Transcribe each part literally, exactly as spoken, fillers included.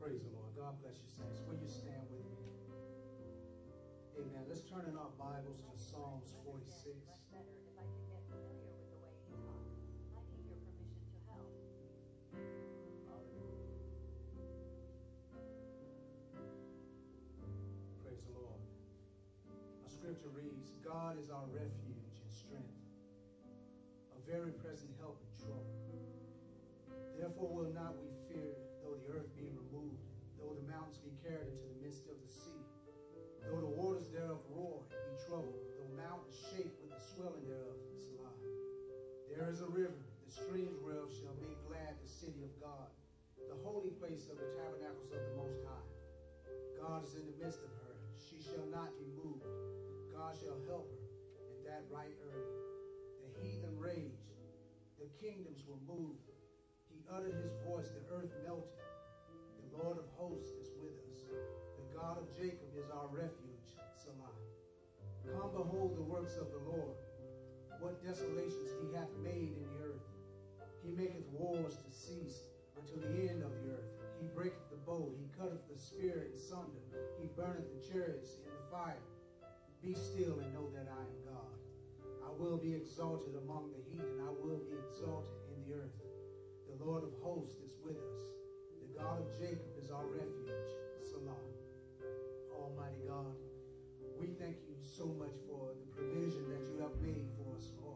Praise the Lord. God bless you, saints. Will you stand with me? Amen. Let's turn in our Bibles to Psalms forty-six. Much better if I can get familiar with the way you talk. I need your permission to help. Praise the Lord. Our scripture reads, God is our refuge and strength, a very present help in trouble. Therefore will not we fear, though the earth be removed, though the mountains be carried into the midst of the sea, though the waters thereof roar and be troubled, though mountains shake with the swelling thereof. Selah. There is a river, the streams whereof shall make glad the city of God, the holy place of the tabernacles of the Most High. God is in the midst of her. She shall not be moved. God shall help her, and that right early. The heathen raged. The kingdoms were moved. He uttered his voice, the earth melted. The Lord of hosts is with us. The God of Jacob is our refuge. Selah. Come behold the works of the Lord, what desolations he hath made in the earth. He maketh wars to cease until the end of the earth. He breaketh the bow, he cutteth the spear in sunder. He burneth the chariots in the fire. Be still and know that I am God. I will be exalted among the heathen. I will be exalted in the earth. The Lord of hosts is with us. The God of Jacob is our refuge. Selah. Almighty God, we thank you so much for the provision that you have made for us, Lord.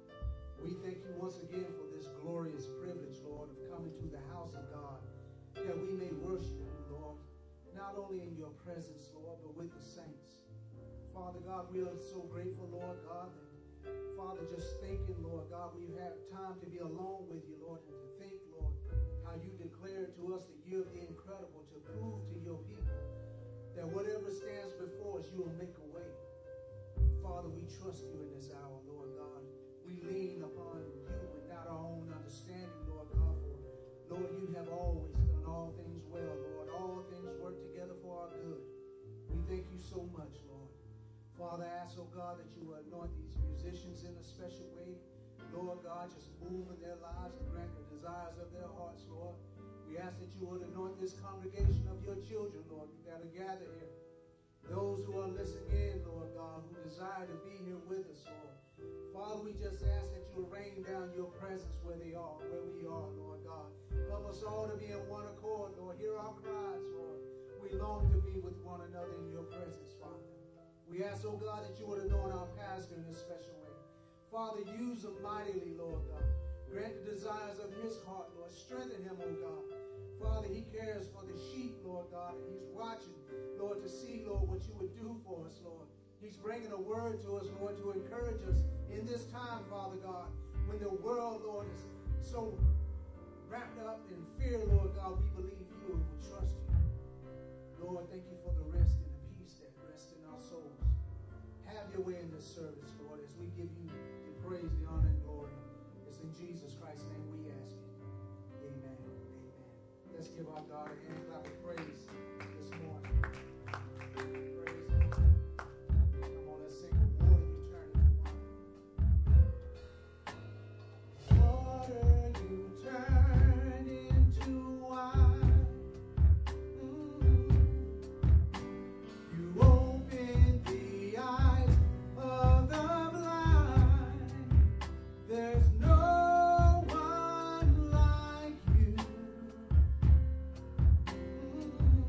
We thank you once again for this glorious privilege, Lord, of coming to the house of God, that we may worship you, Lord, not only in your presence, Lord, but with the saints. Father God, we are so grateful, Lord God, that, Father, just thinking, Lord God, we have time to be alone with you, Lord, and to think, Lord, how you declared to us that you're the incredible, to prove to your people that whatever stands before us, you will make a way. Father, we trust you in this hour, Lord God. We lean upon you and not our own understanding, Lord God, for, Lord, you have always done all things well, Lord. All things work together for our good. We thank you so much, Lord. Father, I ask, oh God, that you will anoint these musicians in a special way. Lord God, just move in their lives and grant the desires of their hearts, Lord. We ask that you would anoint this congregation of your children, Lord, that are gathered here. Those who are listening in, Lord God, who desire to be here with us, Lord. Father, we just ask that you will rain down your presence where they are, where we are, Lord God. Help us all to be in one accord, Lord. Hear our cries, Lord. We long to be with one another in your presence, Father. We ask, oh God, that you would anoint our pastor in a special way. Father, use him mightily, Lord God. Grant the desires of his heart, Lord. Strengthen him, oh God. Father, he cares for the sheep, Lord God, and he's watching, Lord, to see, Lord, what you would do for us, Lord. He's bringing a word to us, Lord, to encourage us in this time, Father God, when the world, Lord, is so wrapped up in fear, Lord God. We believe you and will trust you. Lord, thank you for the rest and the peace that rests in our souls. Have your way in this service, Lord, as we give you the praise, the honor, and glory. It's in Jesus Christ's name we ask it. Amen. Amen. Let's give our God a hand clap of praise this morning. Praise God. Come on, let's sing the water you turn into wine. Water you turn into wine. Mm. You open the eyes of the blind. There's no one like you. Mm.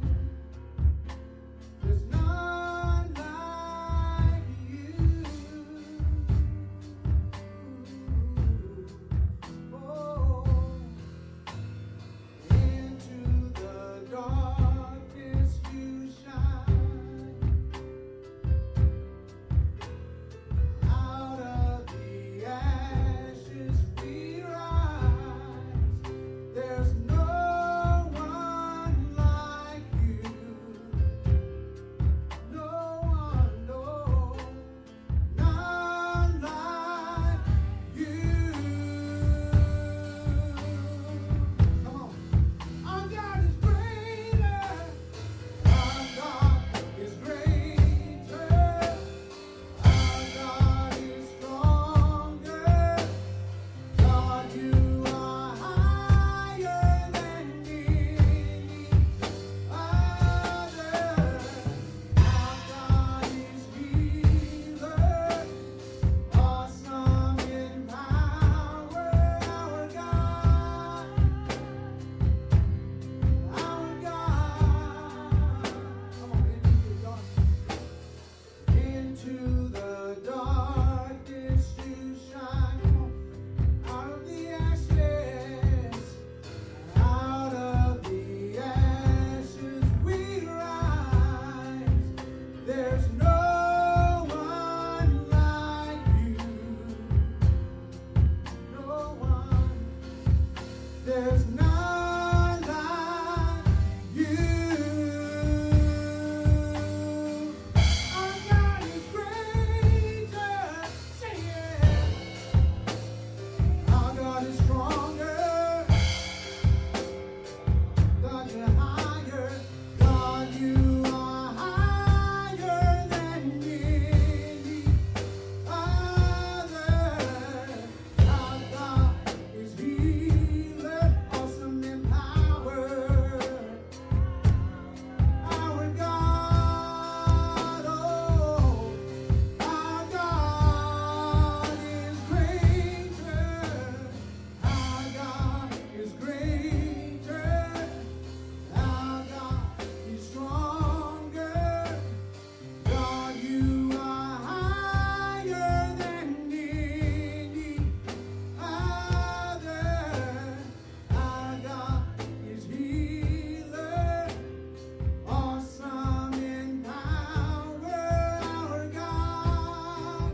There's none like you. Our God is greater. Say it. Our God is stronger. God, you're higher. God, you are higher than any other. Our God is healer, awesome in power. Our God, oh, our God is greater. Our God is greater. Our God is stronger. God, you are higher than any other. Our God is healer, awesome in power. Our God,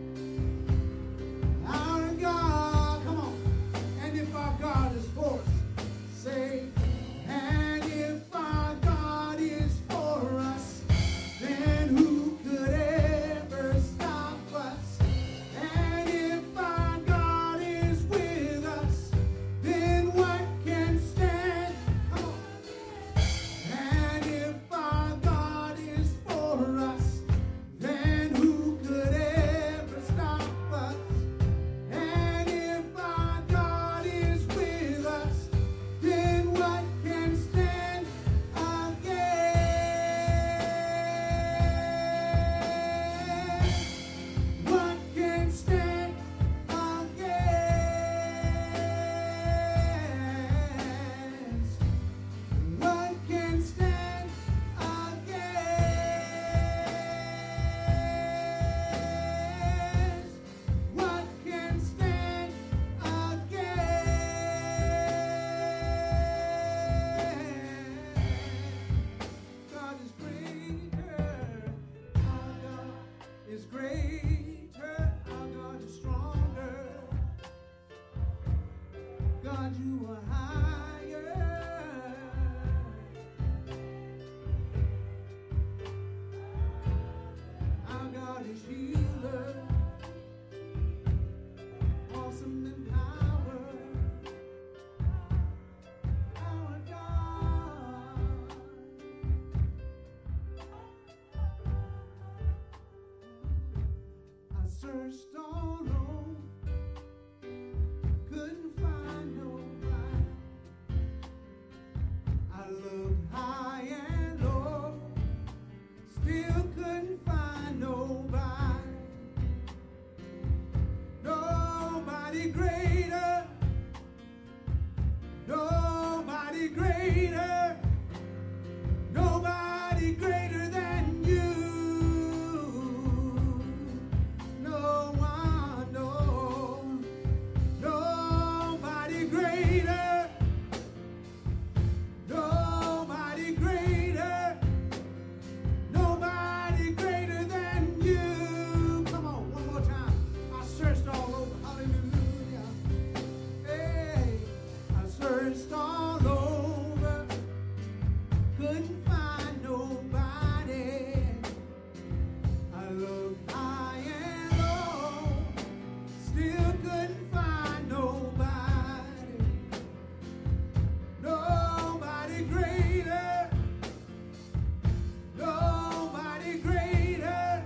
our God, come on. And if our God is for us, say, and if our God is for us, then who could ever stop us? And if our God is with us, then what can stand? Come on. And if our God is for us, then who could ever stop us? And if our God is with us, then what can stand against? What can stand against? What can stand against? What can stand against? God is greater. Our God is greater. Our God is stronger. God, you are higher. Our God is healer, awesome in power. Our God. I searched all over, couldn't find nobody. I looked high and low, still couldn't find nobody. Nobody greater, nobody greater, nobody greater than you. No one, no, nobody greater, nobody greater, nobody greater than you. Come on, one more time. I searched all over, hallelujah. Hey, I searched all over, couldn't find nobody. I looked high and low, still couldn't find nobody. Nobody greater, nobody greater,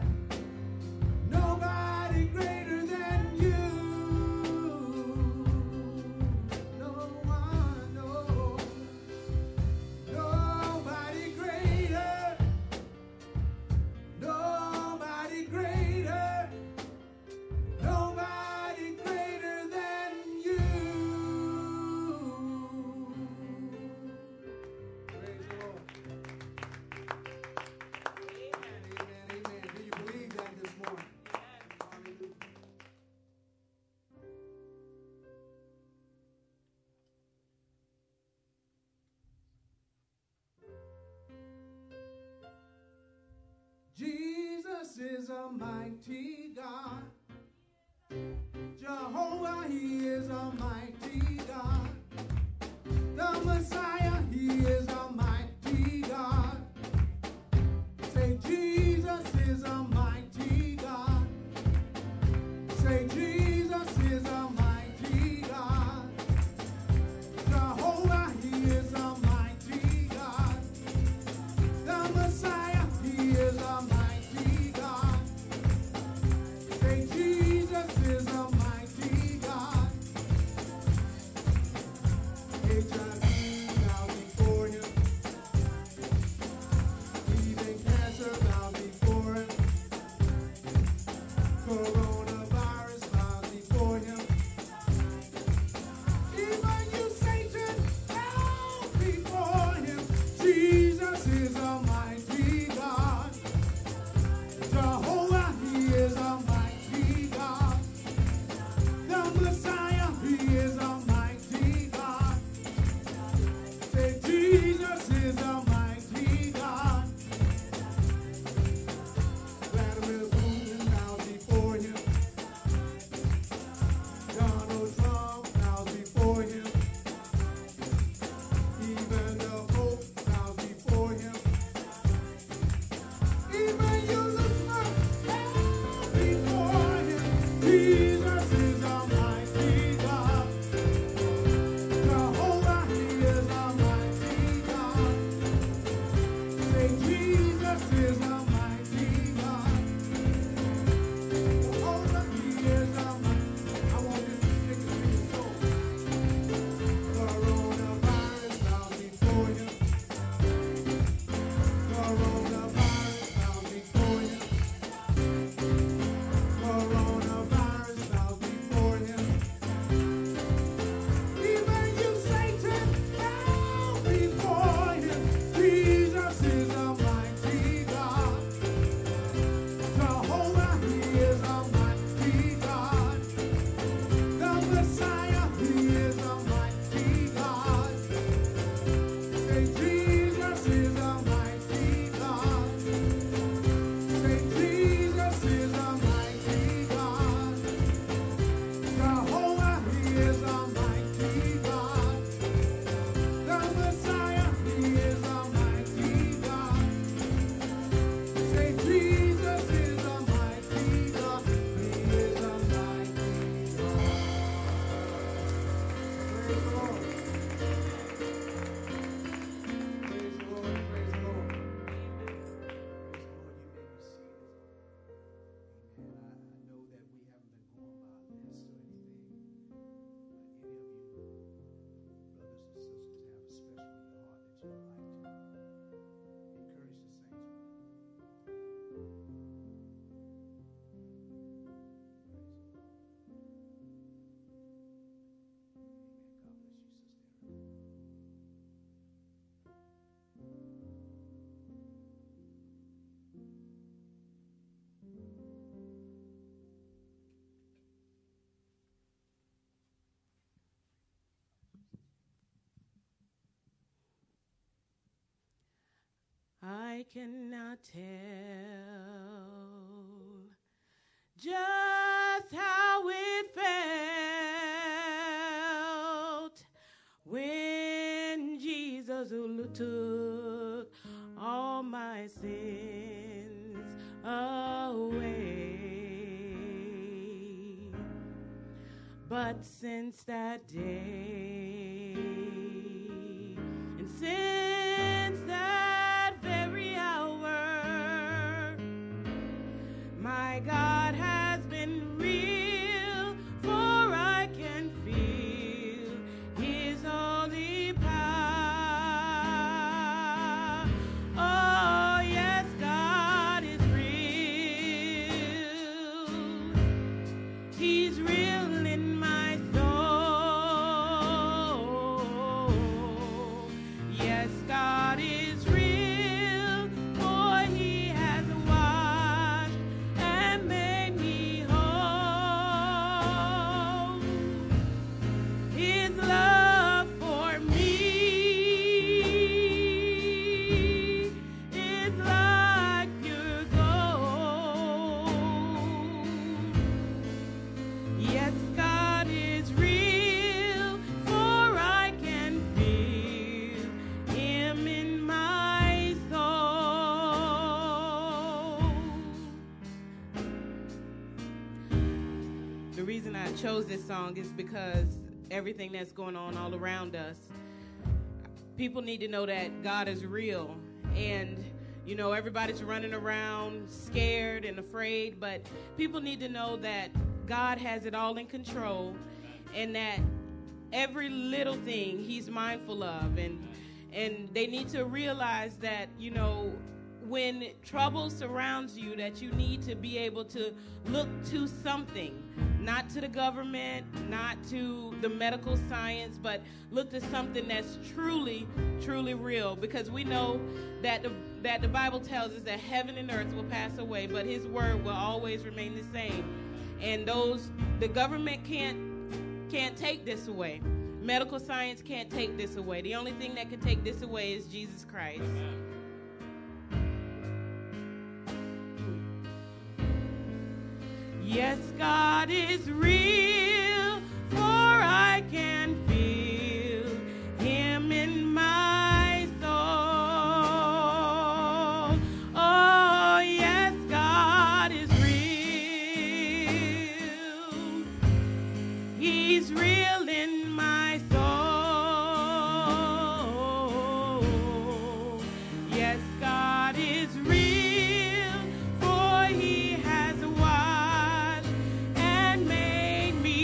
nobody greater than you. No one, no, nobody greater, nobody greater, nobody greater than you. Praise the Lord. Amen, amen. Do you believe that this morning? Hallelujah. Jesus is a mighty God. Jehovah, he is a mighty God. I cannot tell just how it felt when Jesus took all my sins away. But since that day, and since that very hour, my God has been real, for I can feel His holy power. Oh, yes, God is real. He's real in my soul. Yes, God is real, for He has washed and made me whole. His love for me is like pure gold. Yes, God is real, for I can feel Him in my soul. The reason I chose this song is because everything that's going on all around us, people need to know that God is real. And, you know, everybody's running around scared and afraid, but people need to know that God has it all in control, and that every little thing He's mindful of. And and they need to realize that, you know, when trouble surrounds you, that you need to be able to look to something, not to the government, not to the medical science, but look to something that's truly, truly real. Because we know that the, that the Bible tells us that heaven and earth will pass away, but His word will always remain the same. And those, the government can't can't take this away. Medical science can't take this away. The only thing that can take this away is Jesus Christ. Yes, God is real, for I can feel Him in my soul. Oh, yes, God is real. He's real in my soul. Yes, God is real, for He has washed and made me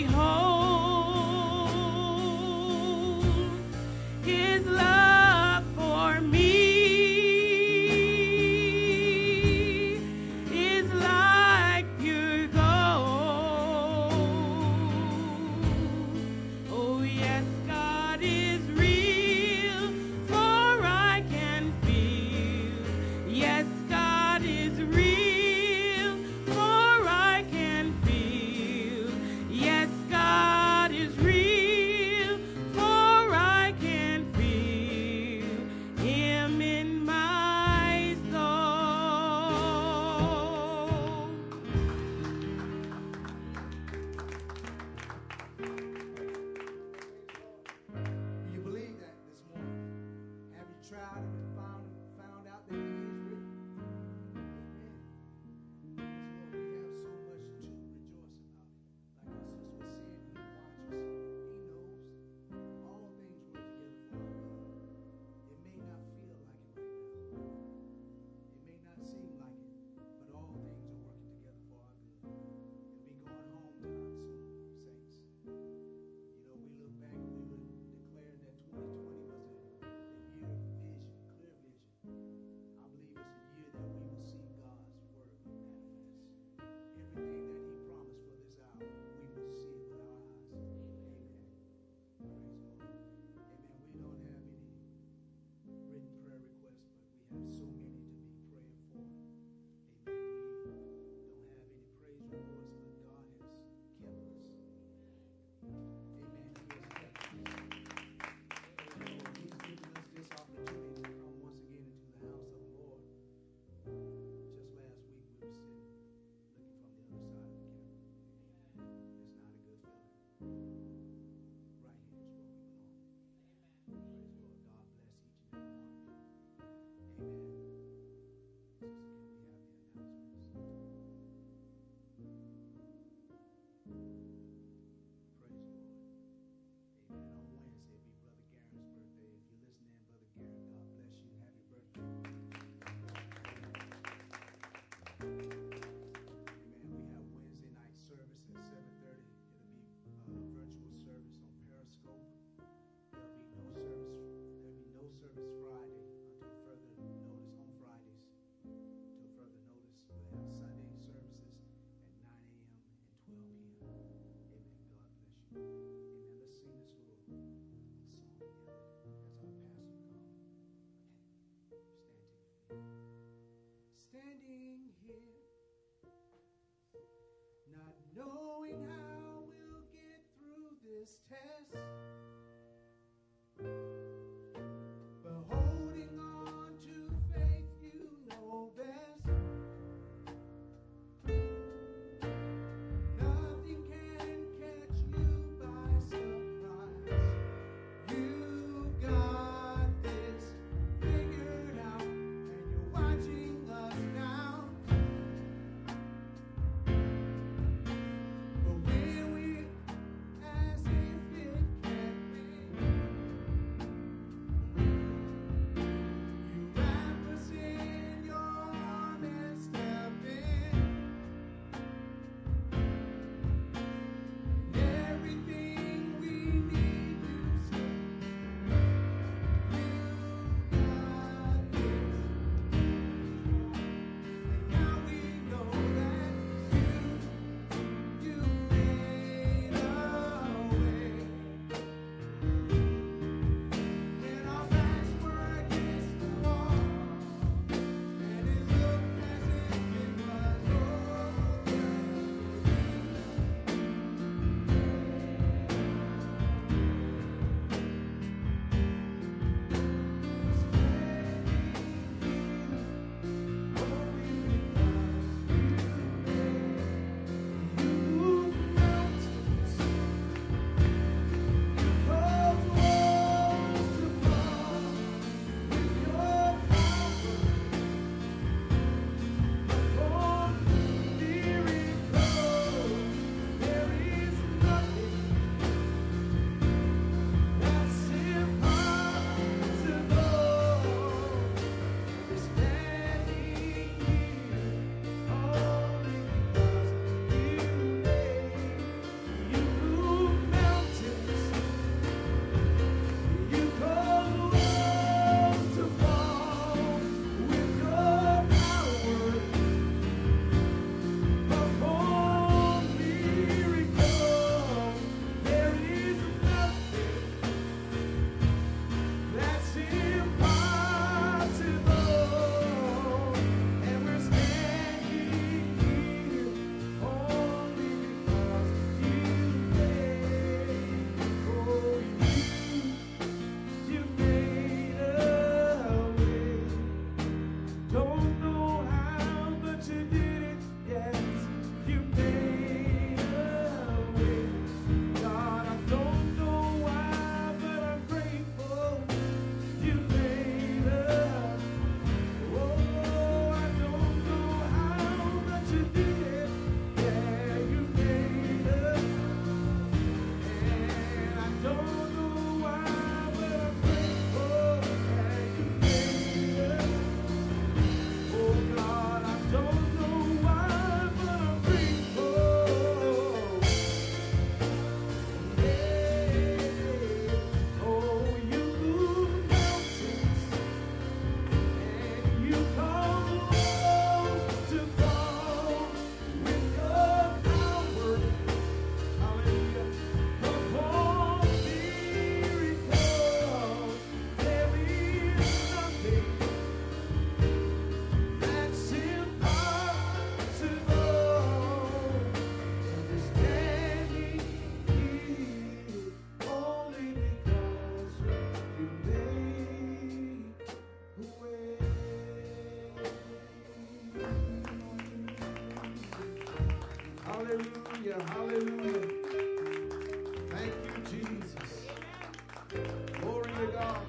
Hallelujah. Hallelujah. Thank you, Jesus. Glory to God.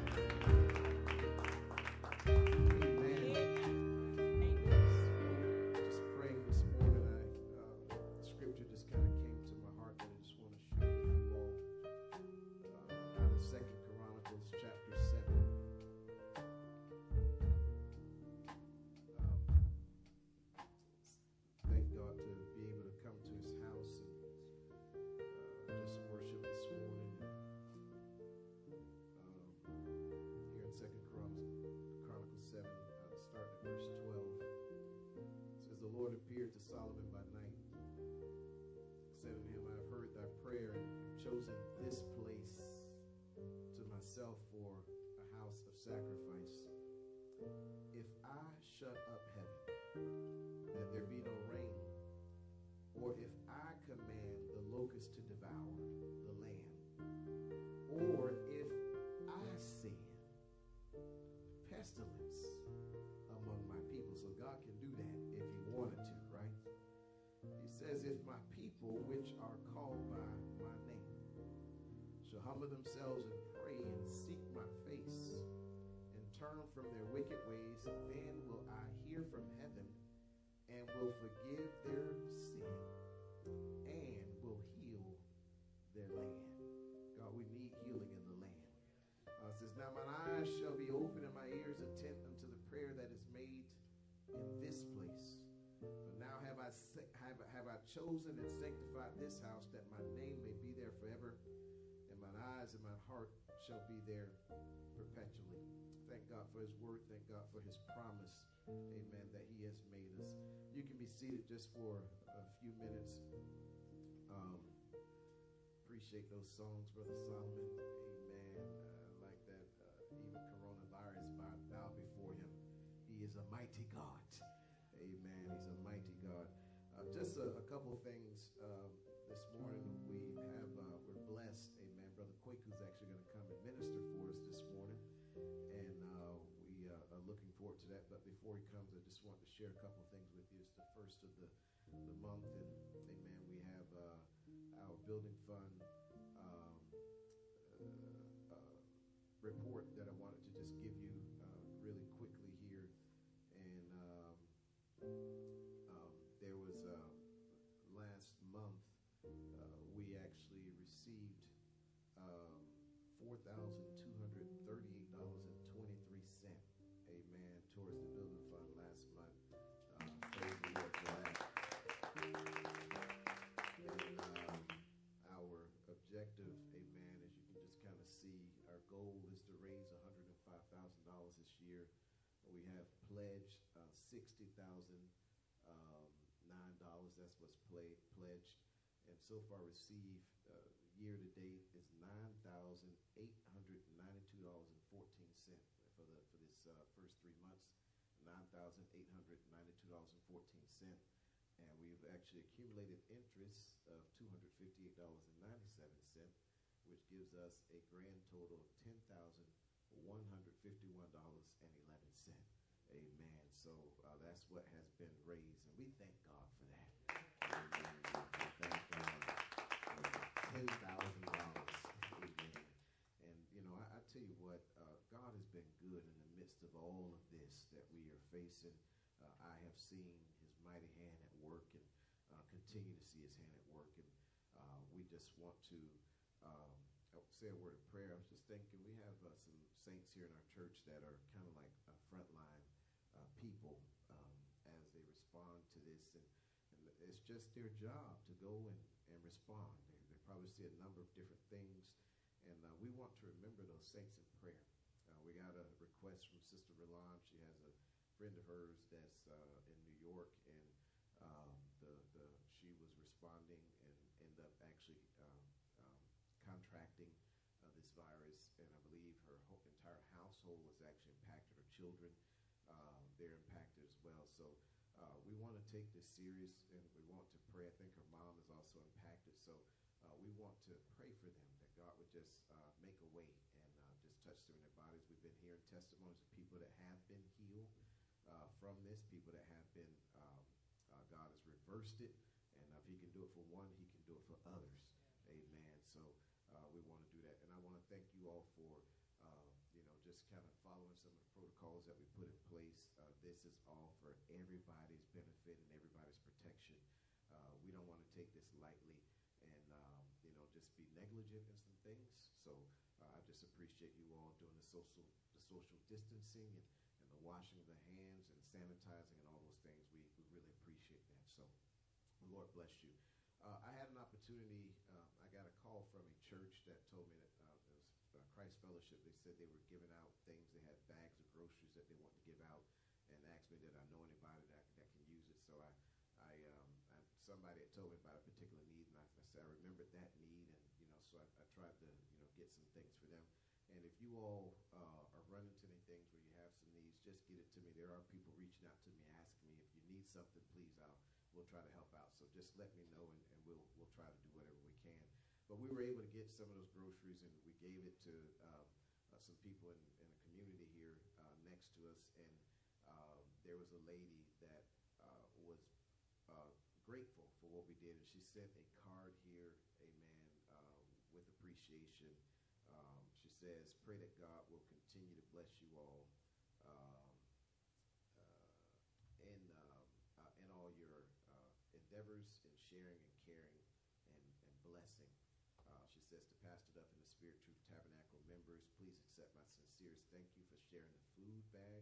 Solomon by night, said unto him, I have heard thy prayer and chosen this place to myself for a house of sacrifice. If I shut up heaven, that there be no rain, or if I command the locust to devour the land, or if I send pestilence among my people. So God can do that if he wanted to. He says, if my people, which are called by my name, shall humble themselves and pray and seek my face and turn from their wicked ways, then will I hear from heaven and will forgive their sin and will heal their land. God, we need healing in the land. Uh, it says, now mine eyes shall be open and my ears attent unto the prayer that is made in this place. But now have I have, have I chosen and sanctified this house, that my name may be there forever, and mine eyes and my heart shall be there perpetually. Thank God for his word. Thank God for his promise, amen, that he has made us. You can be seated just for a few minutes. Um, appreciate those songs, Brother Solomon. Amen. Uh, like that, uh, even coronavirus, bow before him. He is a mighty God. Amen. He's a mighty God. Uh, just a, a couple things um, this morning. We have, uh, we're blessed. Amen. Brother Kwaku's actually going to come and minister for us this morning. And uh, we uh, are looking forward to that. But before he comes, I just want to share a couple of things with you. It's the first of the, the month. And amen. We have uh, our building fund um, uh, uh, report that I wanted to just give you uh, really quickly here. And um, Um, there was uh, last month uh, we actually received um, four thousand two hundred thirty-eight dollars and twenty-three cents, amen, towards the building fund last month. Uh, praise the Lord for that. And um, our objective, amen, as you can just kind of see, our goal is to raise one hundred five thousand dollars this year. We have pledged uh, sixty thousand nine dollars. Um, That's what's play, pledged. And so far received uh, year to date is nine thousand eight hundred ninety-two dollars and fourteen cents for the for this uh, first three months. nine thousand eight hundred ninety-two dollars and fourteen cents. And we've actually accumulated interest of two hundred fifty-eight dollars and ninety-seven cents, which gives us a grand total of ten thousand one hundred fifty-one dollars and eleven cents. Amen. So uh, that's what has been raised, and we thank God for that. Amen. We thank God for ten thousand dollars. Amen. And you know, I, I tell you what, uh, God has been good in the midst of all of this that we are facing. Uh, I have seen His mighty hand at work, and uh, continue to see His hand at work. And uh, we just want to. Um, say a word of prayer. I was just thinking we have uh, some saints here in our church that are kind of like uh, frontline uh, people um, as they respond to this, and, and it's just their job to go and, and respond. They, they probably see a number of different things, and uh, we want to remember those saints in prayer. Uh, we got a request from Sister Roland. She has a friend of hers that's uh, in New York, and um, the, the she was responding and ended up actually um, um, contracting Uh, this virus, and I believe her whole, entire household was actually impacted. Her children, uh, they're impacted as well. So uh, we want to take this serious, and we want to pray. I think her mom is also impacted. So uh, we want to pray for them, that God would just uh, make a way and uh, just touch them in their bodies. We've been hearing testimonies of people that have been healed uh, from this, people that have been, um, uh, God has reversed it, And uh, if he can do it for one, he can do it for others. Amen. So uh, we want to do that. And I want to thank you all for, uh, you know, just kind of following some of the protocols that we put in place. Uh, this is all for everybody's benefit and everybody's protection. Uh, we don't want to take this lightly and, um, you know, just be negligent in some things. So uh, I just appreciate you all doing the social the social distancing and, and the washing of the hands and sanitizing and all those things. We, we really appreciate that. So the Lord bless you. Uh, I had an opportunity. Uh, I got a call from a church that told me that uh, it was uh, Christ Fellowship. They said they were giving out things. They had bags of groceries that they wanted to give out, and asked me did I know anybody that, that can use it. So I, I, um, I somebody had told me about a particular need, and I, I said I remembered that need, and you know, so I, I tried to you know get some things for them. And if you all uh, are running into any things where you have some needs, just get it to me. There are people reaching out to me asking me if you need something, please. I'll we'll try to help out. So just let me know, and, and we'll we'll try to do whatever we can. But we were able to get some of those groceries, and we gave it to um, uh, some people in, in a community here uh, next to us. And um, there was a lady that uh, was uh, grateful for what we did, and she sent a card here, amen, um, with appreciation. Um, she says, "Pray that God will continue to bless you all um, uh, in um, uh, in all your endeavors in sharing and caring and, and blessing." Uh, she says, "To Pastor Duff and the Spirit Truth Tabernacle members, please accept my sincerest thank you for sharing the food bag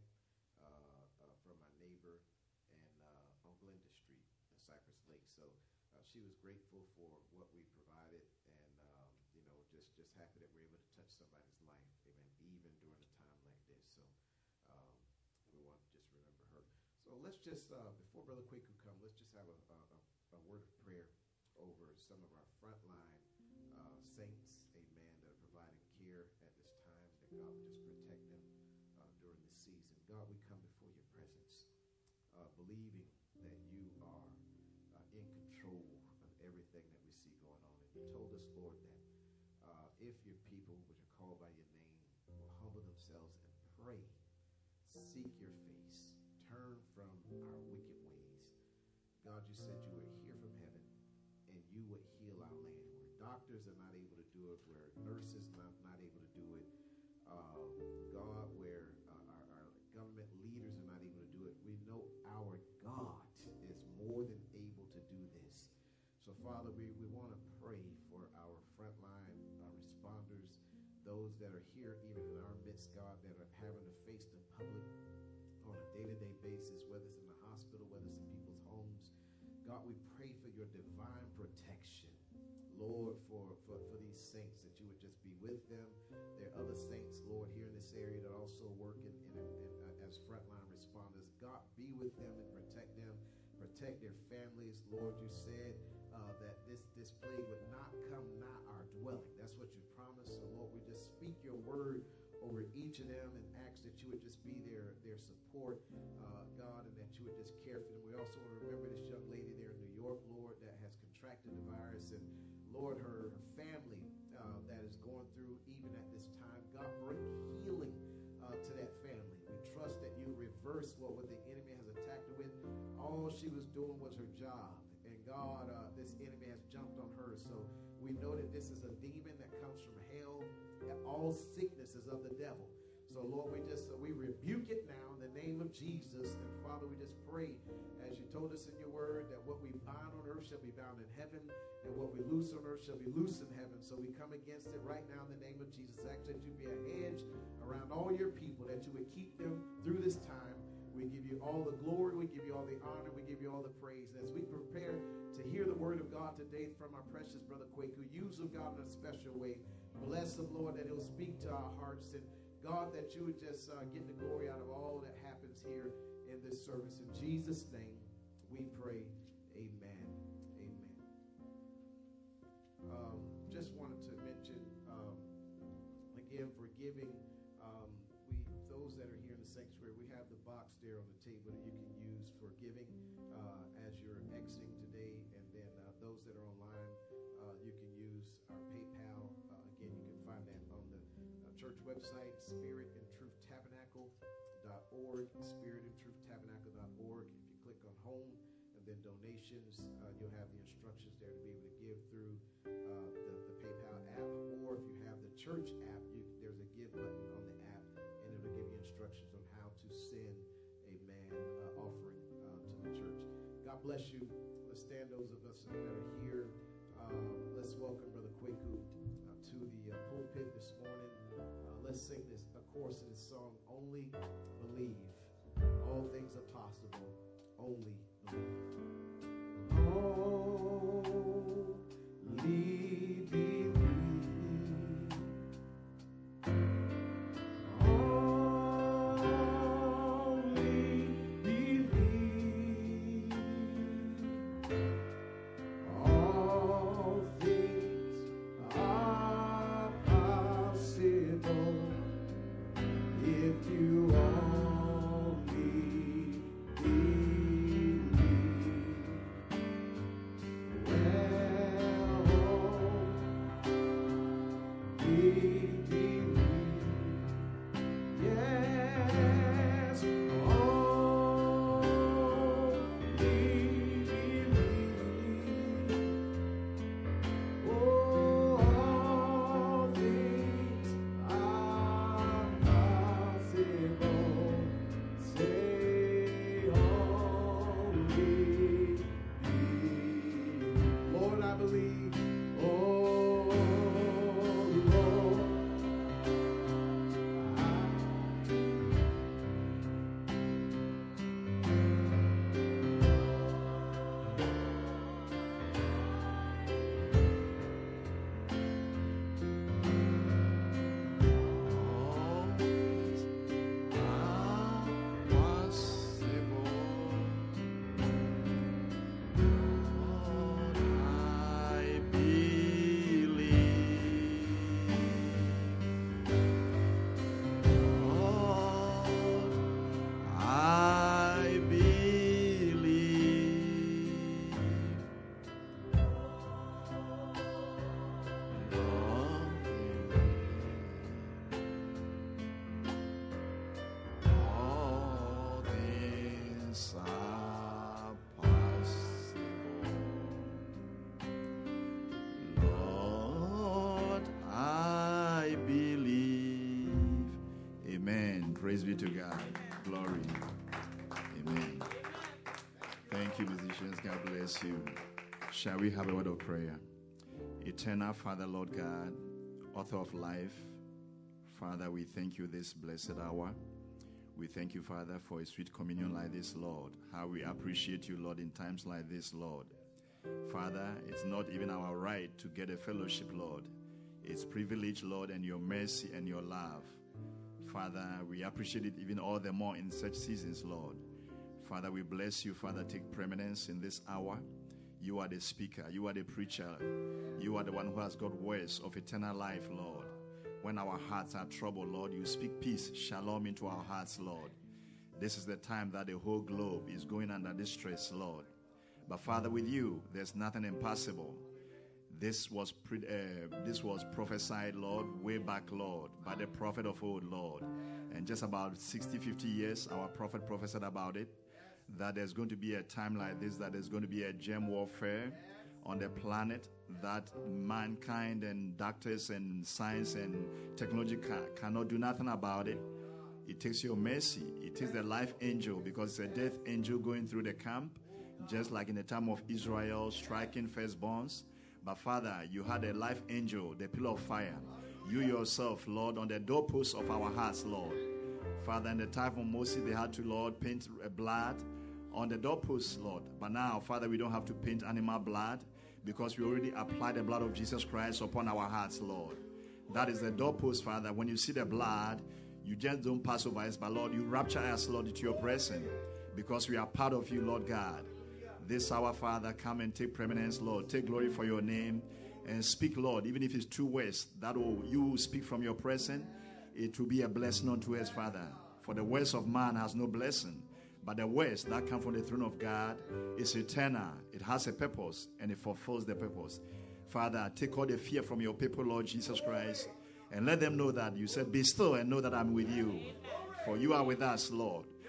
uh, uh, from my neighbor and uh, on Glenda Street in Cypress Lake." So uh, she was grateful for what we provided, and um, you know, just just happy that we're able to touch somebody's life, amen, even during a time like this. So um, we want to just remember her. So let's just, uh, before Brother Kwaku come, let's just have a, a, a word of prayer over some of our frontline uh, saints, amen, that are providing care at this time, that God would just protect them uh, during this season. God, we come before your presence, uh, believing that you are uh, in control of everything that we see going on. And you told us, Lord, that uh, if your people, which are called by your name, will humble themselves and pray, seek your face, turn from our wicked ways. God, you said you would hear from heaven and you would heal our land. Where doctors are not able to do it, where nurses are not, not able to do it, uh, God, where uh, our, our government leaders are not able to do it, we know our God is more than able to do this. So, Father, we, we want to pray for our frontline uh, responders, those that are here even in our midst, God, that are having to face the public on a day-to-day basis, whether it's in the hospital, whether it's in people's homes. God, we pray for your divine protection, Lord, for, for, for these saints, that you would just be with them. There are other saints, Lord, here in this area that also work in, in, in, in, uh, as frontline responders. God, be with them and protect them, protect their families. Lord, you said uh, that this, this plague would not come nigh our dwelling. That's what you promised. So, Lord, we just speak your word over each of them and ask that you would just be their, their support, uh, God, and that you would just care for them. We also want to remember this young lady there in New York, Lord, that has contracted the virus, and Lord, her, her family uh, that is going through even at this time. God, bring healing uh, to that family. We trust that you reverse what, what the enemy has attacked her with. All she was doing was her job, and God, uh, this enemy has jumped on her. So we know that this is a demon that comes from hell, that all sickness is of the devil. So, Lord, we just uh, we rebuke it now in the name of Jesus. And Father, we just pray, as you told us in your word, that what we bind on earth shall be bound in heaven, and what we loose on earth shall be loose in heaven. So we come against it right now in the name of Jesus. Ask that you be a hedge around all your people, that you would keep them through this time. We give you all the glory, we give you all the honor, we give you all the praise. And as we prepare to hear the word of God today from our precious brother Kwaku, use of God in a special way. Bless him, Lord, that he'll speak to our hearts. And God, that you would just uh, get the glory out of all that happens here in this service. In Jesus' name we pray. Amen. Amen. Um, just wanted to mention um, again for giving. Um, we those that are here in the sanctuary, we have the box there on the table that you can use for giving uh, as you're exiting today. And then uh, those that are online, uh, you can use our PayPal. Uh, again, you can find that on the uh, church website, spirit and truth tabernacle dot org, spirit and truth tabernacle dot org. If you click on home in and then donations, uh, you'll have the instructions there to be able to give through uh, the, the PayPal app, or if you have the church app, you, there's a give button on the app, and it'll give you instructions on how to send a man uh, offering uh, to the church. God bless you. Let's stand, those of us that are here. Um, let's welcome Brother Kwaku uh, to the uh, pulpit this morning. Uh, let's sing this, a chorus of this song, Only Believe. All things are possible. Only believe. Only believe. Praise be to God. Glory. Amen. Thank you, musicians. God bless you. Shall we have a word of prayer? Eternal Father, Lord God, author of life, Father, we thank you this blessed hour. We thank you, Father, for a sweet communion like this, Lord. How we appreciate you, Lord, in times like this, Lord. Father, it's not even our right to get a fellowship, Lord. It's privilege, Lord, and your mercy and your love. Father, we appreciate it even all the more in such seasons, Lord. Father, we bless you. Father, take preeminence in this hour. You are the speaker. You are the preacher. You are the one who has got words of eternal life, Lord. When our hearts are troubled, Lord, you speak peace, shalom into our hearts, Lord. This is the time that the whole globe is going under distress, Lord. But Father, with you, there's nothing impossible. This was pre- uh, this was prophesied, Lord, way back, Lord, by the prophet of old, Lord. And just about sixty, fifty years, our prophet prophesied about it, that there's going to be a time like this, that there's going to be a germ warfare on the planet, that mankind and doctors and science and technology ca- cannot do nothing about it. It takes your mercy. It takes the life angel, because it's a death angel going through the camp, just like in the time of Israel, striking firstborns. But Father, you had a life angel, the pillar of fire. You yourself, Lord, on the doorposts of our hearts, Lord. Father, in the time of Moses, they had to, Lord, paint blood on the doorposts, Lord. But now, Father, we don't have to paint animal blood, because we already applied the blood of Jesus Christ upon our hearts, Lord. That is the doorpost, Father. When you see the blood, you just don't pass over us, but Lord, you rapture us, Lord, into your presence, because we are part of you, Lord God. This hour, Father, come and take preeminence, Lord. Take glory for your name and speak, Lord, even if it's two words, that will, you will speak from your presence. It will be a blessing unto us, Father. For the words of man has no blessing, but the words that come from the throne of God is eternal. It has a purpose, and it fulfills the purpose. Father, take all the fear from your people, Lord Jesus Christ, and let them know that you said, be still and know that I'm with you. For you are with us, Lord.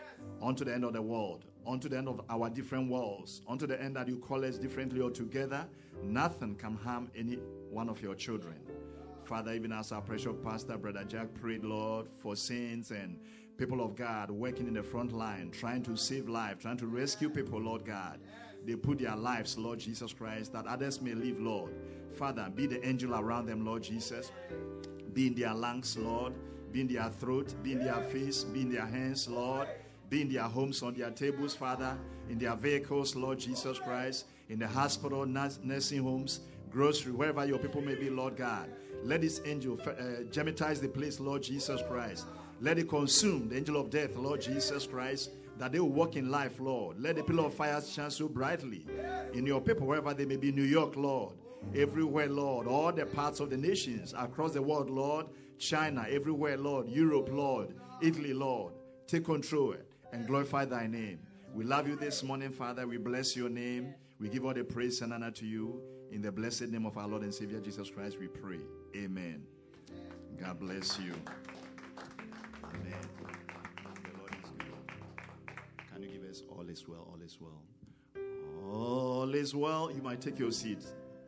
unto the end of the world, unto the end of our different worlds, unto the end that you call us differently or together, nothing can harm any one of your children. Father, even as our precious pastor, Brother Jack, prayed, Lord, for saints and people of God working in the front line, trying to save lives, trying to rescue people, Lord God. They put their lives, Lord Jesus Christ, that others may live, Lord. Father, be the angel around them, Lord Jesus. Be in their lungs, Lord. Be in their throat, be in their face, be in their hands, Lord. Be in their homes, on their tables, Father. In their vehicles, Lord Jesus Christ. In the hospital, nursing homes, grocery, wherever your people may be, Lord God. Let this angel uh, gemitize the place, Lord Jesus Christ. Let it consume the angel of death, Lord Jesus Christ, that they will walk in life, Lord. Let the pillar of fire shine so brightly in your people, wherever they may be, New York, Lord. Everywhere, Lord. All the parts of the nations across the world, Lord. China, everywhere, Lord. Europe, Lord. Italy, Lord. Take control and glorify thy name. We love you this morning, Father. We bless your name. We give all the praise and honor to you. In the blessed name of our Lord and Savior Jesus Christ, we pray. Amen. God bless you. Amen. The Lord is good. Can you give us all is well, all is well? All is well. You might take your seat.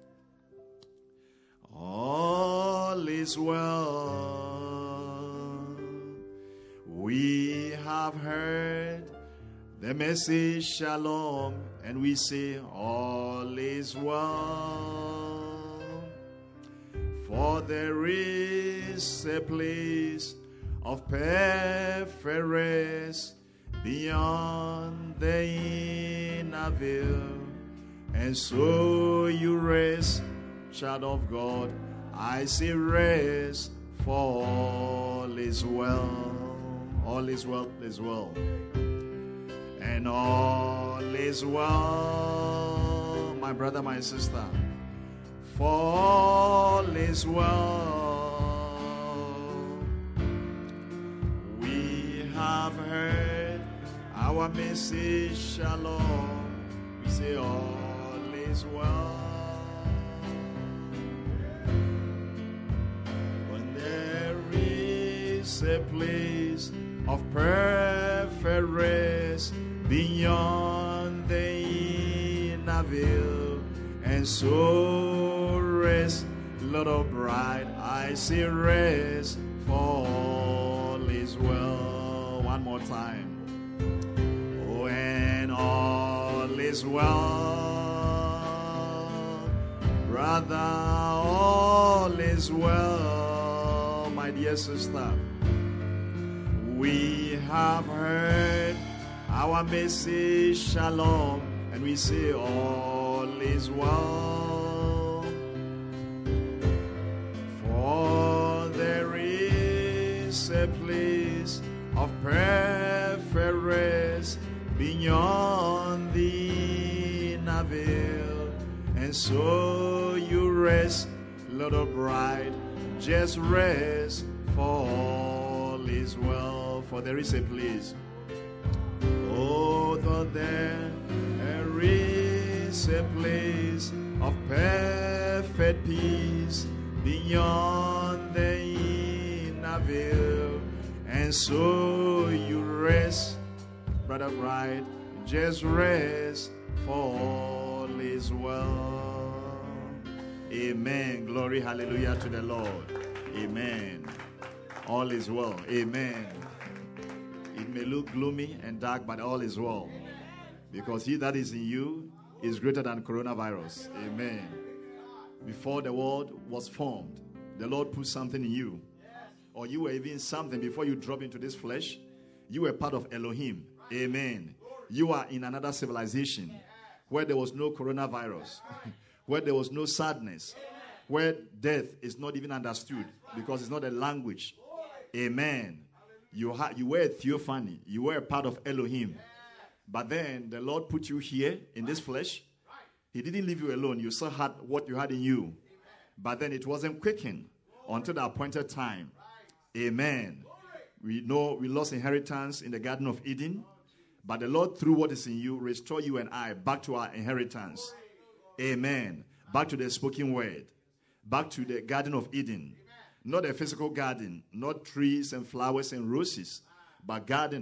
All is well. We have heard the message, shalom, and we say all is well. For there is a place of perfect rest beyond the inner veil, and so you rest, child of God. I say rest, for all is well. All is well, is well. And all is well, my brother, my sister. For all is well. We have heard our message, shalom. We say all is well. When there is a place of perfect rest beyond the inner veil, and so rest, little bride, I say rest, for all is well. One more time. Oh, and all is well, brother, all is well, my dear sister. We have heard our message, shalom, and we say all is well. For there is a place of perfect rest beyond the inner veil, and so you rest, little bride, just rest, for all is well. For there is a place. Oh, though there is a place of perfect peace beyond the inner veil, and so you rest, brother bride, just rest, for all is well. Amen. Glory, hallelujah to the Lord. Amen. All is well. Amen. It may look gloomy and dark, but all is well. Because he that is in you is greater than coronavirus. Amen. Before the world was formed, the Lord put something in you. Or you were even something before you drop into this flesh. You were part of Elohim. Amen. You are in another civilization where there was no coronavirus, where there was no sadness, where death is not even understood because it's not a language. Amen. You, ha- you were a theophany. You were a part of Elohim. But then the Lord put you here in this flesh. He didn't leave you alone. You still had what you had in you. But then it wasn't quickened until the appointed time. Amen. We know we lost inheritance in the Garden of Eden. But the Lord, through what is in you, restore you and I back to our inheritance. Amen. Back to the spoken word. Back to the Garden of Eden. Not a physical garden, not trees and flowers and roses, but garden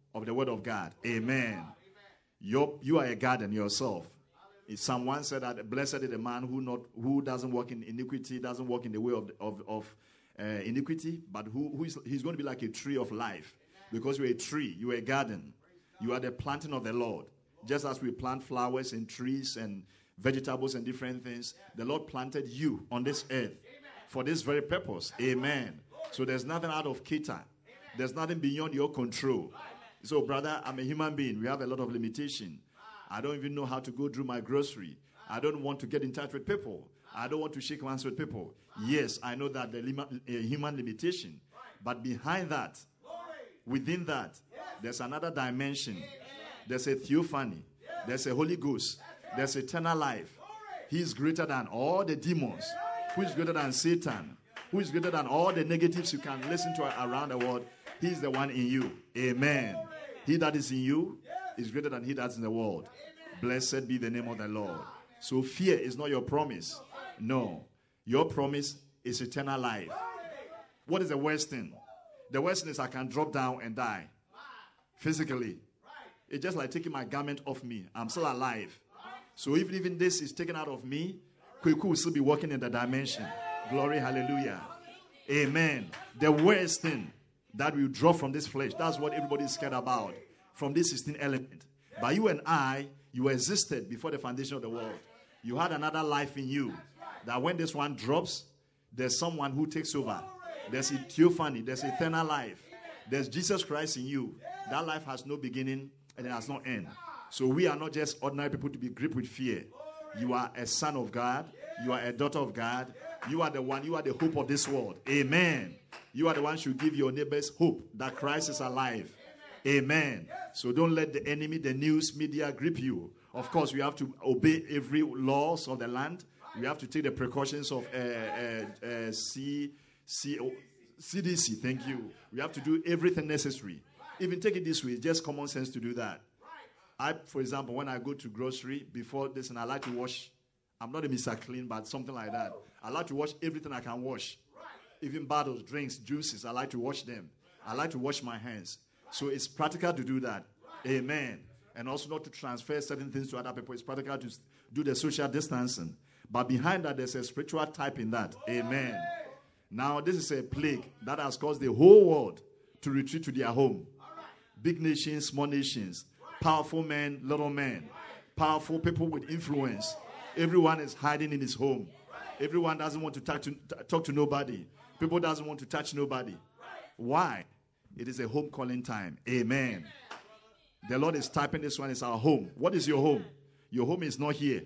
of the word of God. Amen. You're, you are a garden yourself. Someone said that blessed is the man who not who doesn't walk in iniquity, doesn't walk in the way of of, of uh, iniquity, but who, who is he's going to be like a tree of life. Because you're a tree, you're a garden. You are the planting of the Lord. Just as we plant flowers and trees and vegetables and different things, the Lord planted you on this earth for this very purpose. Amen. So there's nothing out of kilter. There's nothing beyond your control. So, brother, I'm a human being. We have a lot of limitation. I don't even know how to go through my grocery. I don't want to get in touch with people. I don't want to shake hands with people. Yes, I know that the lim- uh, human limitation. But behind that, within that, there's another dimension. There's a theophany. There's a Holy Ghost. There's eternal life. He is greater than all the demons. Who is greater than Satan? Who is greater than all the negatives you can listen to around the world? He is the one in you. Amen. He that is in you is greater than he that's in the world. Blessed be the name of the Lord. So fear is not your promise. No. Your promise is eternal life. What is the worst thing? The worst thing is I can drop down and die. Physically. It's just like taking my garment off me. I'm still alive. So even, even this is taken out of me, Kweku will still be walking in the dimension. Glory, hallelujah. Amen. The worst thing that we draw from this flesh, that's what everybody is scared about. From this sixteen element. But you and I, you existed before the foundation of the world. You had another life in you. That when this one drops, there's someone who takes over. There's a theophany. There's eternal life. There's Jesus Christ in you. That life has no beginning and it has no end. So we are not just ordinary people to be gripped with fear. You are a son of God. You are a daughter of God. You are the one. You are the hope of this world. Amen. You are the one who should give your neighbors hope that Christ is alive. Amen. So don't let the enemy, the news media grip you. Of course, we have to obey every laws of the land. We have to take the precautions of uh, uh, uh, C, C, C D C. Thank you. We have to do everything necessary. Even take it this way, it's just common sense to do that. I, for example, when I go to grocery, before this, and I like to wash, I'm not a Mister Clean, but something like that. I like to wash everything I can wash. Even bottles, drinks, juices, I like to wash them. I like to wash my hands. So it's practical to do that. Amen. And also not to transfer certain things to other people. It's practical to do the social distancing. But behind that, there's a spiritual type in that. Amen. Now, this is a plague that has caused the whole world to retreat to their home. Big nations, small nations, powerful men, little men, powerful people with influence. Everyone is hiding in his home. Everyone doesn't want to talk to, talk to nobody. People doesn't want to touch nobody. Why? It is a home calling time. Amen. The Lord is typing this one is our home. What is your home? Your home is not here.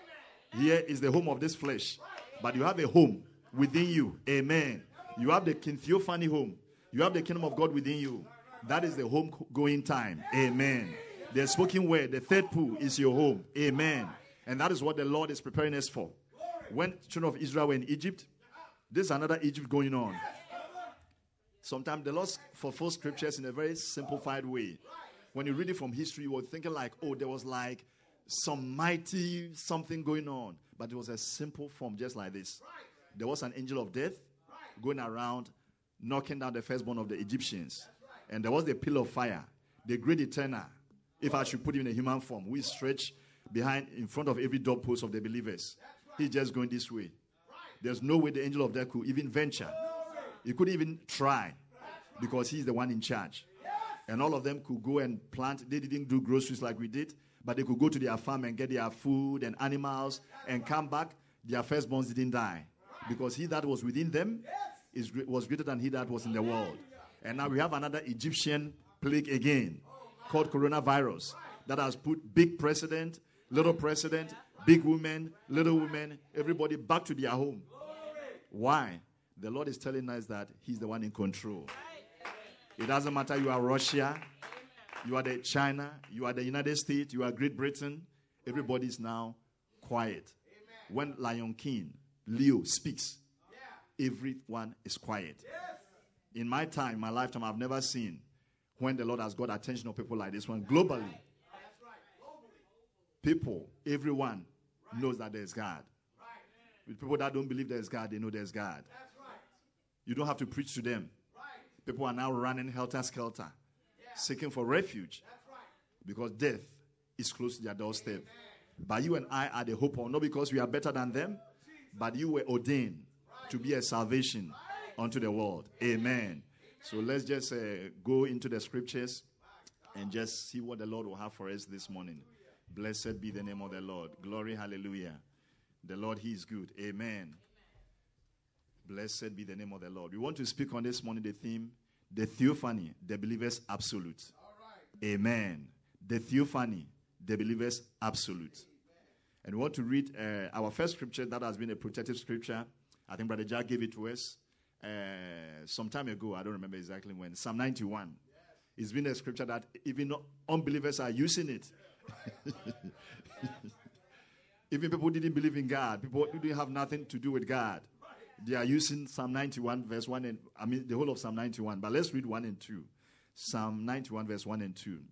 Here is the home of this flesh. But you have a home within you. Amen. You have the King Theophany home. You have the kingdom of God within you. That is the home going time. Amen. The spoken word, the third pool is your home. Amen. And that is what the Lord is preparing us for. When children of Israel were in Egypt, there's another Egypt going on. Sometimes the Lord fulfills scriptures in a very simplified way. When you read it from history, you were thinking like, oh, there was like some mighty something going on. But it was a simple form just like this. There was an angel of death going around knocking down the firstborn of the Egyptians. And there was the pillar of fire, the great eternal, if I should put him in a human form, who is stretched behind, in front of every doorpost of the believers. He's just going this way. There's no way the angel of death could even venture. He couldn't even try because he's the one in charge. And all of them could go and plant. They didn't do groceries like we did, but they could go to their farm and get their food and animals and come back. Their firstborns didn't die because he that was within them is, was greater than he that was in the world. And now we have another Egyptian plague again called coronavirus that has put big president, little president, big women, little women, everybody back to their home. Why? The Lord is telling us that he's the one in control. It doesn't matter you are Russia, you are the China, you are the United States, you are Great Britain. Everybody is now quiet. When Lion King, Leo, speaks, everyone is quiet. In my time, my lifetime, I've never seen when the Lord has got attention of people like this one. Globally, people, everyone knows that there's God. With people that don't believe there's God, they know there's God. You don't have to preach to them. People are now running helter-skelter. seeking for refuge. Because death is close to their doorstep. But you and I are the hope of, not because we are better than them, but you were ordained to be a salvation unto the world. Amen. So let's just uh, go into the scriptures and just see what the Lord will have for us this morning. Blessed be the name of the Lord. Glory, hallelujah. The Lord, He is good. Amen. Blessed be the name of the Lord. We want to speak on this morning the theme, the theophany, the believer's absolute. Amen. The theophany, the believer's absolute. And we want to read uh, our first scripture that has been a protected scripture. I think Brother Jack gave it to us uh, some time ago. I don't remember exactly when. Psalm ninety-one. It's been a scripture that even unbelievers are using it. Even people who didn't believe in God, people who didn't have nothing to do with God, they are using Psalm ninety-one verse one and, I mean the whole of Psalm ninety-one. But let's read one and two. Psalm ninety-one verse one and two.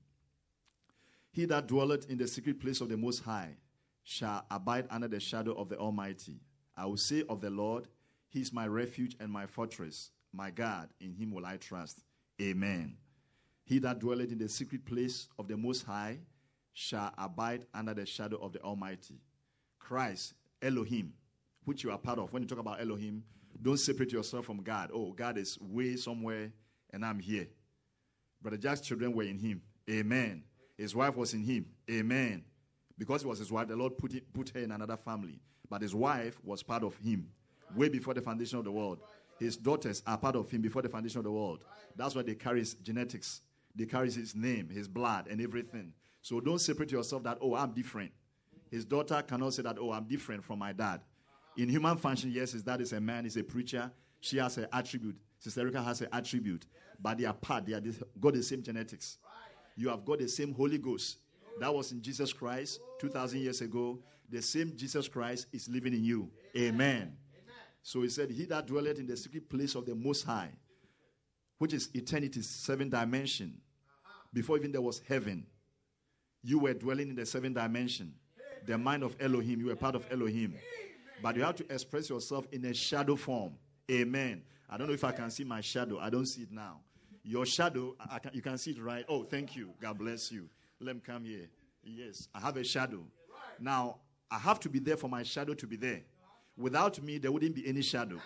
He that dwelleth in the secret place of the Most High shall abide under the shadow of the Almighty. I will say of the Lord, He is my refuge and my fortress. My God, in Him will I trust. Amen. He that dwelleth in the secret place of the Most High shall abide under the shadow of the Almighty. Christ, Elohim, which you are part of. When you talk about Elohim, don't separate yourself from God. Oh, God is way somewhere and I'm here. Brother Jack's children were in Him. Amen. His wife was in Him. Amen. Because it was his wife, the Lord put, it, put her in another family. But his wife was part of Him way before the foundation of the world. His daughters are part of Him before the foundation of the world. That's why they carry His genetics. They carry His name, His blood, and everything. So don't separate yourself that, oh, I'm different. His daughter cannot say that, oh, I'm different from my dad. In human function, yes, his dad is a man, he's a preacher. She has an attribute. Sister Erica has an attribute. But they are part. They are this, got the same genetics. You have got the same Holy Ghost. That was in Jesus Christ two thousand years ago. The same Jesus Christ is living in you. Amen. Amen. So He said, He that dwelleth in the secret place of the Most High, which is eternity's seventh dimension. Before even there was heaven, you were dwelling in the seventh dimension. The mind of Elohim. You were part of Elohim. But you have to express yourself in a shadow form. Amen. I don't know if I can see my shadow. I don't see it now. Your shadow, I can, you can see it, right? Oh, thank you. God bless you. Let me come here. Yes, I have a shadow. Now, I have to be there for my shadow to be there. Without me, there wouldn't be any shadow.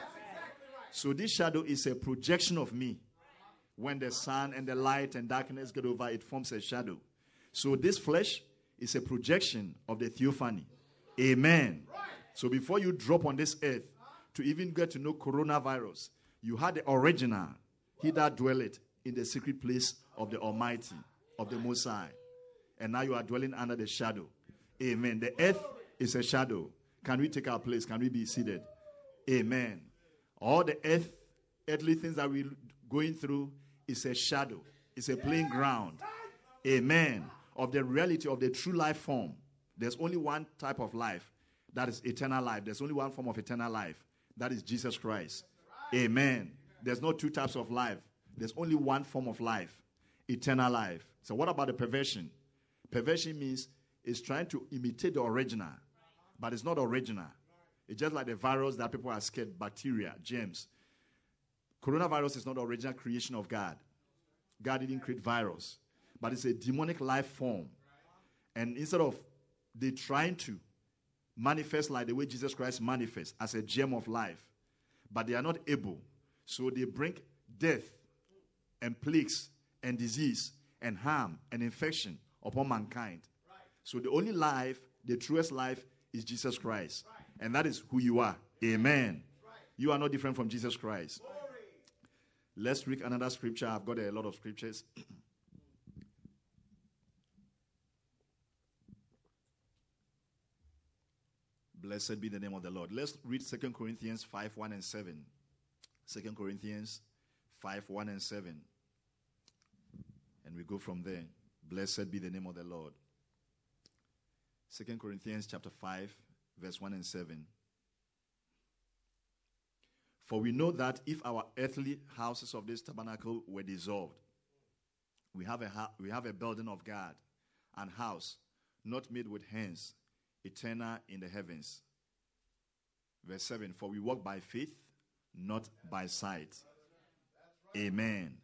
So this shadow is a projection of me. When the sun and the light and darkness get over, it forms a shadow. So this flesh is a projection of the theophany. Amen. So before you drop on this earth to even get to know coronavirus, you had the original, He that dwelleth in the secret place of the Almighty, of the Most High. And now you are dwelling under the shadow. Amen. The earth is a shadow. Can we take our place? Can we be seated? Amen. All the earth, earthly things that we're going through is a shadow. It's a playing ground. Amen. Of the reality of the true life form. There's only one type of life. That is eternal life. There's only one form of eternal life. That is Jesus Christ. Amen. There's no two types of life. There's only one form of life. Eternal life. So what about the perversion? Perversion means it's trying to imitate the original. But it's not original. It's just like the virus that people are scared. Bacteria, germs. Coronavirus is not the original creation of God. God didn't create virus. But it's a demonic life form. And instead of they trying to manifest like the way Jesus Christ manifests as a gem of life, but they are not able. So they bring death and plagues and disease and harm and infection upon mankind. So the only life, the truest life, is Jesus Christ. And that is who you are. Amen. You are not different from Jesus Christ. Let's read another scripture. I've got a lot of scriptures. Blessed be the name of the Lord. Let's read Second Corinthians five, one and seven. Second Corinthians five, one and seven. And we go from there. Blessed be the name of the Lord. Second Corinthians chapter five, verse one and seven. For we know that if our earthly houses of this tabernacle were dissolved, we have a ha- we have a building of God, an house not made with hands, eternal in the heavens. Verse seven, for we walk by faith, not by sight. Amen.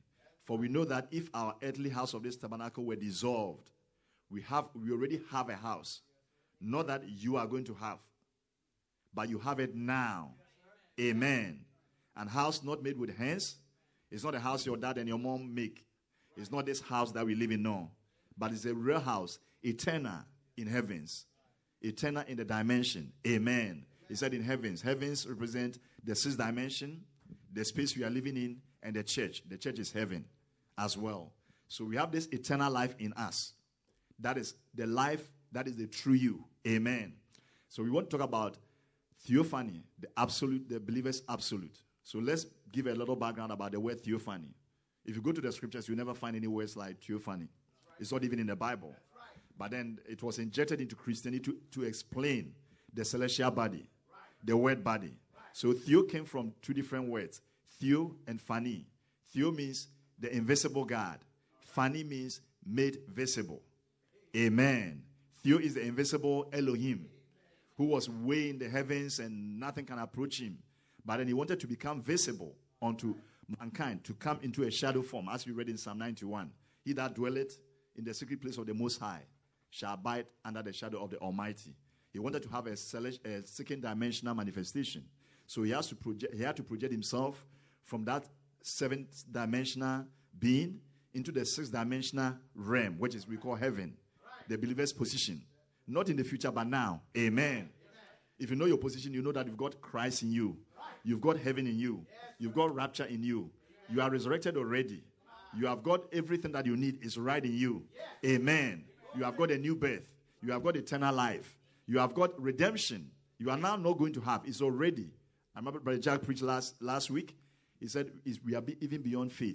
For we know that if our earthly house of this tabernacle were dissolved, we have we already have a house. Not that you are going to have, but you have it now. Amen. And house not made with hands. It's not a house your dad and your mom make. It's not this house that we live in now. But it's a real house, eternal in heavens. Eternal in the dimension. Amen. He said in heavens. Heavens represent the sixth dimension, the space we are living in, and the church. The church is heaven as well. So we have this eternal life in us. That is the life, that is the true you. Amen. So we want to talk about theophany, the absolute, the believer's absolute. So let's give a little background about the word theophany. If you go to the scriptures, you never find any words like theophany. It's not even in the Bible. But then it was injected into Christianity to, to explain the celestial body, the word body. So theo came from two different words, theo and phani. Theo means the invisible God. Phani means made visible. Amen. Theo is the invisible Elohim who was way in the heavens and nothing can approach him. But then he wanted to become visible unto mankind, to come into a shadow form, as we read in Psalm ninety-one. He that dwelleth in the secret place of the Most High shall abide under the shadow of the Almighty. He wanted to have a, a second dimensional manifestation. So he has to project, he had to project himself from that seventh dimensional being into the sixth dimensional realm, which is we call heaven, the believer's position. Not in the future, but now. Amen. Amen. If you know your position, you know that you've got Christ in you. You've got heaven in you. You've got rapture in you. You are resurrected already. You have got everything that you need is right in you. Amen. You have got a new birth. You have got eternal life. You have got redemption. You are now not going to have. It's already. I remember Brother Jack preached last, last week. He said, we are be, even beyond faith.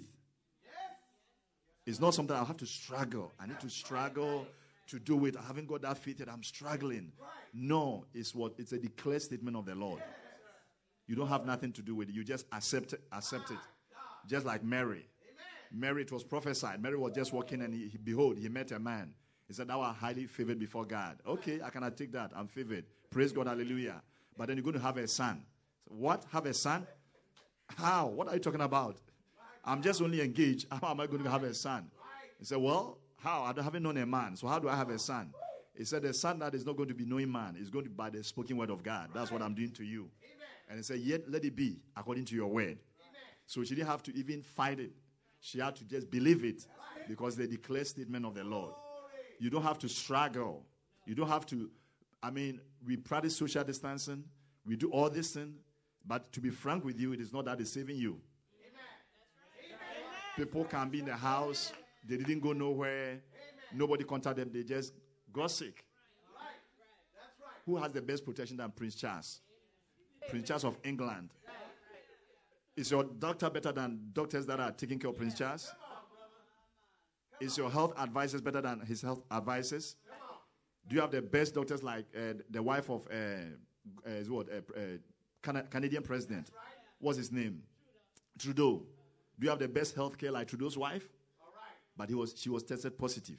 It's not something I'll have to struggle. I need to struggle to do it. I haven't got that faith yet. I'm struggling. No, it's what? It's a declared statement of the Lord. You don't have nothing to do with it. You just accept it. Accept it. Just like Mary. Mary, it was prophesied. Mary was just walking and he, he, behold, he met a man. He said, thou art highly favored before God. Okay, I cannot take that. I'm favored. Praise God, hallelujah. But then you're going to have a son. What? Have a son? How? What are you talking about? I'm just only engaged. How am I going to have a son? He said, well, how? I haven't known a man. So how do I have a son? He said, the son that is not going to be knowing man is going to be by the spoken word of God. That's what I'm doing to you. And he said, yet let it be according to your word. So she didn't have to even fight it. She had to just believe it because they declare statement of the Lord. You don't have to struggle. You don't have to, I mean, we practice social distancing. We do all this thing. But to be frank with you, it is not that it's saving you. People can be in the house. They didn't go nowhere. Nobody contacted them. They just got sick. Who has the best protection than Prince Charles? Prince Charles of England. Is your doctor better than doctors that are taking care of Prince Charles? Is your health advisors better than his health advisors? Do you have the best doctors like uh, the wife of uh, uh, what, uh, uh, Can- Canadian president? What's his name? Trudeau. Do you have the best health care like Trudeau's wife? But he was, she was tested positive.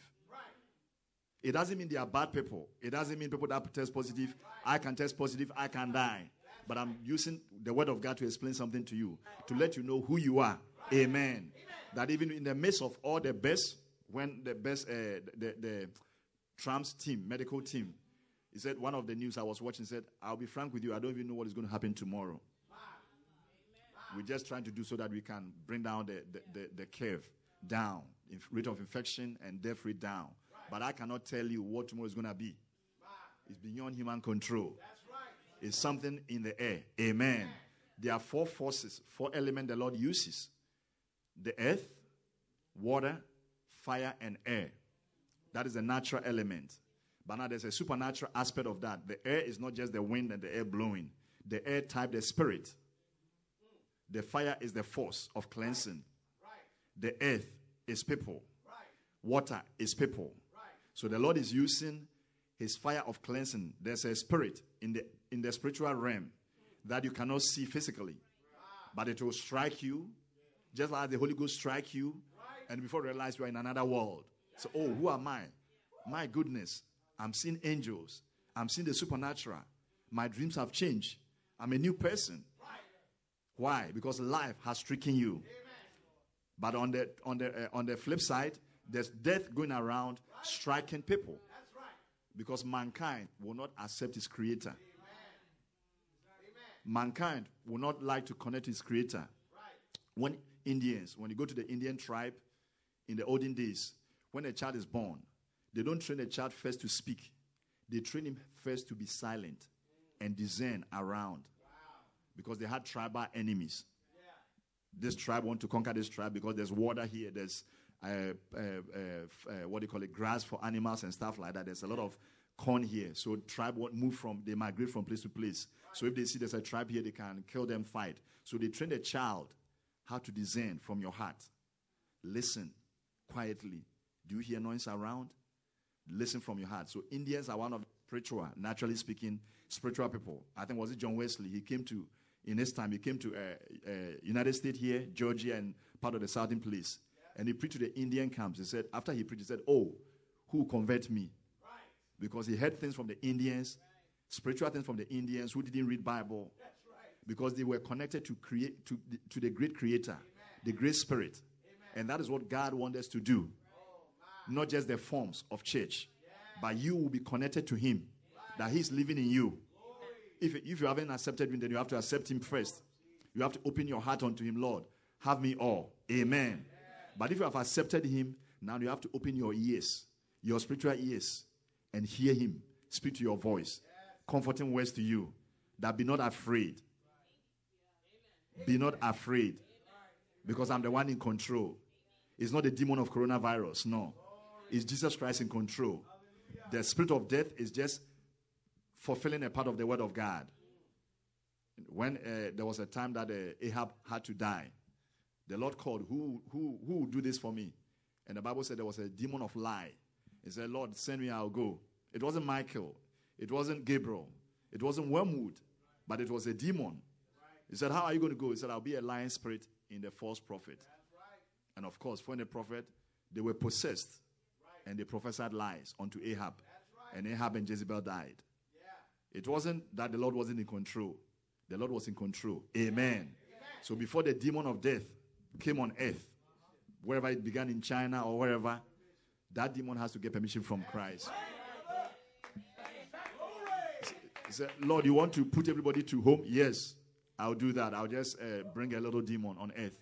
It doesn't mean they are bad people. It doesn't mean people that test positive. I can test positive. I can die. But I'm using the word of God to explain something to you, to let you know who you are. Amen. Amen. That even in the midst of all the best, when the best, uh, the, the Trump's team, medical team, he said, one of the news I was watching said, I'll be frank with you, I don't even know what is going to happen tomorrow. We're just trying to do so that we can bring down the, the, the, the curve down, rate of infection and death rate down. But I cannot tell you what tomorrow is going to be. It's beyond human control. It's something in the air. Amen. There are four forces, four elements the Lord uses. The earth, water, fire, and air. That is the natural element. But now there's a supernatural aspect of that. The air is not just the wind and the air blowing. The air type, the spirit. The fire is the force of cleansing. The earth is people. Water is people. So the Lord is using his fire of cleansing. There's a spirit in the in the spiritual realm that you cannot see physically. But it will strike you, just like the Holy Ghost strike you, and before you realize you are in another world. So, oh, who am I? My goodness, I'm seeing angels. I'm seeing the supernatural. My dreams have changed. I'm a new person. Why? Because life has stricken you. But on the on the uh, on the flip side, there's death going around striking people. Because mankind will not accept his creator. Mankind will not like to connect to his creator. When Indians, when you go to the Indian tribe in the olden days, when a child is born, they don't train a child first to speak. They train him first to be silent and discern around. Because they had tribal enemies. This tribe want to conquer this tribe because there's water here. There's uh, uh, uh, uh, what do you call it? Grass for animals and stuff like that. There's a lot of corn here. So tribe won't move from, they migrate from place to place. So if they see there's a tribe here, they can kill them, fight. So they train a child how to discern from your heart. Listen quietly. Do you hear noise around? Listen from your heart. So Indians are one of the spiritual, naturally speaking, spiritual people. I think was it John Wesley? He came to, in his time, he came to uh, uh, United States here, Georgia, and part of the southern place. And he preached to the Indian camps. He said, after he preached, he said, oh, who convert me? Because he heard things from the Indians, spiritual things from the Indians who didn't read Bible. Because they were connected to create to the, to the great creator, Amen. The great spirit. Amen. And that is what God wants us to do. Oh, not just the forms of church, yeah. But you will be connected to him, right. That he's living in you. If, if you haven't accepted him, then you have to accept him first. You have to open your heart unto him. Lord, have me all. Amen. Yeah. But if you have accepted him, now you have to open your ears, your spiritual ears, and hear him speak to your voice. Yeah. Comforting words to you, that be not afraid. Be not afraid, because I'm the one in control. It's not the demon of coronavirus, no. It's Jesus Christ in control. The spirit of death is just fulfilling a part of the word of God. When uh, there was a time that uh, Ahab had to die, the Lord called, who, who, who will do this for me? And the Bible said there was a demon of lie. He said, Lord, send me, I'll go. It wasn't Michael. It wasn't Gabriel. It wasn't Wormwood. But it was a demon. He said, how are you going to go? He said, I'll be a lying spirit in the false prophet. Right. And of course, when the prophet, they were possessed. Right. And they prophesied lies unto Ahab. Right. And Ahab and Jezebel died. Yeah. It wasn't that the Lord wasn't in control. The Lord was in control. Amen. Amen. So before the demon of death came on earth, wherever it began in China or wherever, that demon has to get permission from Christ. He said, Lord, you want to put everybody to home? Yes. I'll do that. I'll just uh, bring a little demon on earth.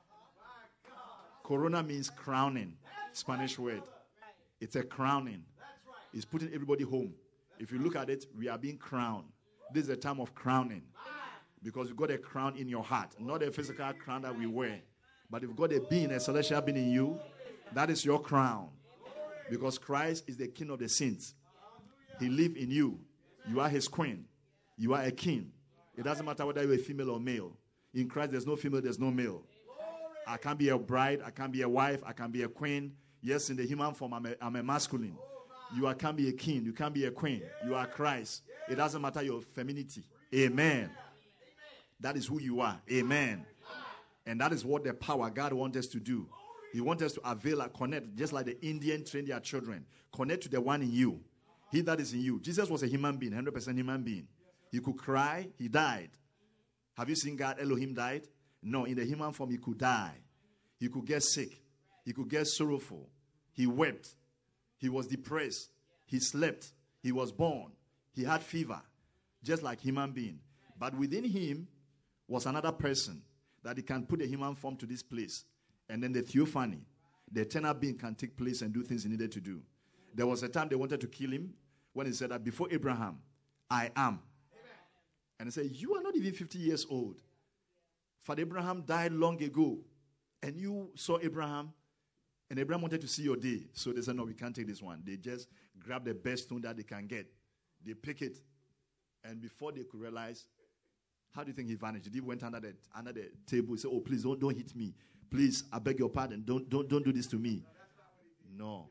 Corona means crowning. Spanish word. It's a crowning. It's putting everybody home. If you look at it, we are being crowned. This is a time of crowning. Because you've got a crown in your heart. Not a physical crown that we wear. But you've got a being, a celestial being in you. That is your crown. Because Christ is the king of the saints. He lives in you. You are his queen. You are a king. It doesn't matter whether you're a female or male. In Christ, there's no female, there's no male. I can't be a bride, I can't be a wife, I can be a queen. Yes, in the human form, I'm a, I'm a masculine. You are, can't be a king, you can't be a queen. You are Christ. It doesn't matter your femininity. Amen. That is who you are. Amen. And that is what the power God wants us to do. He wants us to avail and connect, just like the Indian train their children. Connect to the one in you. He that is in you. Jesus was a human being, one hundred percent human being. He could cry, he died. Have you seen God, Elohim died? No, in the human form, he could die. He could get sick. He could get sorrowful. He wept. He was depressed. He slept. He was born. He had fever, just like human being. But within him was another person that he can put a human form to this place. And then the theophany, the eternal being, can take place and do things he needed to do. There was a time they wanted to kill him when he said that before Abraham, I am. And he said, you are not even fifty years old. Father Abraham died long ago. And you saw Abraham. And Abraham wanted to see your day. So they said, no, we can't take this one. They just grab the best stone that they can get. They pick it. And before they could realize, how do you think he vanished? He went under the, under the table. He said, oh, please, don't, don't hit me. Please, I beg your pardon. Don't, don't, don't do this to me. No.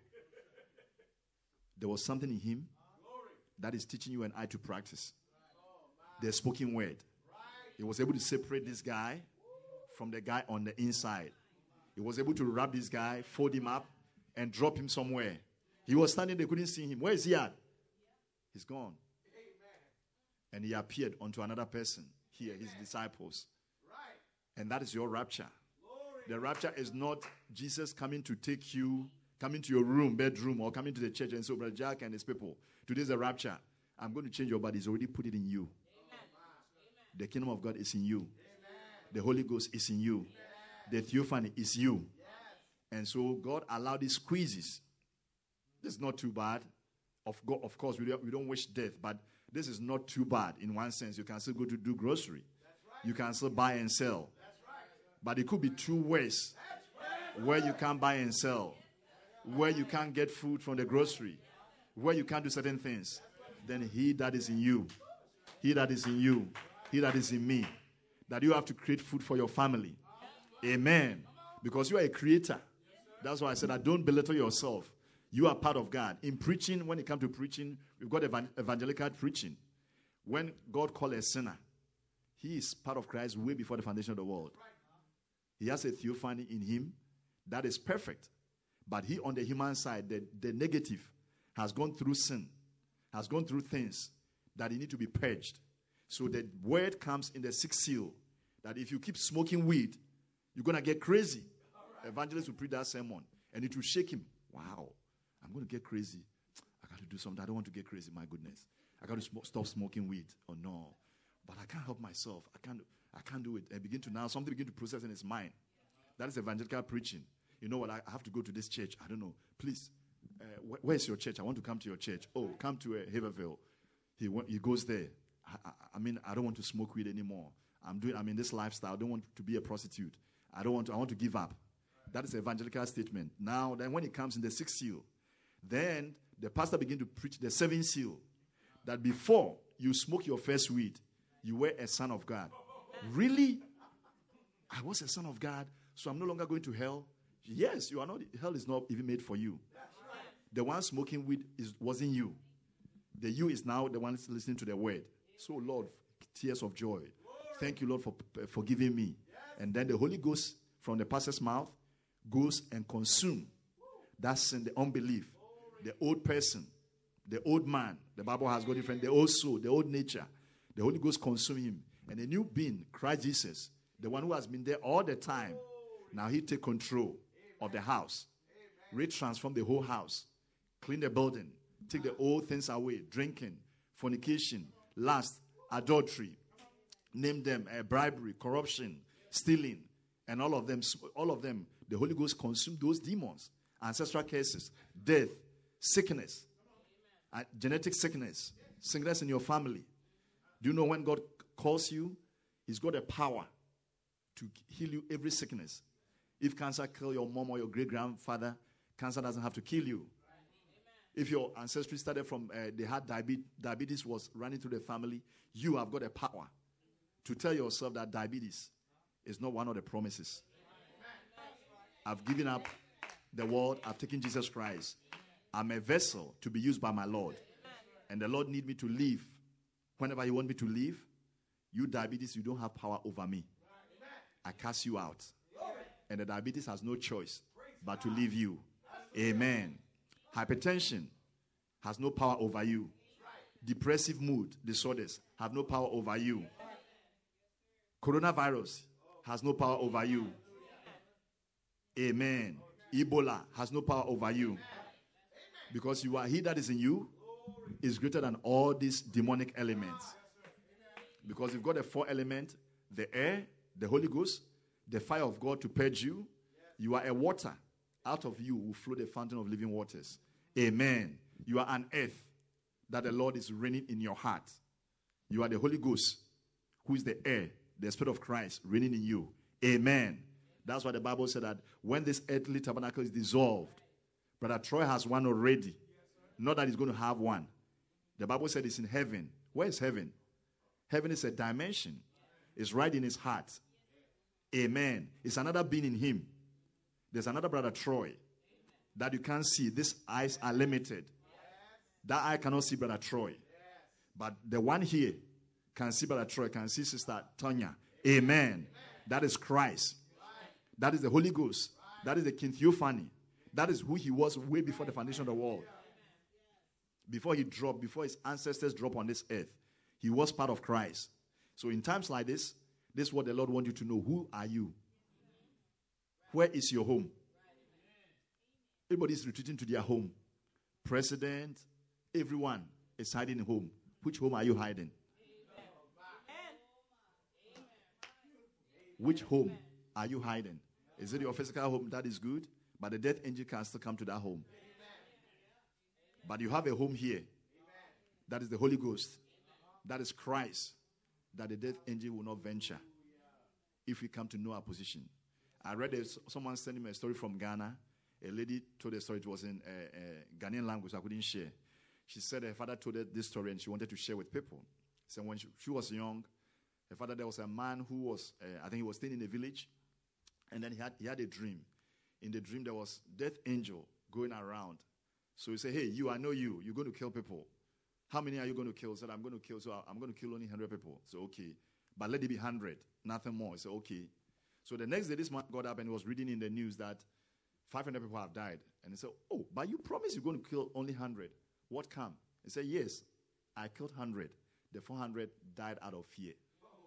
There was something in him that is teaching you and I to practice. The spoken word. He was able to separate this guy from the guy on the inside. He was able to wrap this guy, fold him up, and drop him somewhere. He was standing, they couldn't see him. Where is he at? He's gone. And he appeared unto another person here, his disciples. And that is your rapture. The rapture is not Jesus coming to take you, coming to your room, bedroom, or coming to the church and say, Brother Jack and his people, today's the rapture. I'm going to change your body. He's already put it in you. Amen. The kingdom of God is in you. Amen. The Holy Ghost is in you. Amen. The theophany is you. Yes. And so God allowed these squeezes. This is not too bad. Of, go- of course, we don't, we don't wish death, but this is not too bad in one sense. You can still go to do grocery. Right. You can still buy and sell. Right. But it could be two ways right. where you can't buy and sell, where you can't get food from the grocery, where you can't do certain things. Then he that is in you, he that is in you, he that is in me, that you have to create food for your family. Amen. Because you are a creator. That's why I said, I don't belittle yourself. You are part of God. In preaching, when it comes to preaching, we've got evan- evangelical preaching. When God called a sinner, he is part of Christ way before the foundation of the world. He has a theophany in him that is perfect. But he, on the human side, the, the negative, has gone through sin, has gone through things that he need to be purged. So the word comes in the sixth seal, that if you keep smoking weed, you're going to get crazy. Right. Evangelist will preach that sermon, and it will shake him. Wow, I'm going to get crazy. I got to do something. I don't want to get crazy, my goodness. I got to sm- stop smoking weed. Oh, no. But I can't help myself. I can't, I can't do it. And begin to now, something begin to process in his mind. That is evangelical preaching. You know what? I have to go to this church. I don't know. Please, uh, wh- where's your church? I want to come to your church. Oh, come to uh, Haverville. He w- he goes there. I, I, I mean, I don't want to smoke weed anymore. I'm doing. I'm in this lifestyle. I don't want to be a prostitute. I don't want to. I want to give up. That is evangelical statement. Now, then, when it comes in the sixth seal, then the pastor begin to preach the seventh seal. That before you smoke your first weed, you were a son of God. Really? I was a son of God, so I'm no longer going to hell. Yes, you are not. Hell is not even made for you. The one smoking weed is, wasn't you. The you is now the one listening to the word. So, Lord, tears of joy. Thank you, Lord, for uh, forgiving me. And then the Holy Ghost from the pastor's mouth goes and consume that sin, the unbelief, the old person, the old man. The Bible has got different, the old soul, the old nature. The Holy Ghost consume him. And a new being, Christ Jesus, the one who has been there all the time, now he take control of the house, retransform the whole house, clean the building, take the old things away, drinking, fornication, lust, adultery, name them, uh, bribery, corruption, stealing, and all of them, all of them, the Holy Ghost consumed those demons, ancestral curses, death, sickness, uh, genetic sickness, sickness in your family. Do you know when God calls you, he's got a power to heal you every sickness. If cancer killed your mom or your great-grandfather, cancer doesn't have to kill you. If your ancestry started from, uh, they had diabetes, diabetes was running through the family, you have got a power to tell yourself that diabetes is not one of the promises. I've given up the world. I've taken Jesus Christ. I'm a vessel to be used by my Lord. And the Lord need me to live. Whenever he want me to live, you diabetes, you don't have power over me. I cast you out. And the diabetes has no choice but to leave you. Amen. Hypertension has no power over you. Depressive mood disorders have no power over you. Coronavirus has no power over you. Amen. Ebola has no power over you. Because you are he that is in you is greater than all these demonic elements. Because you've got the four elements, the air, the Holy Ghost, the fire of God to purge you. You are a water. Out of you will flow the fountain of living waters. Amen. You are an earth that the Lord is reigning in your heart. You are the Holy Ghost, who is the air, the Spirit of Christ reigning in you. Amen. That's why the Bible said that when this earthly tabernacle is dissolved, Brother Troy has one already. Not that he's going to have one. The Bible said it's in heaven. Where is heaven? Heaven is a dimension. It's right in his heart. Amen. It's another being in him. There's another Brother Troy that you can't see. These eyes are limited. That eye cannot see Brother Troy. But the one here can see Brother Troy, can see Sister Tonya. Amen. That is Christ. That is the Holy Ghost. That is the King Theophany. That is who he was way before the foundation of the world. Before he dropped, before his ancestors dropped on this earth, he was part of Christ. So in times like this, this is what the Lord wants you to know. Who are you? Where is your home? Everybody is retreating to their home. President, everyone is hiding in home. Which home are you hiding? Which home are you hiding? Is it your physical home? That is good. But the death angel can still come to that home. But you have a home here. That is the Holy Ghost. That is Christ. That the death angel will not venture if we come to know our position. I read a, someone sending me a story from Ghana. A lady told a story. It was in uh, uh, Ghanaian language, so I couldn't share. She said her father told her this story and she wanted to share with people. So when she, she was young, her father, there was a man who was, uh, I think he was staying in a village. And then he had, he had a dream. In the dream, there was death angel going around. So he said, hey, you, I know you. You're going to kill people. How many are you going to kill? He said, I'm going to kill. So I'm going to kill only one hundred people. So, okay. But let it be one hundred. Nothing more. He said, okay. So the next day, this man got up and he was reading in the news that five hundred people have died. And he said, oh, but you promised you're going to kill only one hundred. What come? He said, yes, I killed one hundred. The four hundred died out of fear.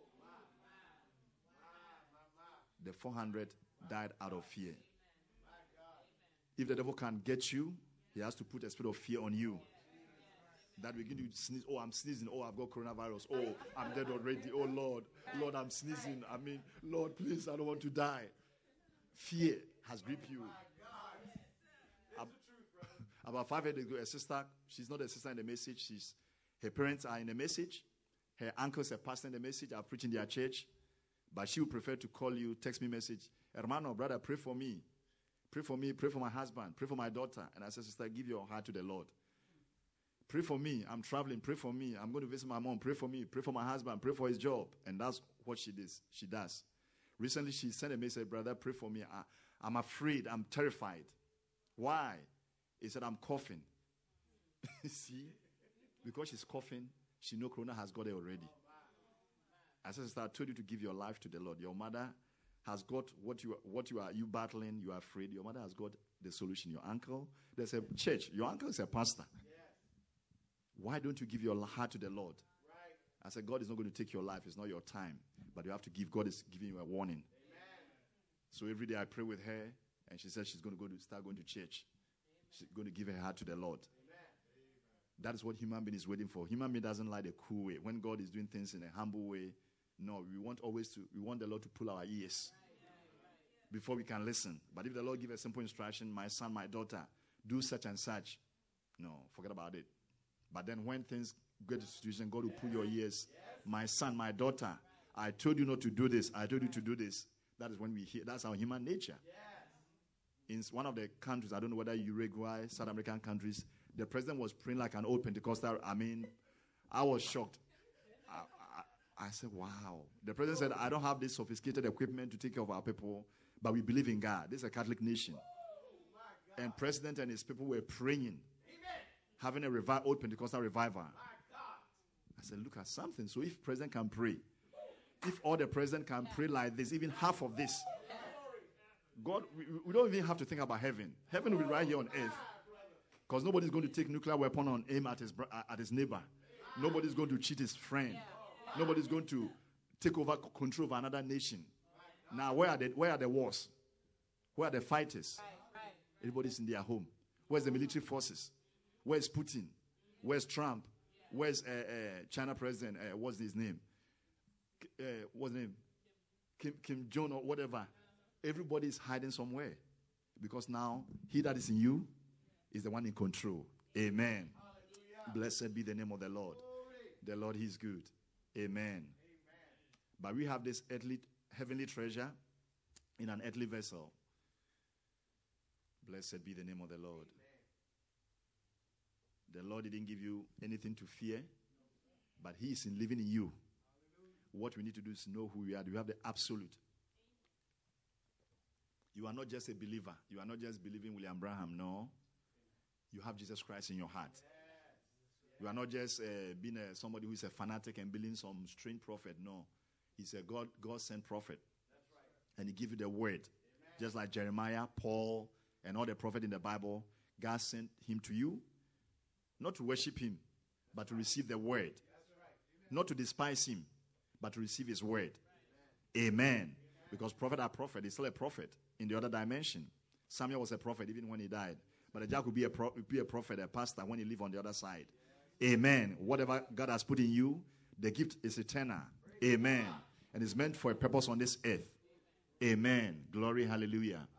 The four hundred died out of fear. If the devil can't get you, he has to put a spirit of fear on you. That we begin to sneeze. Oh, I'm sneezing. Oh, I've got coronavirus. Oh, I'm dead already. Oh, Lord. Lord, I'm sneezing. I mean, Lord, please, I don't want to die. Fear has gripped you. Ab- About five years ago, a sister, she's not a sister in the message. She's, her parents are in the message. Her uncles are pastor in the message, are preaching their church. But she would prefer to call you, text me message. Hermano, brother, pray for me. Pray for me. Pray for my husband. Pray for my daughter. And I said, sister, give your heart to the Lord. Pray for me. I'm traveling. Pray for me. I'm going to visit my mom. Pray for me. Pray for my husband. Pray for his job. And that's what she does. She does. Recently, she sent a message, brother, pray for me. I, I'm afraid. I'm terrified. Why? He said, I'm coughing. See? Because she's coughing, she knows Corona has got her already. I said, sister, I told you to give your life to the Lord. Your mother has got what you what you are you battling. You are afraid. Your mother has got the solution. Your uncle, there's a church. Your uncle is a pastor. Why don't you give your heart to the Lord? Right. I said, God is not going to take your life. It's not your time. But you have to give. God is giving you a warning. Amen. So every day I pray with her, and she says she's going to go to start going to church. Amen. She's going to give her heart to the Lord. Amen. That is what human being is waiting for. Human being doesn't like the cool way. When God is doing things in a humble way, no, we want always to, we want the Lord to pull our ears before we can listen. But if the Lord gives a simple instruction, my son, my daughter, do such and such, no, forget about it. But then when things get to the situation, God will pull your ears. My son, my daughter, I told you not to do this. I told you to do this. That is when we hear. That's our human nature. In one of the countries, I don't know whether Uruguay, South American countries, the president was praying like an old Pentecostal. I mean, I was shocked. I, I, I said, wow. The president said, I don't have this sophisticated equipment to take care of our people, but we believe in God. This is a Catholic nation. And president and his people were praying. Having a revi- old Pentecostal revival. I said, look at something. So if president can pray, if all the president can pray like this, even half of this, God, we, we don't even have to think about heaven. Heaven will be right here on earth. Because nobody's going to take nuclear weapon on aim at his, at his neighbor. Nobody's going to cheat his friend. Nobody's going to take over control of another nation. Now, where are the, where are the wars? Where are the fighters? Everybody's in their home. Where's the military forces? Where's Putin? Where's Trump? Where's uh, uh, China president? Uh, what's his name? Uh, what's his name? Kim, Kim Jong or whatever. Everybody is hiding somewhere. Because now, he that is in you is the one in control. Amen. Hallelujah. Blessed be the name of the Lord. Glory. The Lord, he is good. Amen. Amen. But we have this earthly, heavenly treasure in an earthly vessel. Blessed be the name of the Lord. The Lord didn't give you anything to fear, but he is in living in you. What we need to do is know who we are. You have the absolute. You are not just a believer. You are not just believing William Branham. No. You have Jesus Christ in your heart. You are not just uh, being a, somebody who is a fanatic and believing some strange prophet. No. He's a God, God-sent prophet. And he gives you the word. Amen. Just like Jeremiah, Paul, and all the prophets in the Bible, God sent him to you. Not to worship him, but to receive the word. Not to despise him, but to receive his word. Amen. Because prophet are prophet, he's still a prophet. in the other dimension. Samuel was a prophet even when he died. But a Jack could be a, pro- be a prophet, a pastor when he live on the other side. Amen. Whatever God has put in you, the gift is eternal. Amen. And it's meant for a purpose on this earth. Amen. Glory, hallelujah.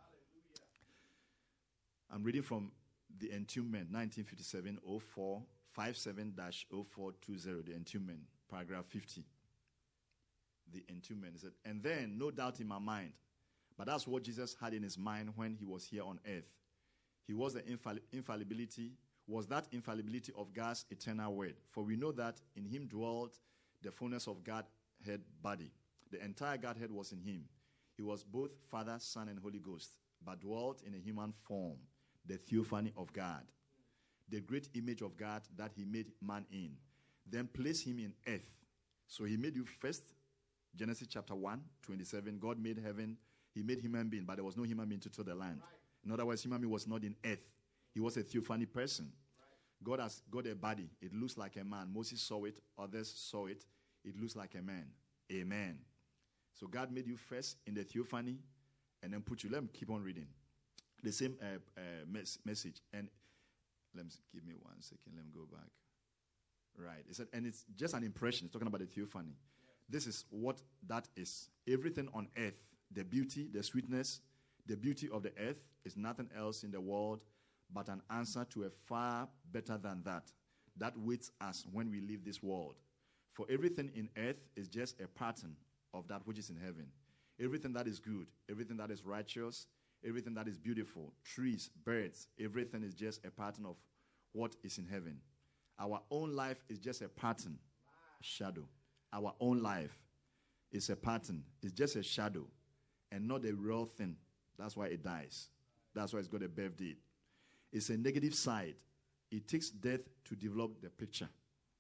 I'm reading from the Entombment, nineteen fifty-seven oh four fifty-seven dash oh four twenty, the Entombment, paragraph fifty. The Entombment said, and then, no doubt in my mind, but that's what Jesus had in his mind when he was here on earth. He was the infall- infallibility, was that infallibility of God's eternal word. For we know that in him dwelt the fullness of Godhead body. The entire Godhead was in him. He was both Father, Son, and Holy Ghost, but dwelt in a human form, the theophany of God, the great image of God that he made man in, then placed him in earth. So he made you first, Genesis chapter one, twenty-seven, God made heaven, he made human being, but there was no human being to till the land. In other words, human being was not in earth. He was a theophany person. God has got a body. It looks like a man. Moses saw it. Others saw it. It looks like a man. Amen. So God made you first in the theophany and then put you. Let me keep on reading. The same uh, uh, mes- message. And let me give me one second. Let me go back. Right. It said, and it's just an impression. It's talking about the theophany. This is what that is. Everything on earth, the beauty, the sweetness, the beauty of the earth is nothing else in the world but an answer to a far better than that. That waits us when we leave this world. For everything in earth is just a pattern of that which is in heaven. Everything that is good, everything that is righteous, everything that is beautiful, trees, birds, everything is just a pattern of what is in heaven. Our own life is just a pattern, a shadow. Our own life is a pattern. It's just a shadow and not a real thing. That's why it dies. That's why it's got a birth date. It's a negative side. It takes death to develop the picture.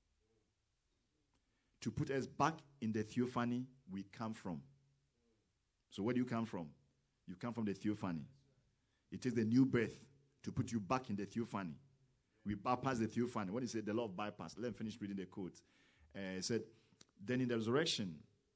To put us back in the theophany we come from. So where do you come from? You come from the theophany. It takes the new birth to put you back in the theophany. We bypass the theophany. When he said the law of bypass, let me finish reading the quote. Uh, he said, then in the resurrection,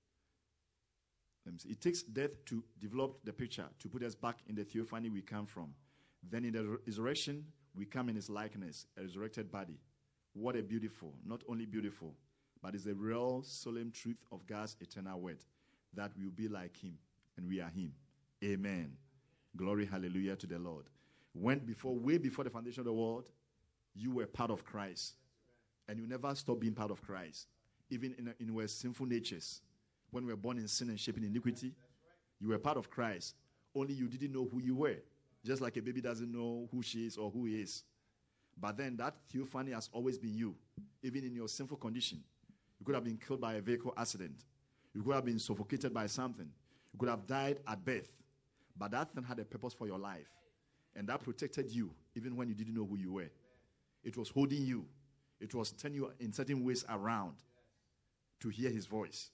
let me see, it takes death to develop the picture, to put us back in the theophany we come from. Then in the resurrection, we come in his likeness, a resurrected body. What a beautiful, not only beautiful, but it's a real solemn truth of God's eternal word, that we will be like him, and we are him. Amen. Glory, hallelujah to the Lord. When before, way before the foundation of the world, you were part of Christ, and you never stop being part of Christ, even in, in our sinful natures. When we were born in sin and shaped in iniquity, you were part of Christ. Only you didn't know who you were. Just like a baby doesn't know who she is or who he is. But then that theophany has always been you, even in your sinful condition. You could have been killed by a vehicle accident. You could have been suffocated by something. You could have died at birth. But that thing had a purpose for your life. And that protected you, even when you didn't know who you were. It was holding you. It was turning you in certain ways around to hear his voice.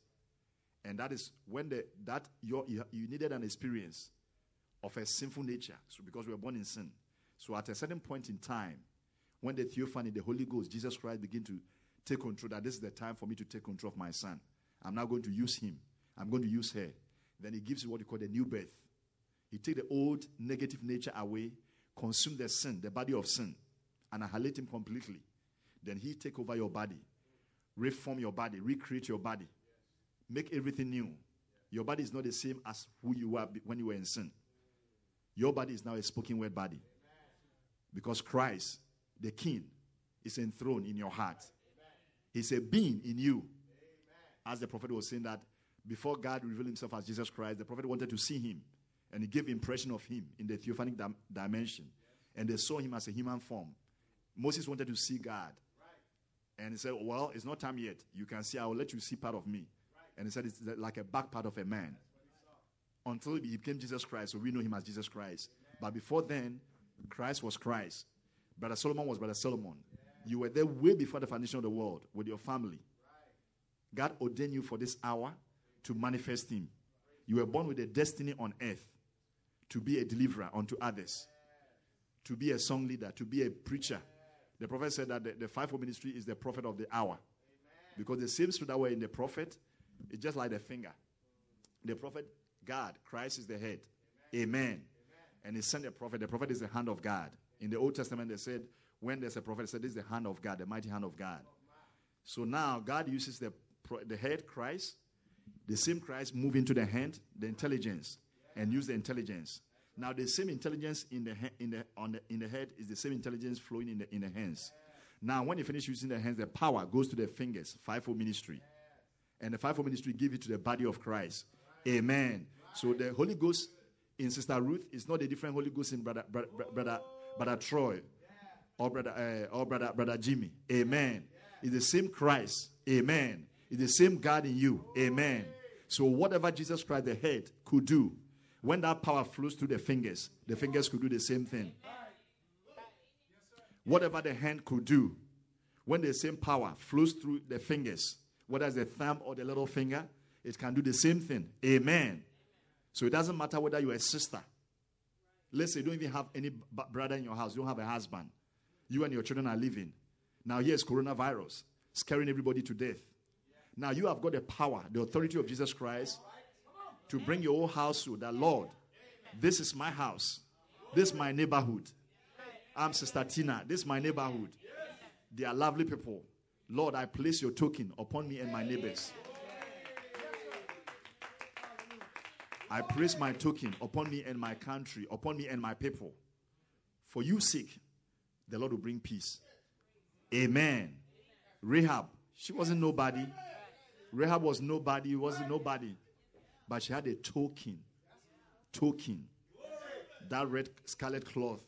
And that is when the, that you you needed an experience of a sinful nature, so because we were born in sin. So at a certain point in time, when the theophany, the Holy Ghost, Jesus Christ begin to take control, that this is the time for me to take control of my son. I'm now going to use him. I'm going to use her. Then he gives you what you call the new birth. He take the old negative nature away, consume the sin, the body of sin, annihilate him completely. Then he take over your body, reform your body, recreate your body, make everything new. Your body is not the same as who you were when you were in sin. Your body is now a spoken word body. Because Christ, the King, is enthroned in your heart. He's a being in you. As the prophet was saying that before God revealed himself as Jesus Christ, the prophet wanted to see him. And he gave impression of him in the theophanic dim- dimension. And they saw him as a human form. Moses wanted to see God. And he said, well, it's not time yet. You can see, I will let you see part of me. And he said, it's like a back part of a man. Until he became Jesus Christ, so we know him as Jesus Christ. But before then, Christ was Christ. Brother Solomon was Brother Solomon. You were there way before the foundation of the world with your family. God ordained you for this hour to manifest him. You were born with a destiny on earth to be a deliverer unto others, to be a song leader, to be a preacher. The prophet said that the, the fivefold ministry is the prophet of the hour. Because the same spirit that were in the prophet is just like the finger. The prophet, God, Christ is the head. Amen. And he sent a prophet. The prophet is the hand of God. In the Old Testament, they said, when there's a prophet, they said, this is the hand of God, the mighty hand of God. So now, God uses the, the head, Christ, the same Christ move into the hand, the intelligence, and use the intelligence. Now, the same intelligence in the, in the, on the, in the head is the same intelligence flowing in the, in the hands. Now, when you finish using the hands, the power goes to the fingers, fivefold ministry. And the fivefold ministry give it to the body of Christ. Amen. So the Holy Ghost in Sister Ruth is not a different Holy Ghost in Brother Brother, brother, brother Troy or Brother uh, or Brother Brother Jimmy. Amen. It's the same Christ. Amen. It's the same God in you. Amen. So whatever Jesus Christ, the head, could do, when that power flows through the fingers, the fingers could do the same thing. Whatever the hand could do, when the same power flows through the fingers, whether it's the thumb or the little finger, it can do the same thing. Amen. So it doesn't matter whether you're a sister. Let's say you don't even have any b- brother in your house. You don't have a husband. You and your children are living. Now here's coronavirus, scaring everybody to death. Now you have got the power, the authority of Jesus Christ to bring your whole household that, Lord, this is my house. This is my neighborhood. I'm Sister Tina. This is my neighborhood. They are lovely people. Lord, I place your token upon me and my neighbors. I place my token upon me and my country, upon me and my people. For you sake, the Lord will bring peace. Amen. Rahab, she wasn't nobody. Rahab was nobody, wasn't nobody. But she had a token. Token. That red scarlet cloth.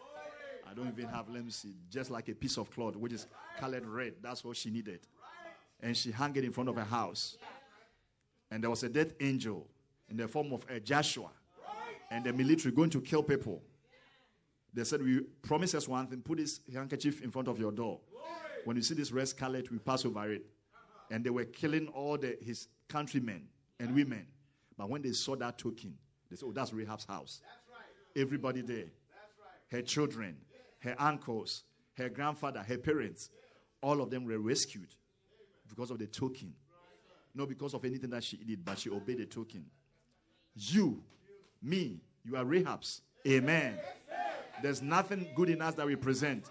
I don't even have, let me see, just like a piece of cloth, which is colored red. That's what she needed. And she hung it in front of her house. And there was a death angel in the form of a Joshua and the military going to kill people. They said, we promise us one thing, put this handkerchief in front of your door. When you see this red scarlet, we pass over it. And they were killing all the, his countrymen and women. But when they saw that token, they said, oh, that's Rahab's house. Everybody there. Her children, her uncles, her grandfather, her parents, all of them were rescued because of the token. Not because of anything that she did, but she obeyed the token. You, me, you are Rahab's. Amen. There's nothing good in us that we present.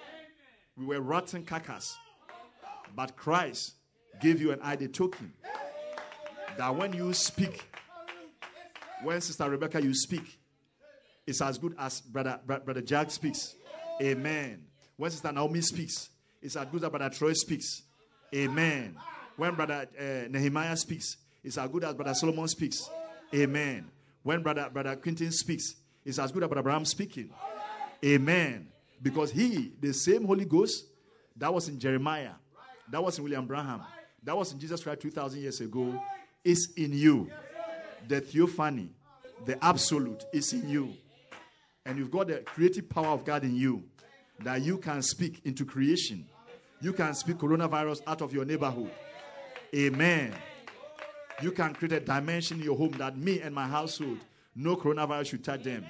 We were rotten carcass. But Christ gave you and I the token. That when you speak, when Sister Rebecca, you speak, it's as good as Brother, Brother Jack speaks. Amen. When Sister Naomi speaks, it's as good as Brother Troy speaks. Amen. When Brother uh, Nehemiah speaks, it's as good as Brother Solomon speaks. Amen. When Brother, Brother Quentin speaks, it's as good as Brother Abraham speaking. Amen. Because he, the same Holy Ghost that was in Jeremiah, that was in William Branham, that was in Jesus Christ two thousand years ago, is in you. The theophany, the absolute, is in you. And you've got the creative power of God in you that you can speak into creation. You can speak coronavirus out of your neighborhood. Amen. You can create a dimension in your home that me and my household, no coronavirus should touch them.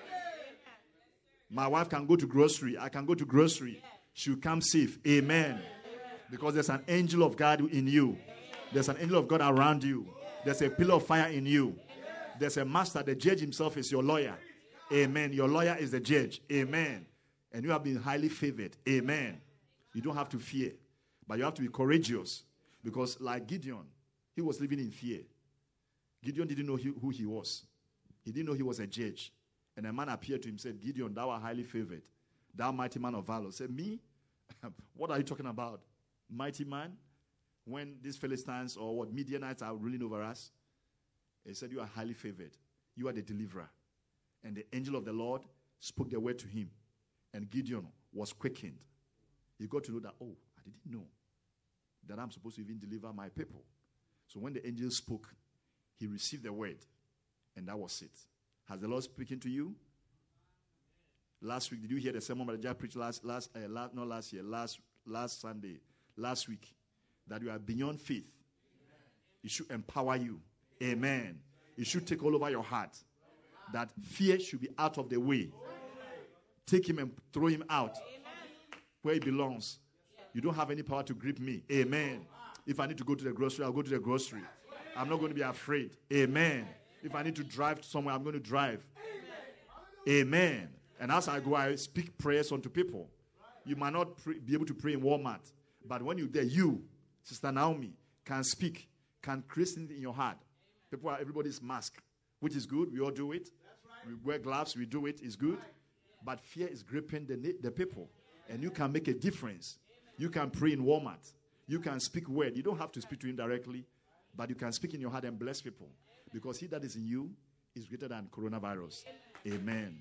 My wife can go to grocery. I can go to grocery. She'll come safe. Amen. Because there's an angel of God in you. There's an angel of God around you. There's a pillar of fire in you. There's a master. The judge himself is your lawyer. Amen. Your lawyer is the judge. Amen. And you have been highly favored. Amen. You don't have to fear. But you have to be courageous. Because like Gideon, he was living in fear. Gideon didn't know he, who he was. He didn't know he was a judge. And a man appeared to him and said, Gideon, thou art highly favored. Thou mighty man of valor. Said, me? What are you talking about? Mighty man? When these Philistines or what Midianites are ruling over us? He said, you are highly favored. You are the deliverer. And the angel of the Lord spoke the word to him. And Gideon was quickened. He got to know that, oh, I didn't know that I'm supposed to even deliver my people. So when the angel spoke, he received the word. And that was it. Has the Lord speaking to you? Last week, did you hear the sermon that I preached last, last, uh, last, not last year, last, last Sunday, last week, that you are beyond faith? It should empower you. Amen. It should take all over your heart. That fear should be out of the way. Take him and throw him out where he belongs. You don't have any power to grip me. Amen. If I need to go to the grocery, I'll go to the grocery. I'm not going to be afraid. Amen. If I need to drive somewhere, I'm going to drive. Amen. Amen. And as I go, I speak prayers unto people. You might not pray, be able to pray in Walmart, but when you're there, you, Sister Naomi, can speak, can create something in your heart. People are, everybody's masked, which is good. We all do it. We wear gloves, we do it. It's good. But fear is gripping the, the people. And you can make a difference. You can pray in Walmart. You can speak word. You don't have to speak to him directly, but you can speak in your heart and bless people. Because he that is in you is greater than coronavirus. Amen.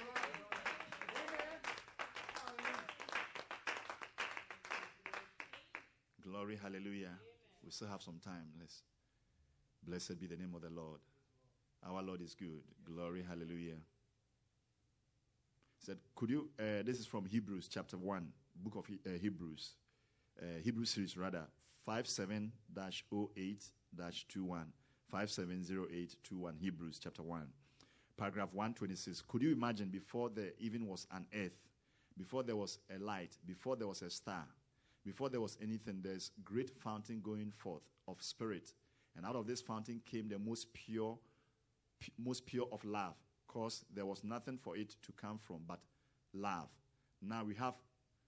Glory, hallelujah. We still have some time. Let's, blessed be the name of the Lord. Our Lord is good. Glory, hallelujah. He said, could you, uh, this is from Hebrews chapter one, book of he, uh, Hebrews, uh, Hebrews series rather, five seven dash oh eight dash twenty-one, five seven oh eight twenty-one, Hebrews chapter one, paragraph one twenty-six. Could you imagine before there even was an earth, before there was a light, before there was a star, before there was anything, there's great fountain going forth of spirit. And out of this fountain came the most pure, p- most pure of love, because there was nothing for it to come from but love. Now we have,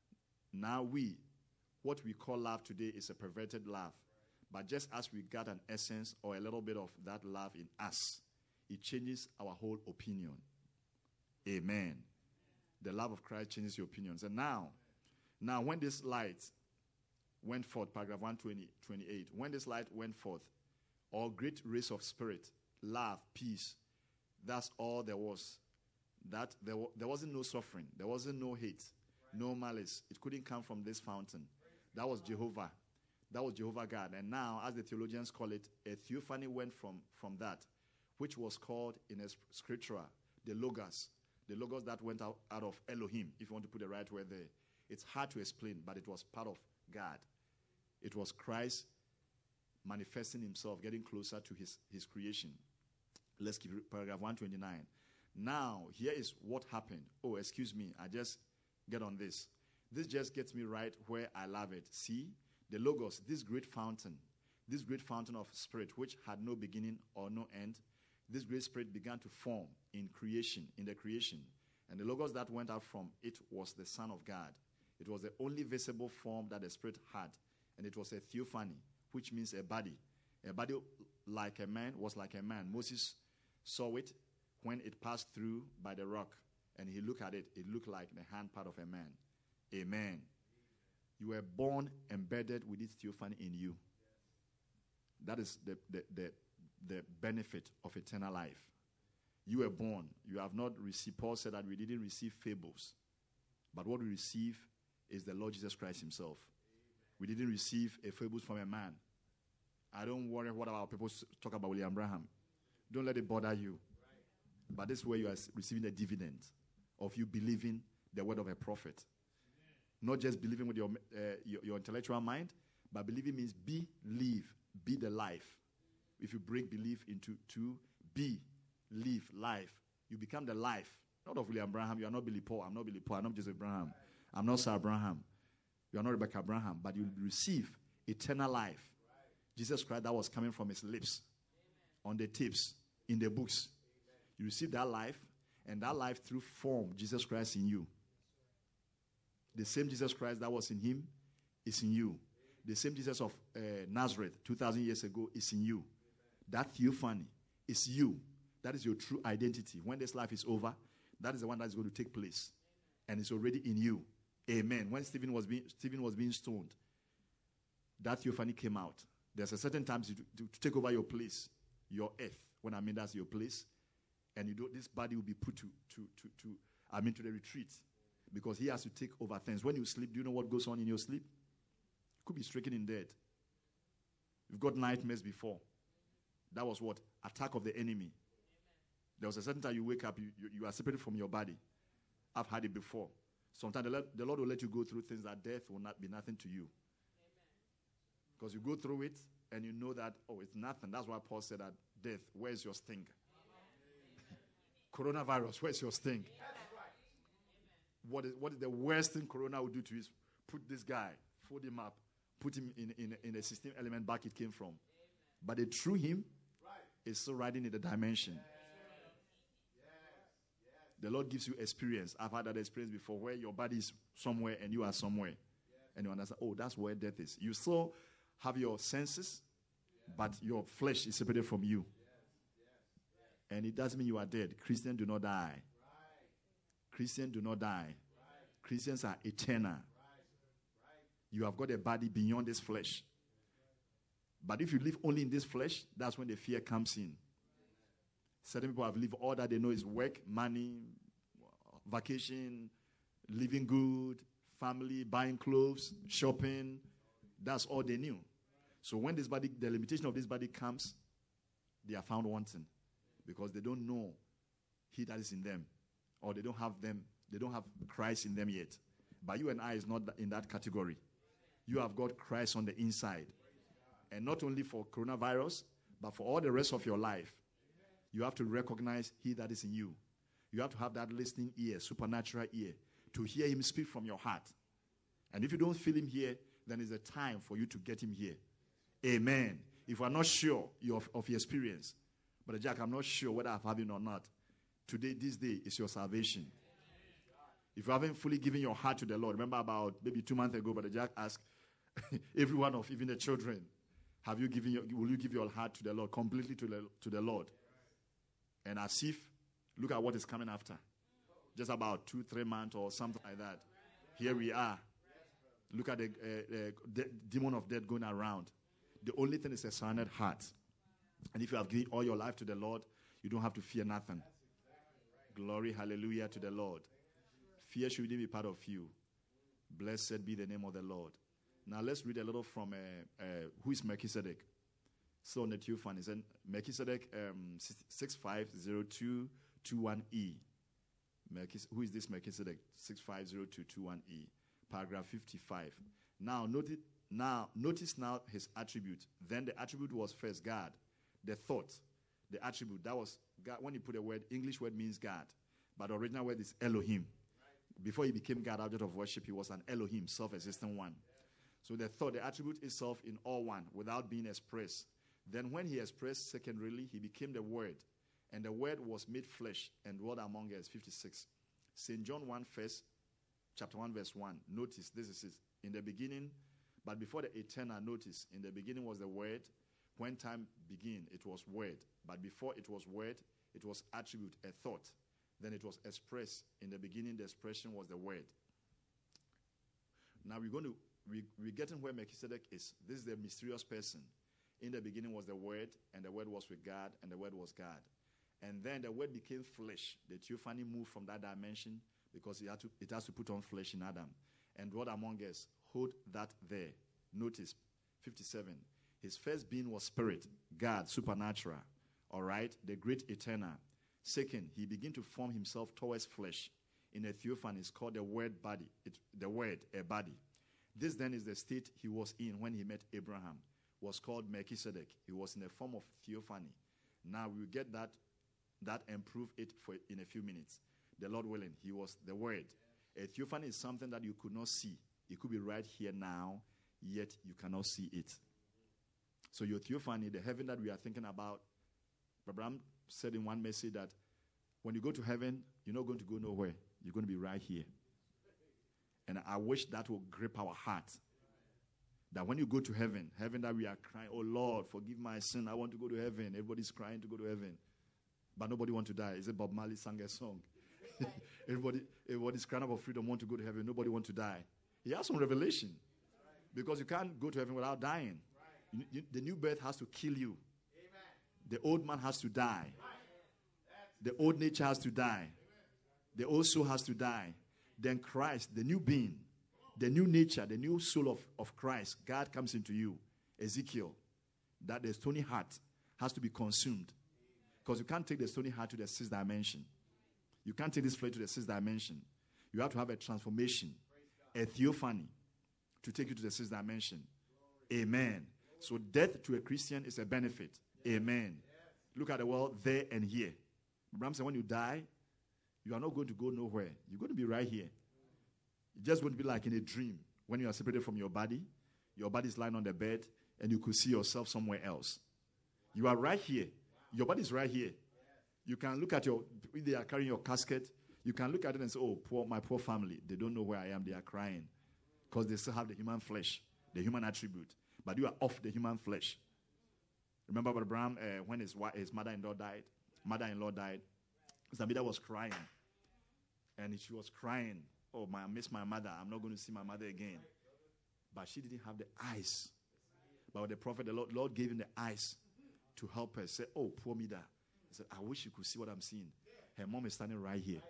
now we, what we call love today is a perverted love. But just as we got an essence or a little bit of that love in us, it changes our whole opinion. Amen. The love of Christ changes your opinions. And now, now when this light went forth, paragraph one twenty-eight, when this light went forth, all great race of spirit, love, peace, that's all there was. That there, w- there wasn't no suffering. There wasn't no hate, no malice. It couldn't come from this fountain. That was Jehovah. That was Jehovah God. And now, as the theologians call it, a theophany went from, from that, which was called in a scriptura, the Logos. The Logos that went out, out of Elohim, if you want to put the right word there. It's hard to explain, but it was part of God. It was Christ manifesting himself, getting closer to his, his creation. Let's keep paragraph one twenty-nine. Now, here is what happened. Oh, excuse me, I just get on this. This just gets me right where I love it. See, the Logos, this great fountain, this great fountain of spirit, which had no beginning or no end, this great spirit began to form in creation, in the creation. And the Logos that went out from it was the Son of God. It was the only visible form that the Spirit had. And it was a theophany, which means a body. A body like a man was like a man. Moses saw it when it passed through by the rock. And he looked at it. It looked like the hand part of a man. Amen. You were born embedded with this theophany in you. That is the, the, the, the benefit of eternal life. You were born. You have not received, Paul said that we didn't receive fables. But what we receive is the Lord Jesus Christ himself. We didn't receive a fables from a man. I don't worry what our people talk about William Branham. Don't let it bother you. But this is where you are receiving the dividend of you believing the word of a prophet. Not just believing with your, uh, your, your intellectual mind, but believing means be, live, be the life. If you break belief into two, be, live, life, you become the life. Not of William Branham. You are not Billy Paul. I'm not Billy Paul. I'm not Joseph Branham. I'm not Sarah Branham. You are not Rebecca Branham. But you receive eternal life. Jesus Christ, that was coming from his lips, on the tapes, in the books. You receive that life, and that life through form, Jesus Christ in you. The same Jesus Christ that was in him is in you. The same Jesus of uh, Nazareth two thousand years ago is in you. That theophany is you. That is your true identity. When this life is over, that is the one that is going to take place. And it's already in you. Amen. When Stephen was being, Stephen was being stoned, that theophany came out. There's a certain time to, to, to take over your place, your earth. When I mean that's your place. And you do, this body will be put to, to, to, to, I mean to the retreat. Because he has to take over things. When you sleep, do you know what goes on in your sleep? You could be stricken in death. You've got nightmares before. That was what? Attack of the enemy. There was a certain time you wake up, you, you, you are separated from your body. I've had it before. Sometimes the, the Lord will let you go through things that death will not be nothing to you. Because you go through it and you know that, oh, it's nothing. That's why Paul said that death, where's your sting? Coronavirus, where's your sting? What is, what is the worst thing Corona will do to you is put this guy, fold him up, put him in, in, in a system element back it came from. But they threw him is still riding in the dimension. The Lord gives you experience. I've had that experience before where your body is somewhere and you are somewhere. And you understand, oh, that's where death is. You still have your senses, but your flesh is separated from you. And it doesn't mean you are dead. Christians do not die. Christians do not die. Christians are eternal. You have got a body beyond this flesh. But if you live only in this flesh, that's when the fear comes in. Certain people have lived all that they know is work, money, vacation, living good, family, buying clothes, shopping. That's all they knew. So when this body, the limitation of this body comes, they are found wanting because they don't know he that is in them, or they don't have them. They don't have Christ in them yet. But you and I is not in that category. You have got Christ on the inside. And not only for coronavirus, but for all the rest of your life, you have to recognize he that is in you. You have to have that listening ear, supernatural ear, to hear him speak from your heart. And if you don't feel him here, then it's a time for you to get him here. Amen. If you are not sure of, of your experience, Brother Jack, I'm not sure whether I've had it or not. Today, this day is your salvation. If you haven't fully given your heart to the Lord, remember about maybe two months ago, Brother Jack asked every one of even the children, have you given your, will you give your heart to the Lord, completely to the, to the Lord? And as if, look at what is coming after. Just about two, three months or something like that. Here we are. Look at the, uh, the, the demon of death going around. The only thing is a surrendered heart. And if you have given all your life to the Lord, you don't have to fear nothing. Glory, hallelujah to the Lord. Fear shouldn't be part of you. Blessed be the name of the Lord. Now let's read a little from uh, uh, who is Melchizedek. So on the two fun is Melchizedek um, six five zero two two one E. Melchizedek, who is this Melchizedek? six five zero two two one E. Paragraph fifty-five. Now notice now notice now his attribute. Then the attribute was first God. The thought, the attribute, that was God. When you put a word, English word means God. But the original word is Elohim. Before he became God, object of worship, he was an Elohim, self-existent one. So the thought, the attribute itself in all one, without being expressed. Then when he expressed secondarily, he became the Word. And the Word was made flesh and dwelt among us. fifty-six. Saint John one, first, chapter one, verse one. Notice, this is it. In the beginning, but before the eternal, notice, in the beginning was the Word. When time began, it was Word. But before it was Word, it was attribute, a thought. Then it was expressed. In the beginning, the expression was the Word. Now we're going to, we, we're getting where Melchizedek is. This is the mysterious person. In the beginning was the Word, and the Word was with God, and the Word was God. And then the Word became flesh. The theophany moved from that dimension because it, had to, it has to put on flesh in Adam. And dwelt among us. Hold that there. Notice, fifty-seven. His first being was spirit, God, supernatural. All right? The great eternal. Second, he began to form himself towards flesh. In a theophany, it's called the Word body. It, the Word, a body. This then is the state he was in when he met Abraham. Was called Melchizedek. He was in the form of theophany. Now we will get that, that and prove it for in a few minutes. The Lord willing, he was the Word. A theophany is something that you could not see. It could be right here now, yet you cannot see it. So your theophany, the heaven that we are thinking about, Abraham said in one message that when you go to heaven, you're not going to go nowhere. You're going to be right here. And I wish that will grip our heart. That when you go to heaven, heaven that we are crying, oh Lord, forgive my sin, I want to go to heaven. Everybody's crying to go to heaven. But nobody wants to die. Is it Bob Marley sang a song? everybody, everybody's crying about freedom, want to go to heaven. Nobody wants to die. He has some revelation. Because you can't go to heaven without dying. You, you, the new birth has to kill you. The old man has to die. The old nature has to die. The old soul has to die. Then Christ, the new being, the new nature, the new soul of, of Christ, God comes into you. Ezekiel, that the stony heart has to be consumed. Because you can't take the stony heart to the sixth dimension. You can't take this flesh to the sixth dimension. You have to have a transformation, a theophany, to take you to the sixth dimension. Amen. So death to a Christian is a benefit. Amen. Look at the world there and here. Abraham said when you die, you are not going to go nowhere. You're going to be right here. It's just going to be like in a dream. When you are separated from your body, your body is lying on the bed, and you could see yourself somewhere else. You are right here. Your body is right here. You can look at your, if they are carrying your casket, you can look at it and say, oh, poor, my poor family. They don't know where I am. They are crying because they still have the human flesh, the human attribute. But you are off the human flesh. Remember Brother Abraham, uh, when his, his mother-in-law died, mother-in-law died, Zamida was crying. And she was crying, oh, my, I miss my mother. I'm not going to see my mother again. But she didn't have the eyes. But the prophet, the Lord, Lord gave him the eyes to help her. Say, oh, poor Mida. He said, I wish you could see what I'm seeing. Her mom is standing right here.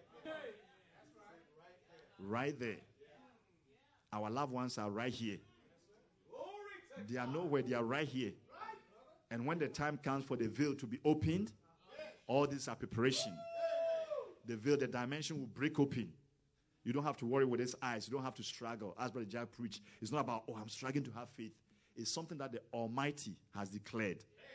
Right there. Our loved ones are right here. They are nowhere. They are right here. And when the time comes for the veil to be opened, all these are preparation. The veil, the dimension will break open. You don't have to worry with his eyes. You don't have to struggle. As Brother Jack preached, it's not about, oh, I'm struggling to have faith. It's something that the Almighty has declared.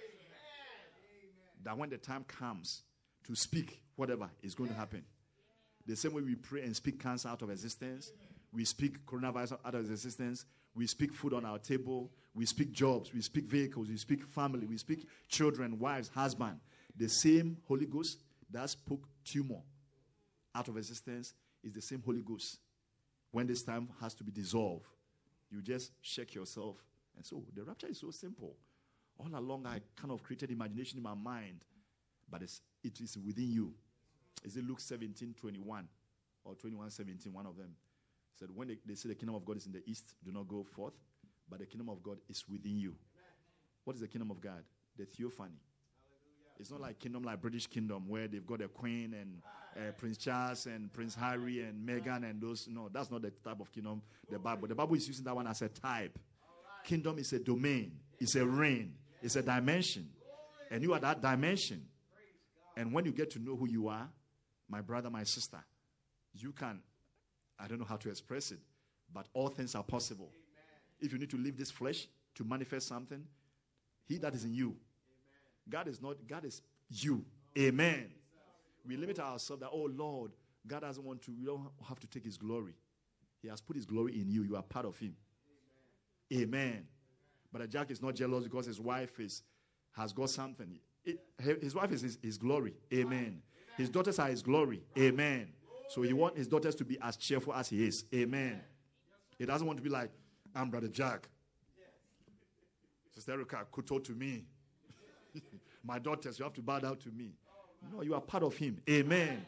That when the time comes to speak, whatever is going to happen. The same way we pray and speak cancer out of existence, we speak coronavirus out of existence, we speak food on our table, we speak jobs, we speak vehicles, we speak family, we speak children, wives, husband. The same Holy Ghost that spoke tumor out of existence is the same Holy Ghost. When this time has to be dissolved, you just shake yourself. And so the rapture is so simple. All along, I kind of created imagination in my mind, but it's, it is within you. Is it Luke seventeen twenty-one or twenty-one seventeen? One of them said, when they, they say the kingdom of God is in the east, do not go forth, but the kingdom of God is within you. What is the kingdom of God? The theophany. It's not like kingdom like British kingdom where they've got a queen and uh, Prince Charles and Prince Harry and Meghan and those. No, that's not the type of kingdom the Bible. The Bible is using that one as a type. Kingdom is a domain. It's a reign. It's a dimension. And you are that dimension. And when you get to know who you are, my brother, my sister, you can, I don't know how to express it, but all things are possible. If you need to leave this flesh to manifest something, he that is in you. God is not, God is you. Amen. We limit ourselves that, oh Lord, God doesn't want to, we don't have to take his glory. He has put his glory in you. You are part of him. Amen. Amen. But Jack is not jealous because his wife is has got something. It, his wife is his, his glory. Amen. His daughters are his glory. Amen. So he wants his daughters to be as cheerful as he is. Amen. He doesn't want to be like, I'm Brother Jack. Sister Erica could talk to me. My daughters, you have to bow down to me. No, you are part of him. Amen.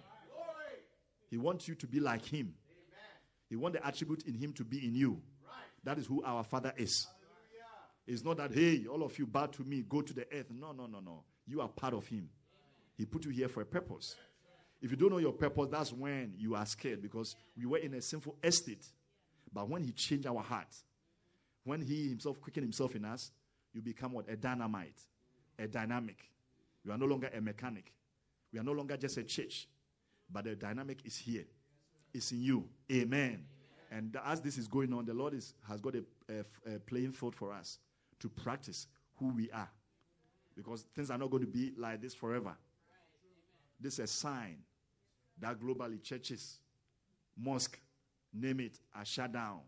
He wants you to be like him. He wants the attribute in him to be in you. That is who our Father is. It's not that, hey, all of you bow to me, go to the earth. No, no, no, no. You are part of him. He put you here for a purpose. If you don't know your purpose, that's when you are scared, because we were in a sinful estate. But when he changed our hearts, when he himself quickened himself in us, you become what? A dynamite, a dynamic. You are no longer a mechanic. We are no longer just a church. But the dynamic is here. It's in you. Amen. And as this is going on, the Lord is, has got a, a, a playing field for us to practice who we are. Because things are not going to be like this forever. This is a sign that globally churches, mosque, name it, are shut down.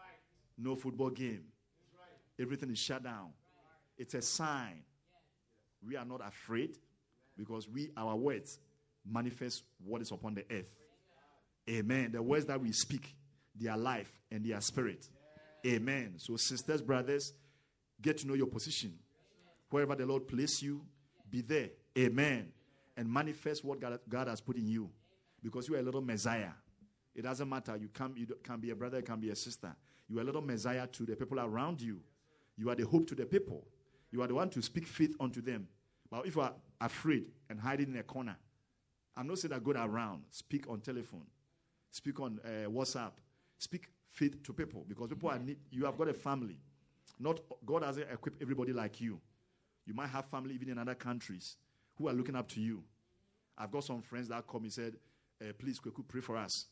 No football game. Everything is shut down. It's a sign. We are not afraid because we, our words, manifest what is upon the earth. Amen. The words that we speak, they are life and they are spirit. Amen. So sisters, brothers, get to know your position. Wherever the Lord place you, be there. Amen. And manifest what God, God has put in you. Because you are a little Messiah. It doesn't matter. You can, you can be a brother, you can be a sister. You are a little Messiah to the people around you. You are the hope to the people. You are the one to speak faith unto them. But if you are afraid and hiding in a corner, I'm not saying that go around. Speak on telephone. Speak on uh, WhatsApp. Speak faith to people. Because people are need, you have got a family. Not God hasn't equipped everybody like you. You might have family even in other countries who are looking up to you. I've got some friends that come and said, uh, please, Kweku, pray for us.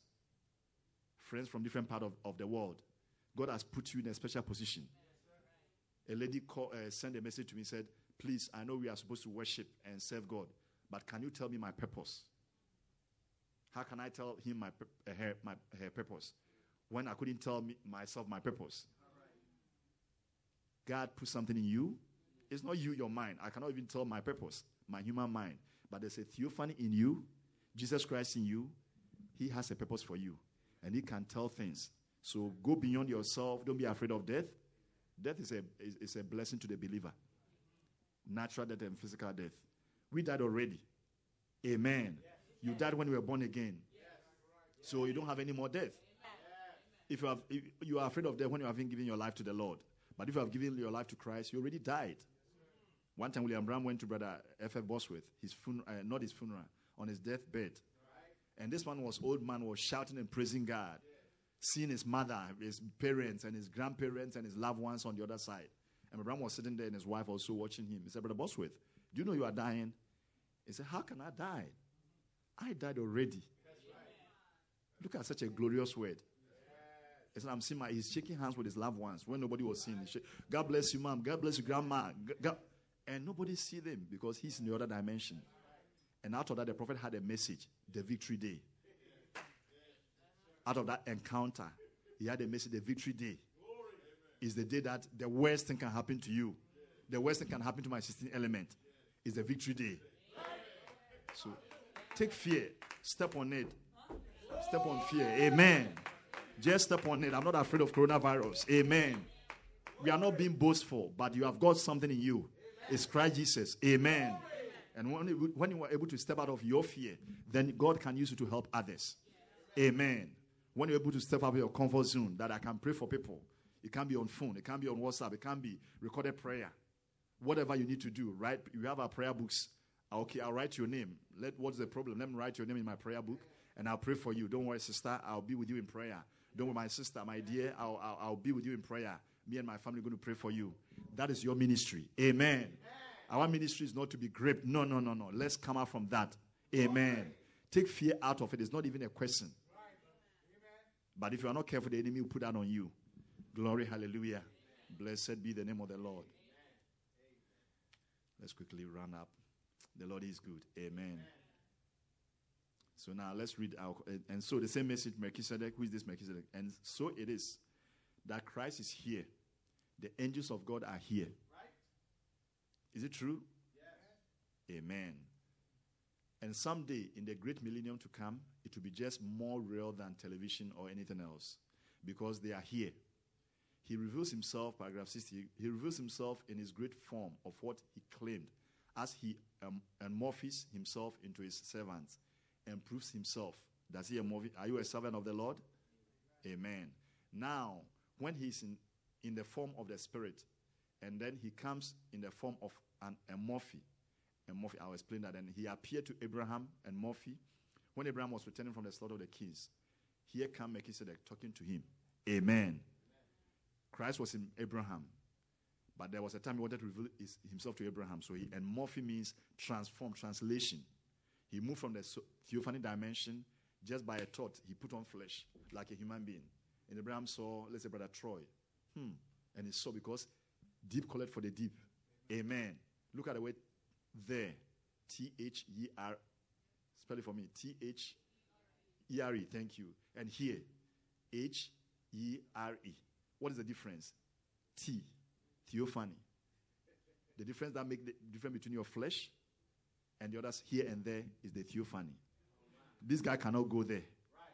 Friends from different parts of, of the world. God has put you in a special position. A lady call, uh, sent a message to me and said, please, I know we are supposed to worship and serve God, but can you tell me my purpose? How can I tell him my, uh, her, my her purpose when I couldn't tell me, myself my purpose? God put something in you. It's not you, your mind. I cannot even tell my purpose, my human mind. But there's a theophany in you, Jesus Christ in you. He has a purpose for you, and he can tell things. So go beyond yourself. Don't be afraid of death. Death is a, is, is a blessing to the believer. Natural death and physical death. We died already. Amen. Yes. You died when you were born again. Yes. So you don't have any more death. If you, have, if you are afraid of death when you haven't given your life to the Lord. But if you have given your life to Christ, you already died. One time William Branham went to Brother F F Bosworth, his fun- uh, not his funeral, on his deathbed. And this one was, old man was shouting and praising God, seeing his mother, his parents, and his grandparents, and his loved ones on the other side. And Brother Branham was sitting there and his wife also watching him. He said, Brother Bosworth, do you know you are dying? He said, how can I die? I died already. Look at such a glorious word. He said, I'm seeing my, he's shaking hands with his loved ones when nobody was seeing. He God bless you, mom. God bless you, grandma. God. And nobody see them because he's in the other dimension. And out of that, the prophet had a message, the victory day. Out of that encounter, he had a message, the victory day. Is the day that the worst thing can happen to you. The worst thing can happen to my sixteenth element. Is the victory day. So, take fear. Step on it. Step on fear. Amen. Just step on it. I'm not afraid of coronavirus. Amen. We are not being boastful, but you have got something in you. It's Christ Jesus. Amen. And when you, when you are able to step out of your fear, then God can use you to help others. Amen. When you're able to step out of your comfort zone, that I can pray for people. It can be on phone. It can be on WhatsApp. It can be recorded prayer. Whatever you need to do, right? You have our prayer books. Okay, I'll write your name. Let What's the problem? Let me write your name in my prayer book, and I'll pray for you. Don't worry, sister. I'll be with you in prayer. Don't worry, my sister, my dear. I'll, I'll, I'll be with you in prayer. Me and my family are going to pray for you. That is your ministry. Amen. Amen. Our ministry is not to be gripped. No, no, no, no. Let's come out from that. Amen. Take fear out of it. It's not even a question. But if you are not careful, the enemy will put that on you. Glory, hallelujah. Blessed be the name of the Lord. Let's quickly run up. The Lord is good. Amen. So now let's read our, and so the same message, Melchizedek. Who is this Melchizedek? And so it is that Christ is here. The angels of God are here. Is it true? Yes. Amen. And someday in the great millennium to come, it will be just more real than television or anything else, because they are here. He reveals himself, paragraph sixty, he reveals himself in his great form of what he claimed, as he um, morphs himself into his servants and proves himself. Does he a morph? Are you a servant of the Lord? Amen. Amen. Now, when he's in, in the form of the Spirit, and then he comes in the form of an, a morphe, a morphe, I'll explain that. And he appeared to Abraham and morphe when Abraham was returning from the slaughter of the kings. Here comes Melchizedek talking to him. Amen. Christ was in Abraham, but there was a time he wanted to reveal his, himself to Abraham. So he, and morphe means transform, translation. He moved from the theophany dimension just by a thought. He put on flesh like a human being. And Abraham saw, let's say, Brother Troy. Hmm. And he saw, because deep calleth for the deep. Amen. Look at the word there. T H E R. Spell it for me. T H E R E. Thank you. And here. H E R E. What is the difference? T. Theophany. The difference that makes the difference between your flesh and the others here and there is the theophany. This guy cannot go there.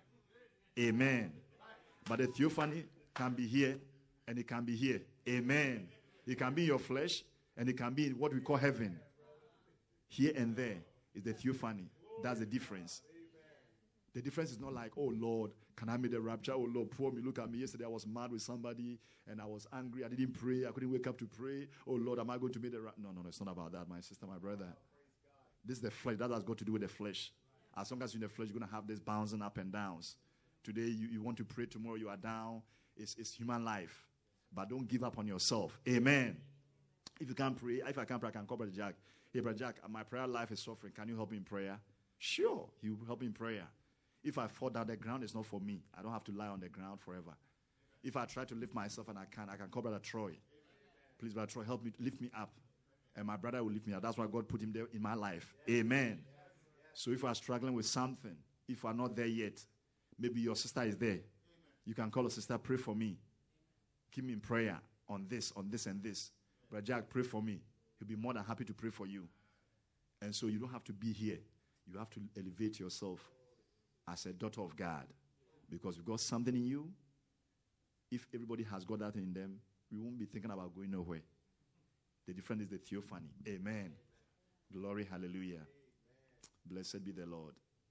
Amen. But the theophany can be here and it can be here. Amen. It can be in your flesh and it can be in what we call heaven. Here and there is the theophany. That's the difference. The difference is not like, oh Lord, can I make the rapture? Oh Lord, pour me. Look at me. Yesterday I was mad with somebody and I was angry. I didn't pray. I couldn't wake up to pray. Oh Lord, am I going to make the rapture? No, no, no. It's not about that, my sister, my brother. This is the flesh. That has got to do with the flesh. As long as you're in the flesh, you're going to have this bouncing up and downs. Today, you, you want to pray. Tomorrow, you are down. It's, it's human life. But don't give up on yourself. Amen. If you can't pray, if I can't pray, I can call Brother Jack. Hey, Brother Jack, my prayer life is suffering. Can you help me in prayer? Sure, he will help me in prayer. If I fall down, the ground is not for me. I don't have to lie on the ground forever. If I try to lift myself and I can't, I can call Brother Troy. Please, Brother Troy, help me, lift me up. And my brother will lift me up. That's why God put him there in my life. Amen. So if you are struggling with something, if you are not there yet, maybe your sister is there. You can call your sister, pray for me. Keep me in prayer on this, on this and this. Brother Jack, pray for me. He'll be more than happy to pray for you. And so you don't have to be here. You have to elevate yourself as a daughter of God. Because you've got something in you. If everybody has got that in them, we won't be thinking about going nowhere. The difference is the theophany. Amen. Glory, hallelujah. Blessed be the Lord.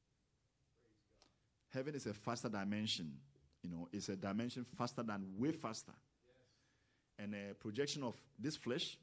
Heaven is a faster dimension. You know, it's a dimension faster than, way faster. And a projection of this flesh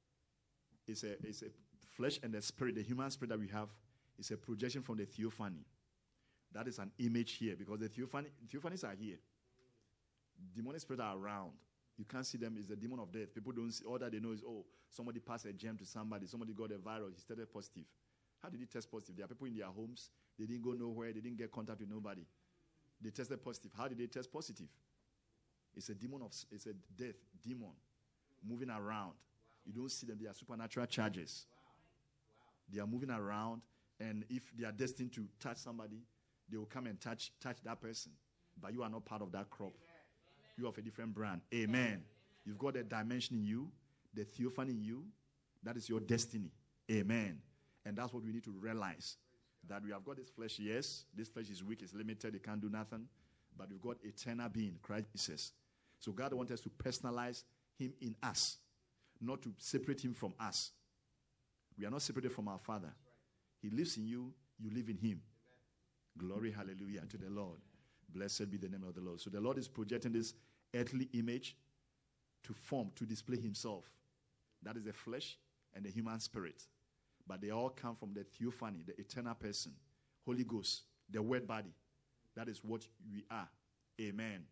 is a, is a flesh and the spirit, the human spirit that we have, is a projection from the theophany. That is an image here, because the theophany, theophanies are here. Demonic spirits are around. You can't see them. It's the demon of death. People don't see. All that they know is, oh, somebody passed a gem to somebody. Somebody got a virus. He tested positive. How did he test positive? There are people in their homes. They didn't go nowhere. They didn't get contact with nobody. They tested positive. How did they test positive? It's a demon of, it's a death demon moving around. You don't see them. They are supernatural charges. They are moving around, and if they are destined to touch somebody, they will come and touch touch that person. But you are not part of that crop. You have a different brand. Amen. You've got a dimension in you, the theophany in you. That is your destiny. Amen. And that's what we need to realize. That we have got this flesh, yes. This flesh is weak, it's limited, it can't do nothing. But we've got eternal being, Christ Jesus. So God wants us to personalize him in us, not to separate him from us. We are not separated from our Father. He lives in you, you live in him. Glory, hallelujah, to the Lord. Blessed be the name of the Lord. So the Lord is projecting this earthly image to form, to display himself. That is the flesh and the human spirit. But they all come from the theophany, the eternal person, Holy Ghost, the word body. That is what we are. Amen.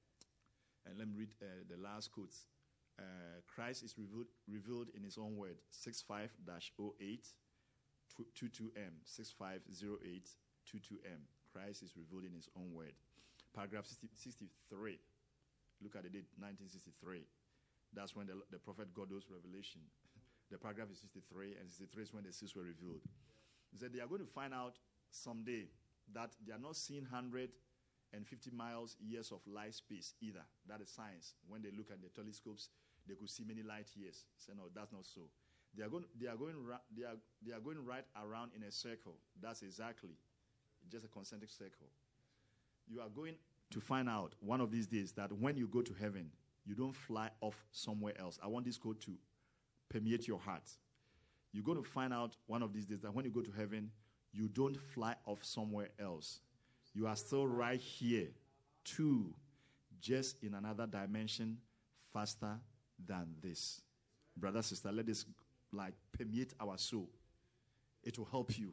And let me read uh, the last quotes. Uh, Christ is revealed, revealed in his own word, sixty-five oh eight twenty-two M, sixty-five oh eight twenty-two M. Christ is revealed in his own word. Paragraph sixty-three. Look at the date, nineteen sixty-three. That's when the, the prophet got those revelation. The paragraph is sixty-three, and sixty-three is when the seals were revealed. He said they are going to find out someday that they are not seeing one hundred fifty miles years of light space either. That is science. When they look at the telescopes, they could see many light years. Say no, that's not so. They are going. They are going. They are. They are going right around in a circle. That's exactly just a concentric circle. You are going to find out one of these days that when you go to heaven, you don't fly off somewhere else. I want this code to permeate your heart. You're going to find out one of these days that when you go to heaven, you don't fly off somewhere else. You are still right here, too, just in another dimension, faster than this. Brother, sister, let this like permeate our soul. It will help you.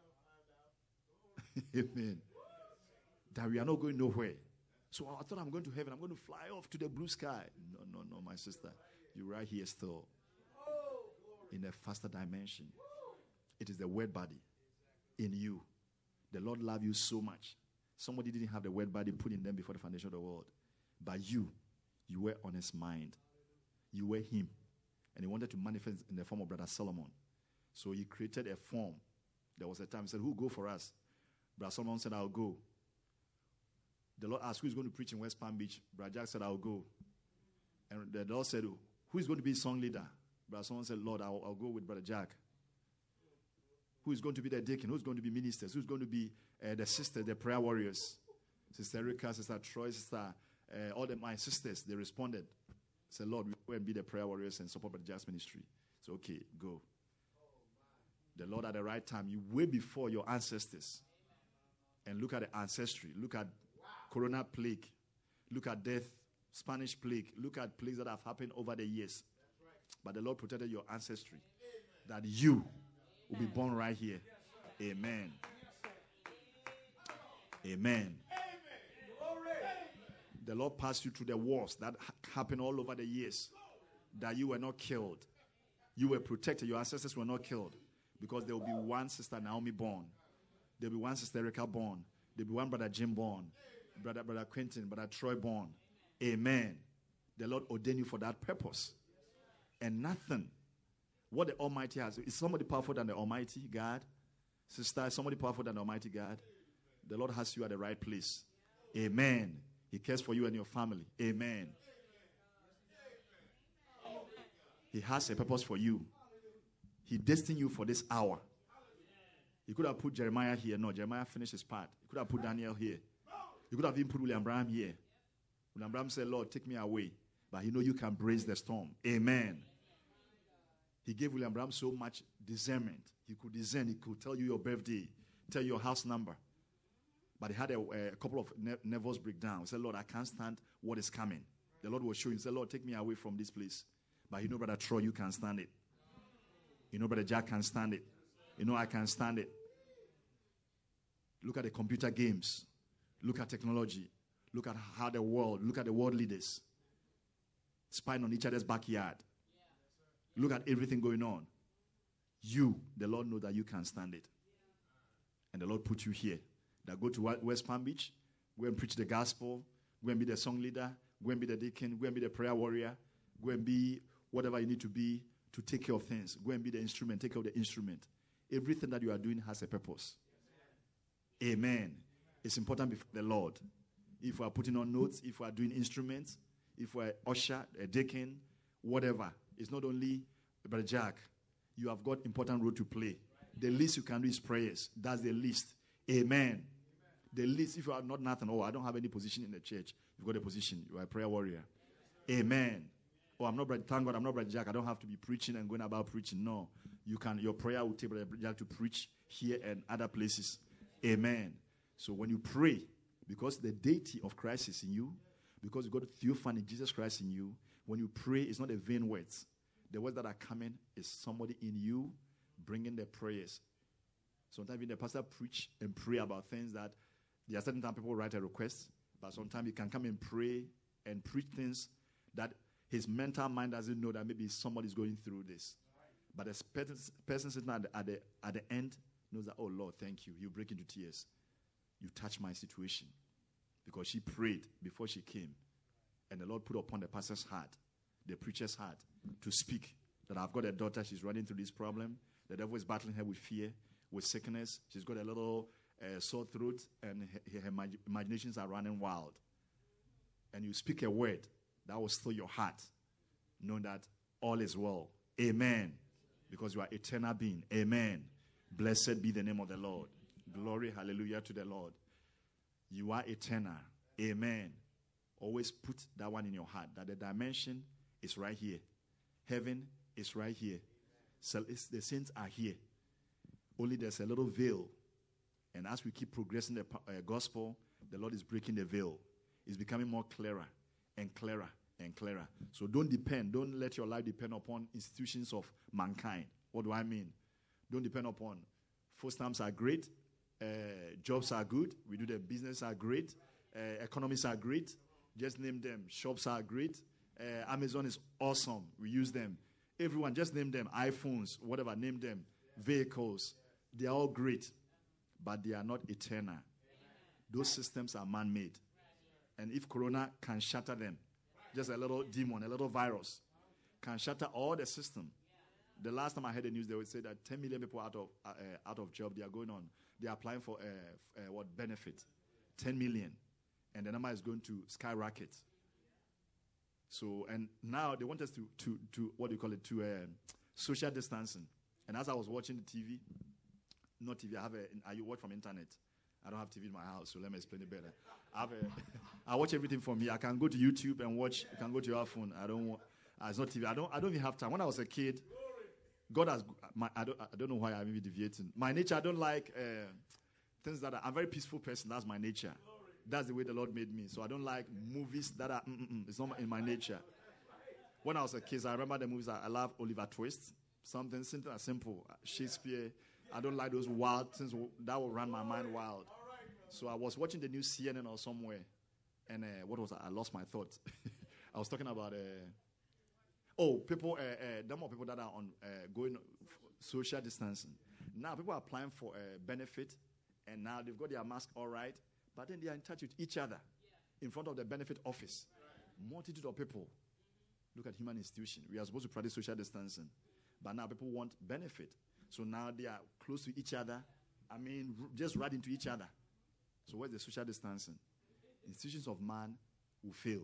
Amen. That we are not going nowhere. So I thought I'm going to heaven. I'm going to fly off to the blue sky. No, no, no, my sister. You're right here still. In a faster dimension. It is the word body in you. The Lord loves you so much. Somebody didn't have the word body put in them before the foundation of the world. But you, you were on his mind. You were him. And he wanted to manifest in the form of Brother Solomon. So he created a form. There was a time he said, who go for us? Brother Solomon said, I'll go. The Lord asked, who is going to preach in West Palm Beach? Brother Jack said, I'll go. And the Lord said, who is going to be song leader? Brother Solomon said, Lord, I'll, I'll go with Brother Jack. Who is going to be the deacon? Who's going to be ministers? Who's going to be uh, the sisters, the prayer warriors? Sister Erica, Sister Troy, Sister, uh, all the, my sisters, they responded. Said, Lord, we go and be the prayer warriors and support Brother Jack's ministry. So, okay, go. The Lord at the right time, you way before your ancestors. And look at the ancestry. Look at corona plague. Look at death, Spanish plague. Look at plagues that have happened over the years. But the Lord protected your ancestry. That you will be born right here. Amen. Amen. The Lord passed you through the wars that ha- happened all over the years. That you were not killed. You were protected. Your ancestors were not killed. Because there will be one sister Naomi born. There will be one sister Erica born. There will be one brother Jim born. Brother, brother Quentin, brother Troy born. Amen. The Lord ordained you for that purpose. And nothing. What the Almighty has. Is somebody powerful than the Almighty God? Sister, is somebody powerful than the Almighty God? The Lord has you at the right place. Amen. He cares for you and your family. Amen. He has a purpose for you. He destined you for this hour. He could have put Jeremiah here. No, Jeremiah finished his part. He could have put Daniel here. He could have even put William Branham here. William Branham said, Lord, take me away. But he know you can brace the storm. Amen. He gave William Branham so much discernment. He could discern. He could tell you your birthday, tell you your house number. But he had a, a couple of ne- nervous breakdowns. He said, Lord, I can't stand what is coming. The Lord was showing him. He said, Lord, take me away from this place. But you know, Brother Troy, you can stand it. You know, Brother Jack can stand it. You know, I can stand it. Look at the computer games. Look at technology. Look at how the world, look at the world leaders spying on each other's backyard. Look at everything going on. You, the Lord knows that you can stand it. And the Lord put you here. That go to West Palm Beach, go and preach the gospel, go and be the song leader, go and be the deacon, go and be the prayer warrior, go and be whatever you need to be to take care of things. Go and be the instrument, take care of the instrument. Everything that you are doing has a purpose. Amen. It's important before the Lord. If we are putting on notes, if we are doing instruments, if we are usher, a deacon, whatever, it's not only Brother Jack. You have got important role to play. The least you can do is prayers. That's the least. Amen. The least, if you are not nothing, oh, I don't have any position in the church. You've got a position. You are a prayer warrior. Amen. Oh, I'm not, thank God, I'm not Brother Jack. I don't have to be preaching and going about preaching. No. You can, your prayer will take Brother Jack to preach here and other places. Amen. So when you pray, because the deity of Christ is in you, because you got the theophany, Jesus Christ in you, when you pray, it's not a vain words. The words that are coming is somebody in you bringing the prayers. Sometimes when the pastor preach and pray about things that there are certain times people write a request, but sometimes he can come and pray and preach things that his mental mind doesn't know that maybe somebody's going through this. But the person, person sitting at the, at, the, at the end knows that, oh Lord, thank you. You break into tears. You touch my situation. Because she prayed before she came. And the Lord put upon the pastor's heart, the preacher's heart, to speak that I've got a daughter, she's running through this problem. The devil is battling her with fear, with sickness. She's got a little uh, sore throat, and her, her imag- imaginations are running wild. And you speak a word that will still your heart, knowing that all is well. Amen. Because you are eternal being. Amen. Blessed be the name of the Lord. Glory, hallelujah to the Lord. You are eternal. Amen. Always put that one in your heart, that the dimension is right here. Heaven is right here. So the saints are here. Only there's a little veil. And as we keep progressing the uh, gospel, the Lord is breaking the veil. It's becoming more clearer and clearer and clearer. So don't depend. Don't let your life depend upon institutions of mankind. What do I mean? Don't depend upon. First times are great. Uh, jobs are good. We do the business are great. Uh, economies are great. Just name them. Shops are great. Uh, Amazon is awesome. We use them. Everyone, just name them. iPhones, whatever, name them. Vehicles. They are all great. But they are not eternal. Those systems are man-made. And if Corona can shatter them, just a little demon, a little virus, can shatter all the system. The last time I heard the news, they would say that ten million people out of uh, out of job, they are going on. They are applying for uh, uh, what benefit? ten million. And the number is going to skyrocket. So, and now they want us to, to, to what do you call it, to uh, social distancing. And as I was watching the T V, not T V, I have a, I watch from internet. I don't have T V in my house, so let me explain it better. I have a, I watch everything from here. I can go to YouTube and watch. You can go to your phone. I don't want, uh, it's not T V. I don't, I don't even have time. When I was a kid, God has, my, I, don't, I don't know why I'm even deviating. My nature, I don't like uh, things that are, I'm a very peaceful person. That's my nature. That's the way the Lord made me. So I don't like movies that are, mm-mm, it's not in my nature. When I was a kid, I remember the movies, I, I love Oliver Twist. Something, something as simple. Shakespeare. I don't like those wild things that will run my mind wild. So I was watching the new C N N or somewhere. And uh, what was that? I lost my thoughts. I was talking about, uh, oh, people, uh, uh, there are more people that are on uh, going social distancing. Now people are applying for a benefit, and now they've got their mask all right, but then they are in touch with each other in front of the benefit office. Multitude of people. Look at human institution. We are supposed to practice social distancing, but now people want benefit. So now they are close to each other. I mean, r- just right into each other. So where's the social distancing? Institutions of man will fail.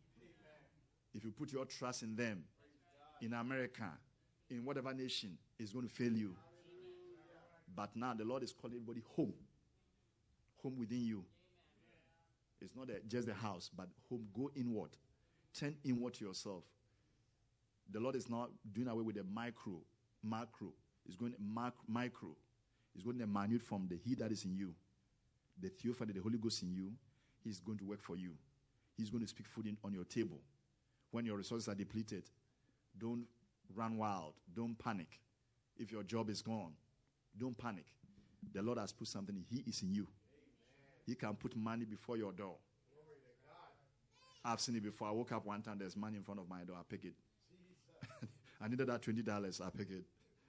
If you put your trust in them, in America, in whatever nation, it's going to fail you. But now the Lord is calling everybody home. Home within you. It's not a, just the house, but home. Go inward. Turn inward to yourself. The Lord is not doing away with the micro, macro. He's going mac, micro. He's going to minute from the He that is in you. The theophany, the Holy Ghost in you. He's going to work for you. He's going to speak food in, on your table. When your resources are depleted, don't run wild. Don't panic. If your job is gone, don't panic. The Lord has put something. He is in you. He can put money before your door. I've seen it before. I woke up one time, there's money in front of my door. I pick it. I needed that twenty dollars. I pick it.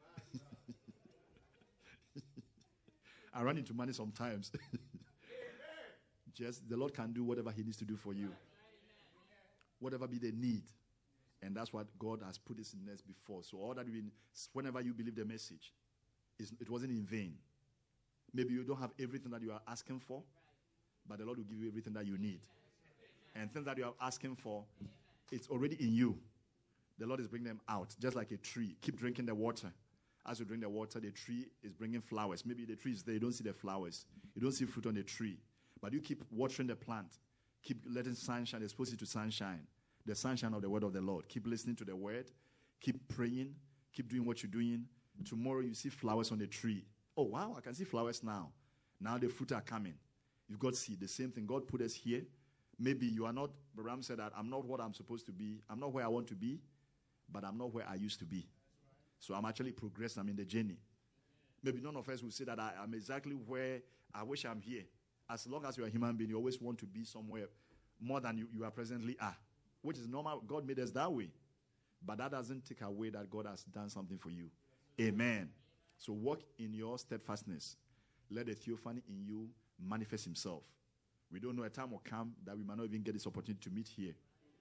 I run into money sometimes. Just the Lord can do whatever He needs to do for you. Whatever be the need. And that's what God has put this in us before. So all that we, whenever you believe the message, it wasn't in vain. Maybe you don't have everything that you are asking for, but the Lord will give you everything that you need. And things that you are asking for, it's already in you. The Lord is bringing them out, just like a tree. Keep drinking the water. As you drink the water, the tree is bringing flowers. Maybe the tree is there, you don't see the flowers. You don't see fruit on the tree. But you keep watering the plant. Keep letting sunshine, expose it to sunshine. The sunshine of the word of the Lord. Keep listening to the word. Keep praying. Keep doing what you're doing. Tomorrow you see flowers on the tree. Oh, wow, I can see flowers now. Now the fruit are coming. You've got seed. The same thing. God put us here. Maybe you are not, Ram said that, I'm not what I'm supposed to be. I'm not where I want to be, but I'm not where I used to be. So I'm actually progressing. I'm in the journey. Maybe none of us will say that I am exactly where I wish I'm here. As long as you're a human being, you always want to be somewhere more than you, you are presently are, which is normal. God made us that way. But that doesn't take away that God has done something for you. Amen. So walk in your steadfastness. Let the theophany in you manifest himself. We don't know a time will come that we might not even get this opportunity to meet here.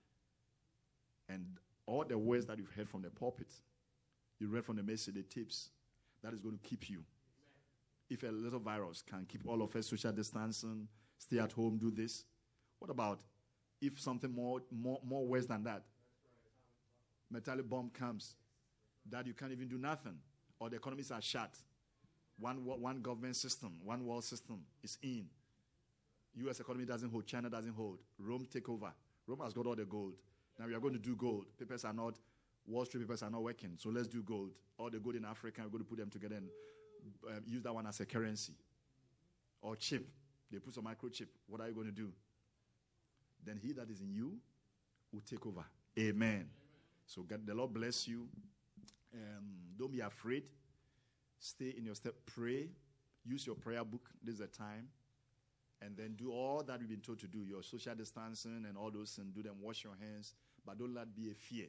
And all the words that you've heard from the pulpit, you read from the message, the tips, that is going to keep you. If a little virus can keep all of us social distancing, stay at home, do this, what about if something more more, more worse than that? Metallic bomb comes, that you can't even do nothing, or the economies are shut. One, one government system, one world system is in. U S economy doesn't hold, China doesn't hold. Rome take over. Rome has got all the gold. Now we are going to do gold. Papers are not, Wall Street papers are not working, so let's do gold. All the gold in Africa, we're going to put them together and um, use that one as a currency. Or chip. They put some microchip. What are you going to do? Then he that is in you will take over. Amen. Amen. So God, the Lord bless you. Um, don't be afraid. Stay in your step. Pray. Use your prayer book. This is the time. And then do all that we've been told to do. Your social distancing and all those, and do them. Wash your hands. But don't let it be a fear.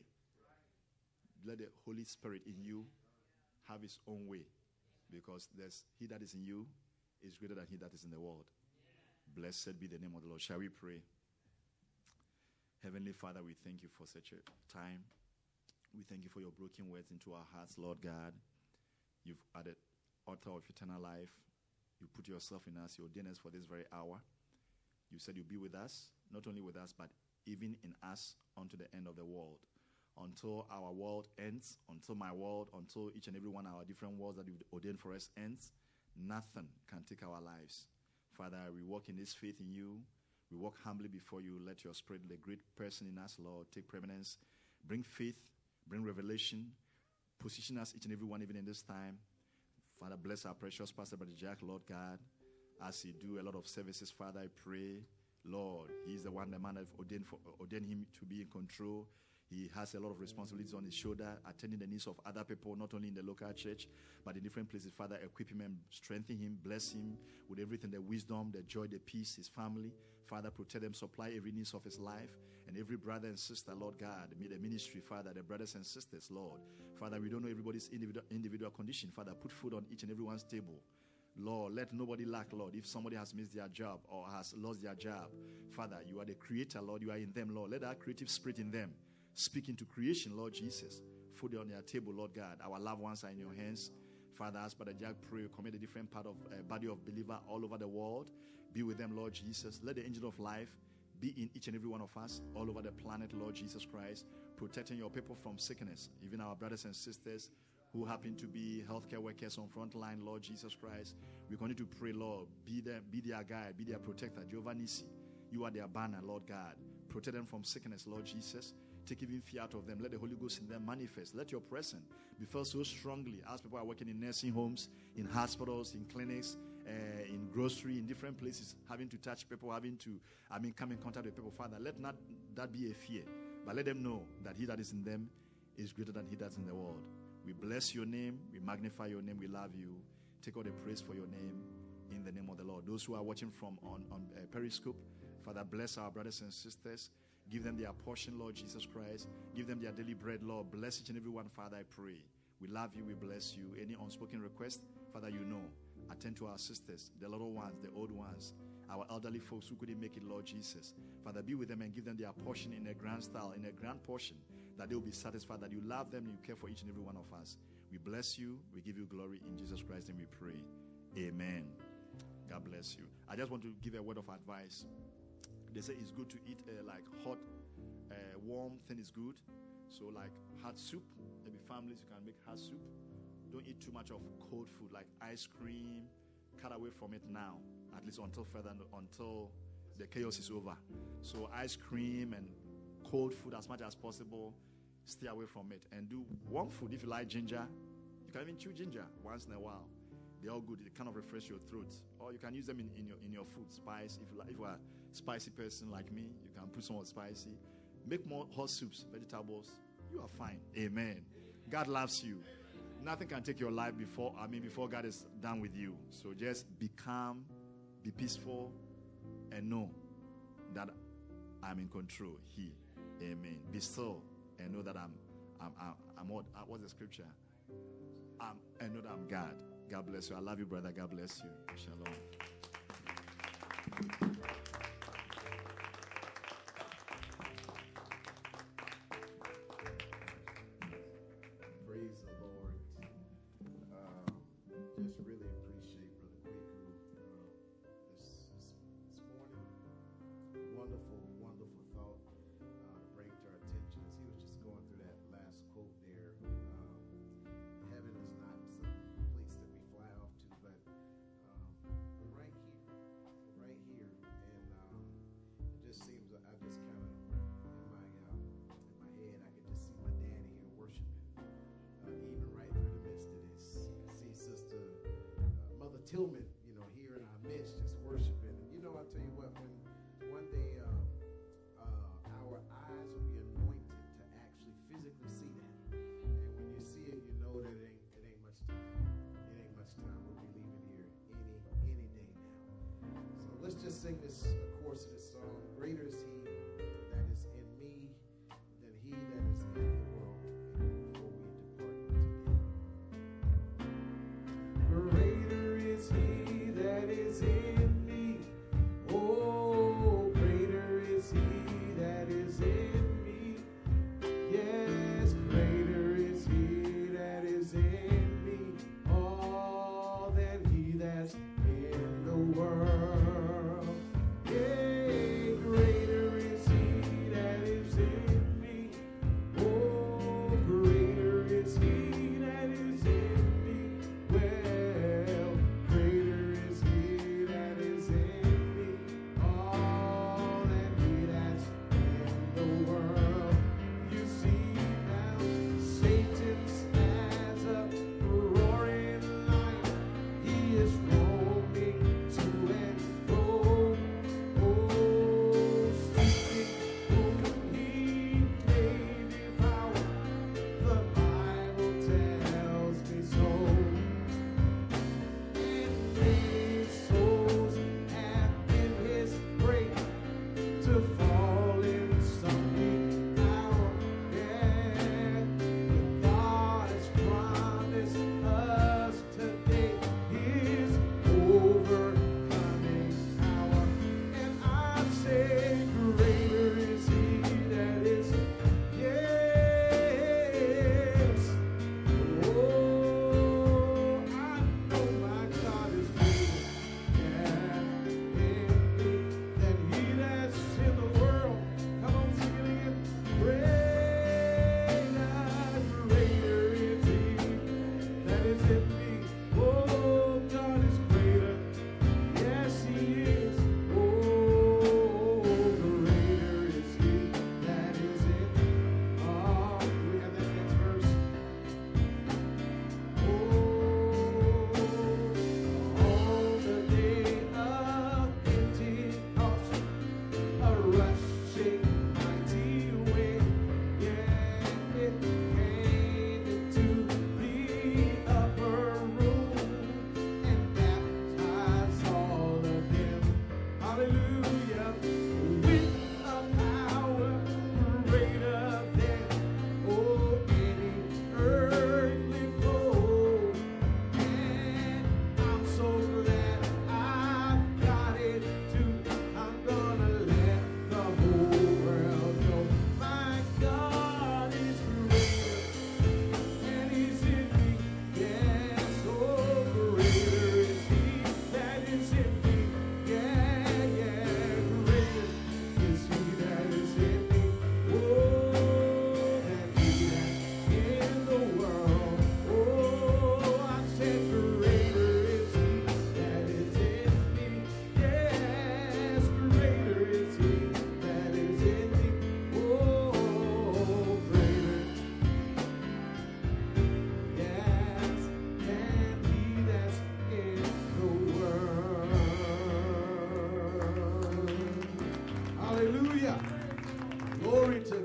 Let the Holy Spirit in you have his own way. Because there's he that is in you is greater than he that is in the world. Blessed be the name of the Lord. Shall we pray? Heavenly Father, we thank you for such a time. We thank you for your broken words into our hearts, Lord God. You've added author of eternal life. You put yourself in us. You ordained us for this very hour. You said you'll be with us, not only with us, but even in us unto the end of the world. Until our world ends, until my world, until each and every one of our different worlds that you've ordained for us ends, nothing can take our lives. Father, we walk in this faith in you. We walk humbly before you. Let your Spirit, the great person in us, Lord, take preeminence. Bring faith, bring revelation. Position us, each and every one, even in this time. Father, bless our precious Pastor Brother Jack, Lord God, as he do a lot of services. Father, I pray, Lord, he's the one, the man I've ordained, for, ordained him to be in control. He has a lot of responsibilities on his shoulder, attending the needs of other people, not only in the local church, but in different places. Father, equip him and strengthen him, bless him with everything, the wisdom, the joy, the peace, his family. Father, protect them, supply every needs of his life, and every brother and sister, Lord God, meet the ministry, Father, the brothers and sisters, Lord. Father, we don't know everybody's individual, individual condition. Father, put food on each and everyone's table. Lord, let nobody lack, Lord. If somebody has missed their job or has lost their job, Father, you are the creator, Lord. You are in them, Lord. Let that creative spirit in them speak into creation, Lord Jesus. Food on their table, Lord God. Our loved ones are in your hands. Father, as Brother Jack pray, commit a different part of uh, body of believer all over the world. Be with them, Lord Jesus. Let the angel of life be in each and every one of us all over the planet, Lord Jesus Christ, protecting your people from sickness, even our brothers and sisters who happen to be healthcare workers on front line, Lord Jesus Christ. We continue to pray, Lord, be their, be their guide, be their protector. Jehovah Nissi, you are their banner, Lord God. Protect them from sickness, Lord Jesus. Take even fear out of them. Let the Holy Ghost in them manifest. Let your presence be felt so strongly as people are working in nursing homes, in hospitals, in clinics, uh, in grocery, in different places, having to touch people, having to, I mean, come in contact with people. Father, let not that be a fear, but let them know that he that is in them is greater than he that's in the world. We bless your name. We magnify your name. We love you. Take all the praise for your name in the name of the Lord. Those who are watching from on, on uh, Periscope, Father, bless our brothers and sisters. Give them their portion, Lord Jesus Christ. Give them their daily bread, Lord. Bless each and every one, Father, I pray. We love you. We bless you. Any unspoken request, Father, you know. Attend to our sisters, the little ones, the old ones, our elderly folks who couldn't make it, Lord Jesus. Father, be with them and give them their portion in a grand style, in a grand portion, that they will be satisfied, that you love them and you care for each and every one of us. We bless you. We give you glory. In Jesus Christ's name we pray. Amen. God bless you. I just want to give a word of advice. They say it's good to eat uh, like hot, uh, warm thing is good. So like hot soup. Maybe families, you can make hot soup. Don't eat too much of cold food like ice cream. Cut away from it now, at least until further, until the chaos is over. So ice cream and cold food as much as possible. Stay away from it. And do warm food. If you like ginger, you can even chew ginger once in a while. They're all good. They kind of refresh your throat. Or you can use them in, in your in your food. Spice. If you like, if you are a spicy person like me, you can put some spicy. Make more hot soups, vegetables. You are fine. Amen. God loves you. Nothing can take your life before, I mean, before God is done with you. So just be calm, be peaceful, and know that I'm in control. He. Amen. Be still and know that I'm, I'm, I'm, I'm what, what's the scripture? I'm, and know that I'm God. God bless you. I love you, brother. God bless you. Shalom. Praise the Lord. Um, just really appreciate Brother Kwaku uh, this, this this morning. Wonderful, wonderful thought uh, to bring to our attention as he was just going through that last quote there. Um, heaven is not some place that we fly off to, but um, we're right here, we're right here, and um, it just seems I just kind of in my uh, in my head I can just see my daddy here worshiping. Uh, even right through the midst of this. I see Sister uh, Mother Tillman, you know, here in our midst, just worshiping. And you know, I'll tell you what, when one day uh, uh, our eyes will be anointed to actually physically see that. And when you see it, you know that it ain't, it ain't much time. It ain't much time. We'll be leaving here any any day now. So let's just sing this uh, chorus of this song. Greater is he that is in me than he that is in the world. Before we depart today. Greater is he that is in me. Oh, greater is he that is in me. Yes, greater is he that is in me. All than he that's in the world. Yea, greater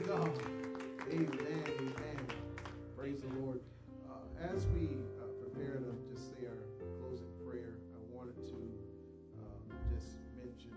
God. Amen. Amen. Praise the Lord. Uh, as we uh, prepare to just say our closing prayer, I wanted to uh, just mention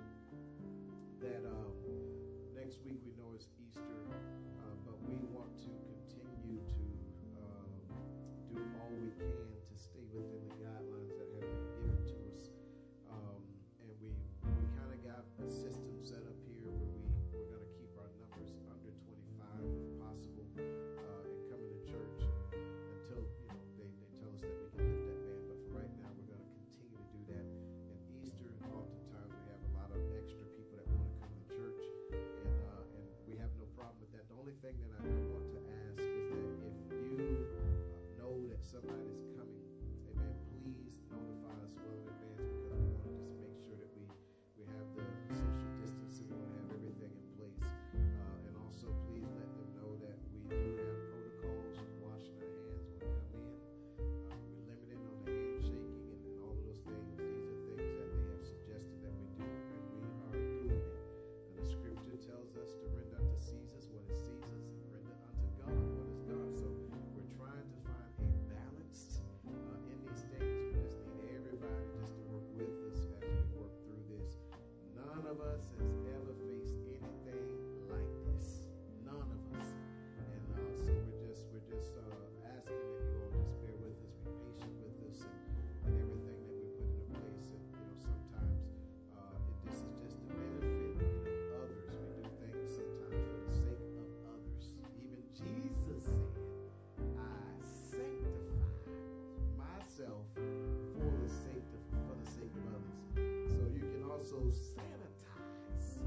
that uh, next week we know it's Easter, uh, but we want to continue to uh, do all we can to stay within the guidelines that have been given to us. Um, and we we kind of got a system set up here where we, we're going to keep our numbers under twenty-five if possible uh, and coming to church until, you know, they, they tell us that we can lift that ban. But for right now, we're going to continue to do that. And Easter, oftentimes we have a lot of extra people that want to come to church, and uh, and we have no problem with that. The only thing that I, I want to ask is that if you uh, know that somebody's coming, amen, please notify us well in advance, because we want to just make sure that we, we have the social distancing, we want to have everything in place. Uh, and also, please let them know that we do have protocols of washing our hands when we come in. Uh, we're limited on the handshaking and, and all of those things. These are things that they have suggested that we do, and we are doing it. And the scripture tells us to render unto Caesar what is Caesar's and render unto God what is God. So we're trying to find a balance uh, in these things. We just need everybody just to work with us as we work through this. None of us has ever faced anything like this. None of us. And uh, so we're just we're just uh, asking that you all just bear with us, be patient with us, and, and everything that we put into place. And you know, sometimes uh, it, this is just to benefit, you know, others. We do things sometimes for the sake of others. Even Jesus said, "I sanctify myself for the sake of for the sake of others." So you can also sanitize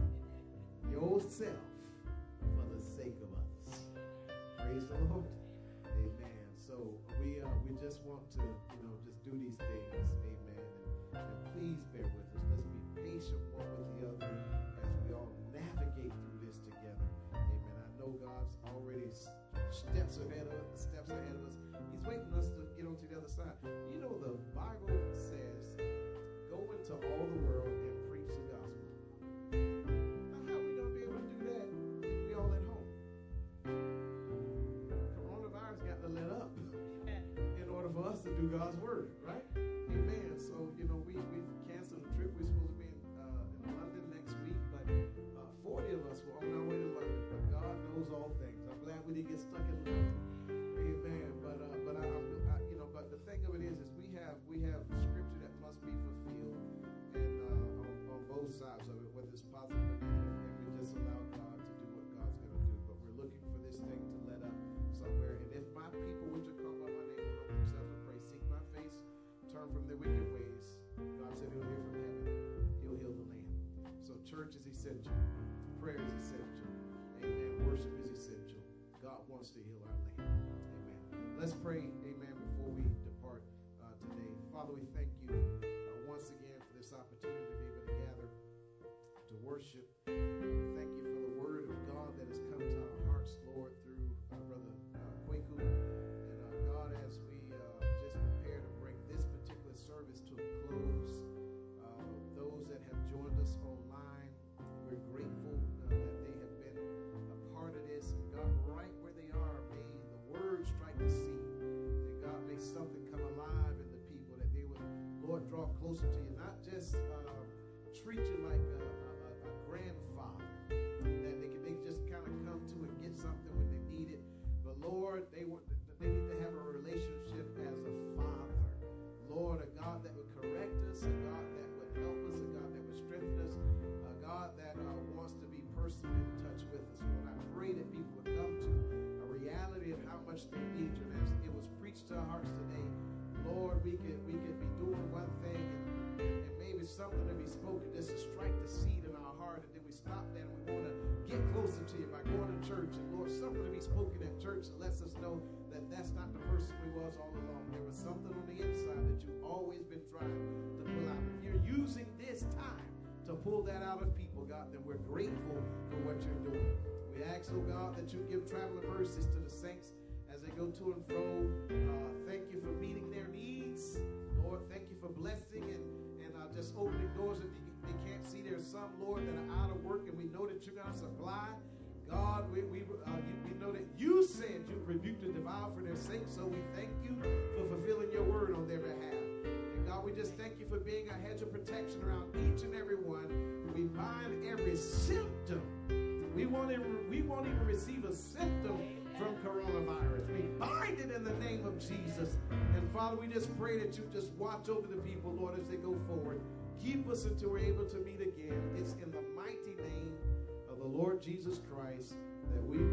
yourself for the sake of others. Praise the Lord. Amen. So we uh, we just want to, you know, just do these things. Amen. And, and please bear with us. Let's be patient one with the other as we all navigate through this together. Amen. I know God's already s- steps ahead of us, steps ahead of us. He's waiting us to get on to the other side. You know, the Bible says, "Go into all the world and preach the gospel." Now, how are we going to be able to do that if we all at home? Coronavirus got to let up in order for us to do God's word, right? Amen. So, you know, we, we canceled a trip. We're supposed to be in, uh, in London next week, but uh, forty of us were on our way to London. But God knows all things. I'm glad we didn't get stuck in London. Amen. But uh, but I, I, you know, but the thing of it is, is we have we have scripture that must be fulfilled, and uh, on, on both sides of it, whether it's positive or negative, and we just allow God to do what God's going to do. But we're looking for this thing to let up somewhere. And if my people, which are called by my name, will humble themselves and pray, seek my face, turn from their wicked ways, God said He'll hear from heaven. He'll heal the land. So church is essential. Prayer is essential. Amen. Worship is essential. God wants to heal our land. Amen. Let's pray, amen, before we depart uh, today. Father, we thank you uh, once again for this opportunity to be able to gather to worship. Thank you for the word of God that has come to our hearts, Lord, through our brother uh, Kwaku. And uh, God, as we uh, just prepare to bring this particular service to a close, uh, those that have joined us online, we're grateful uh, that they have been a part of this. And God, right where they are, may the word strike the seed. And God, may something come alive in the people, that they would, Lord, draw closer to you. Not just um, treat you like a, a, a grandfather that they can they just kind of come to and get something when they need it. But Lord, they want they need to have a relationship as a father. Lord, a God that would correct us, a God that would help us, a God that would strengthen us, a God that uh, wants to be personally in touch with us. Lord, I pray that people would come to a reality of how much they need you. And as it was preached to our hearts today, Lord, we could we could be doing one thing, and, and maybe something to be spoken just to strike the seed in our heart, and then we stop that and we want to get closer to you by going to church. And Lord, something to be spoken at church that lets us know that that's not the person we was all along. There was something on the inside that you've always been trying to pull out. If you're using this time to pull that out of people, God, then we're grateful for what you're doing. We ask, oh God, that you give traveling mercies to the saints as they go to and fro. Uh, thank you for meeting their needs. Lord, thank you for blessing and, and uh, just opening doors that they, they can't see. There's some, Lord, that are out of work, and we know that you're going to supply. God, we, we, uh, you, we know that you said you rebuked the devourer for their sake, so we thank you for fulfilling your word on their behalf. And God, we just thank you for being a hedge of protection around each and every one. We bind every symptom. We won't even, we won't even receive a symptom from coronavirus. We bind it in the name of Jesus. And Father, we just pray that you just watch over the people, Lord, as they go forward. Keep us until we're able to meet again. It's in the mighty name of the Lord Jesus Christ that we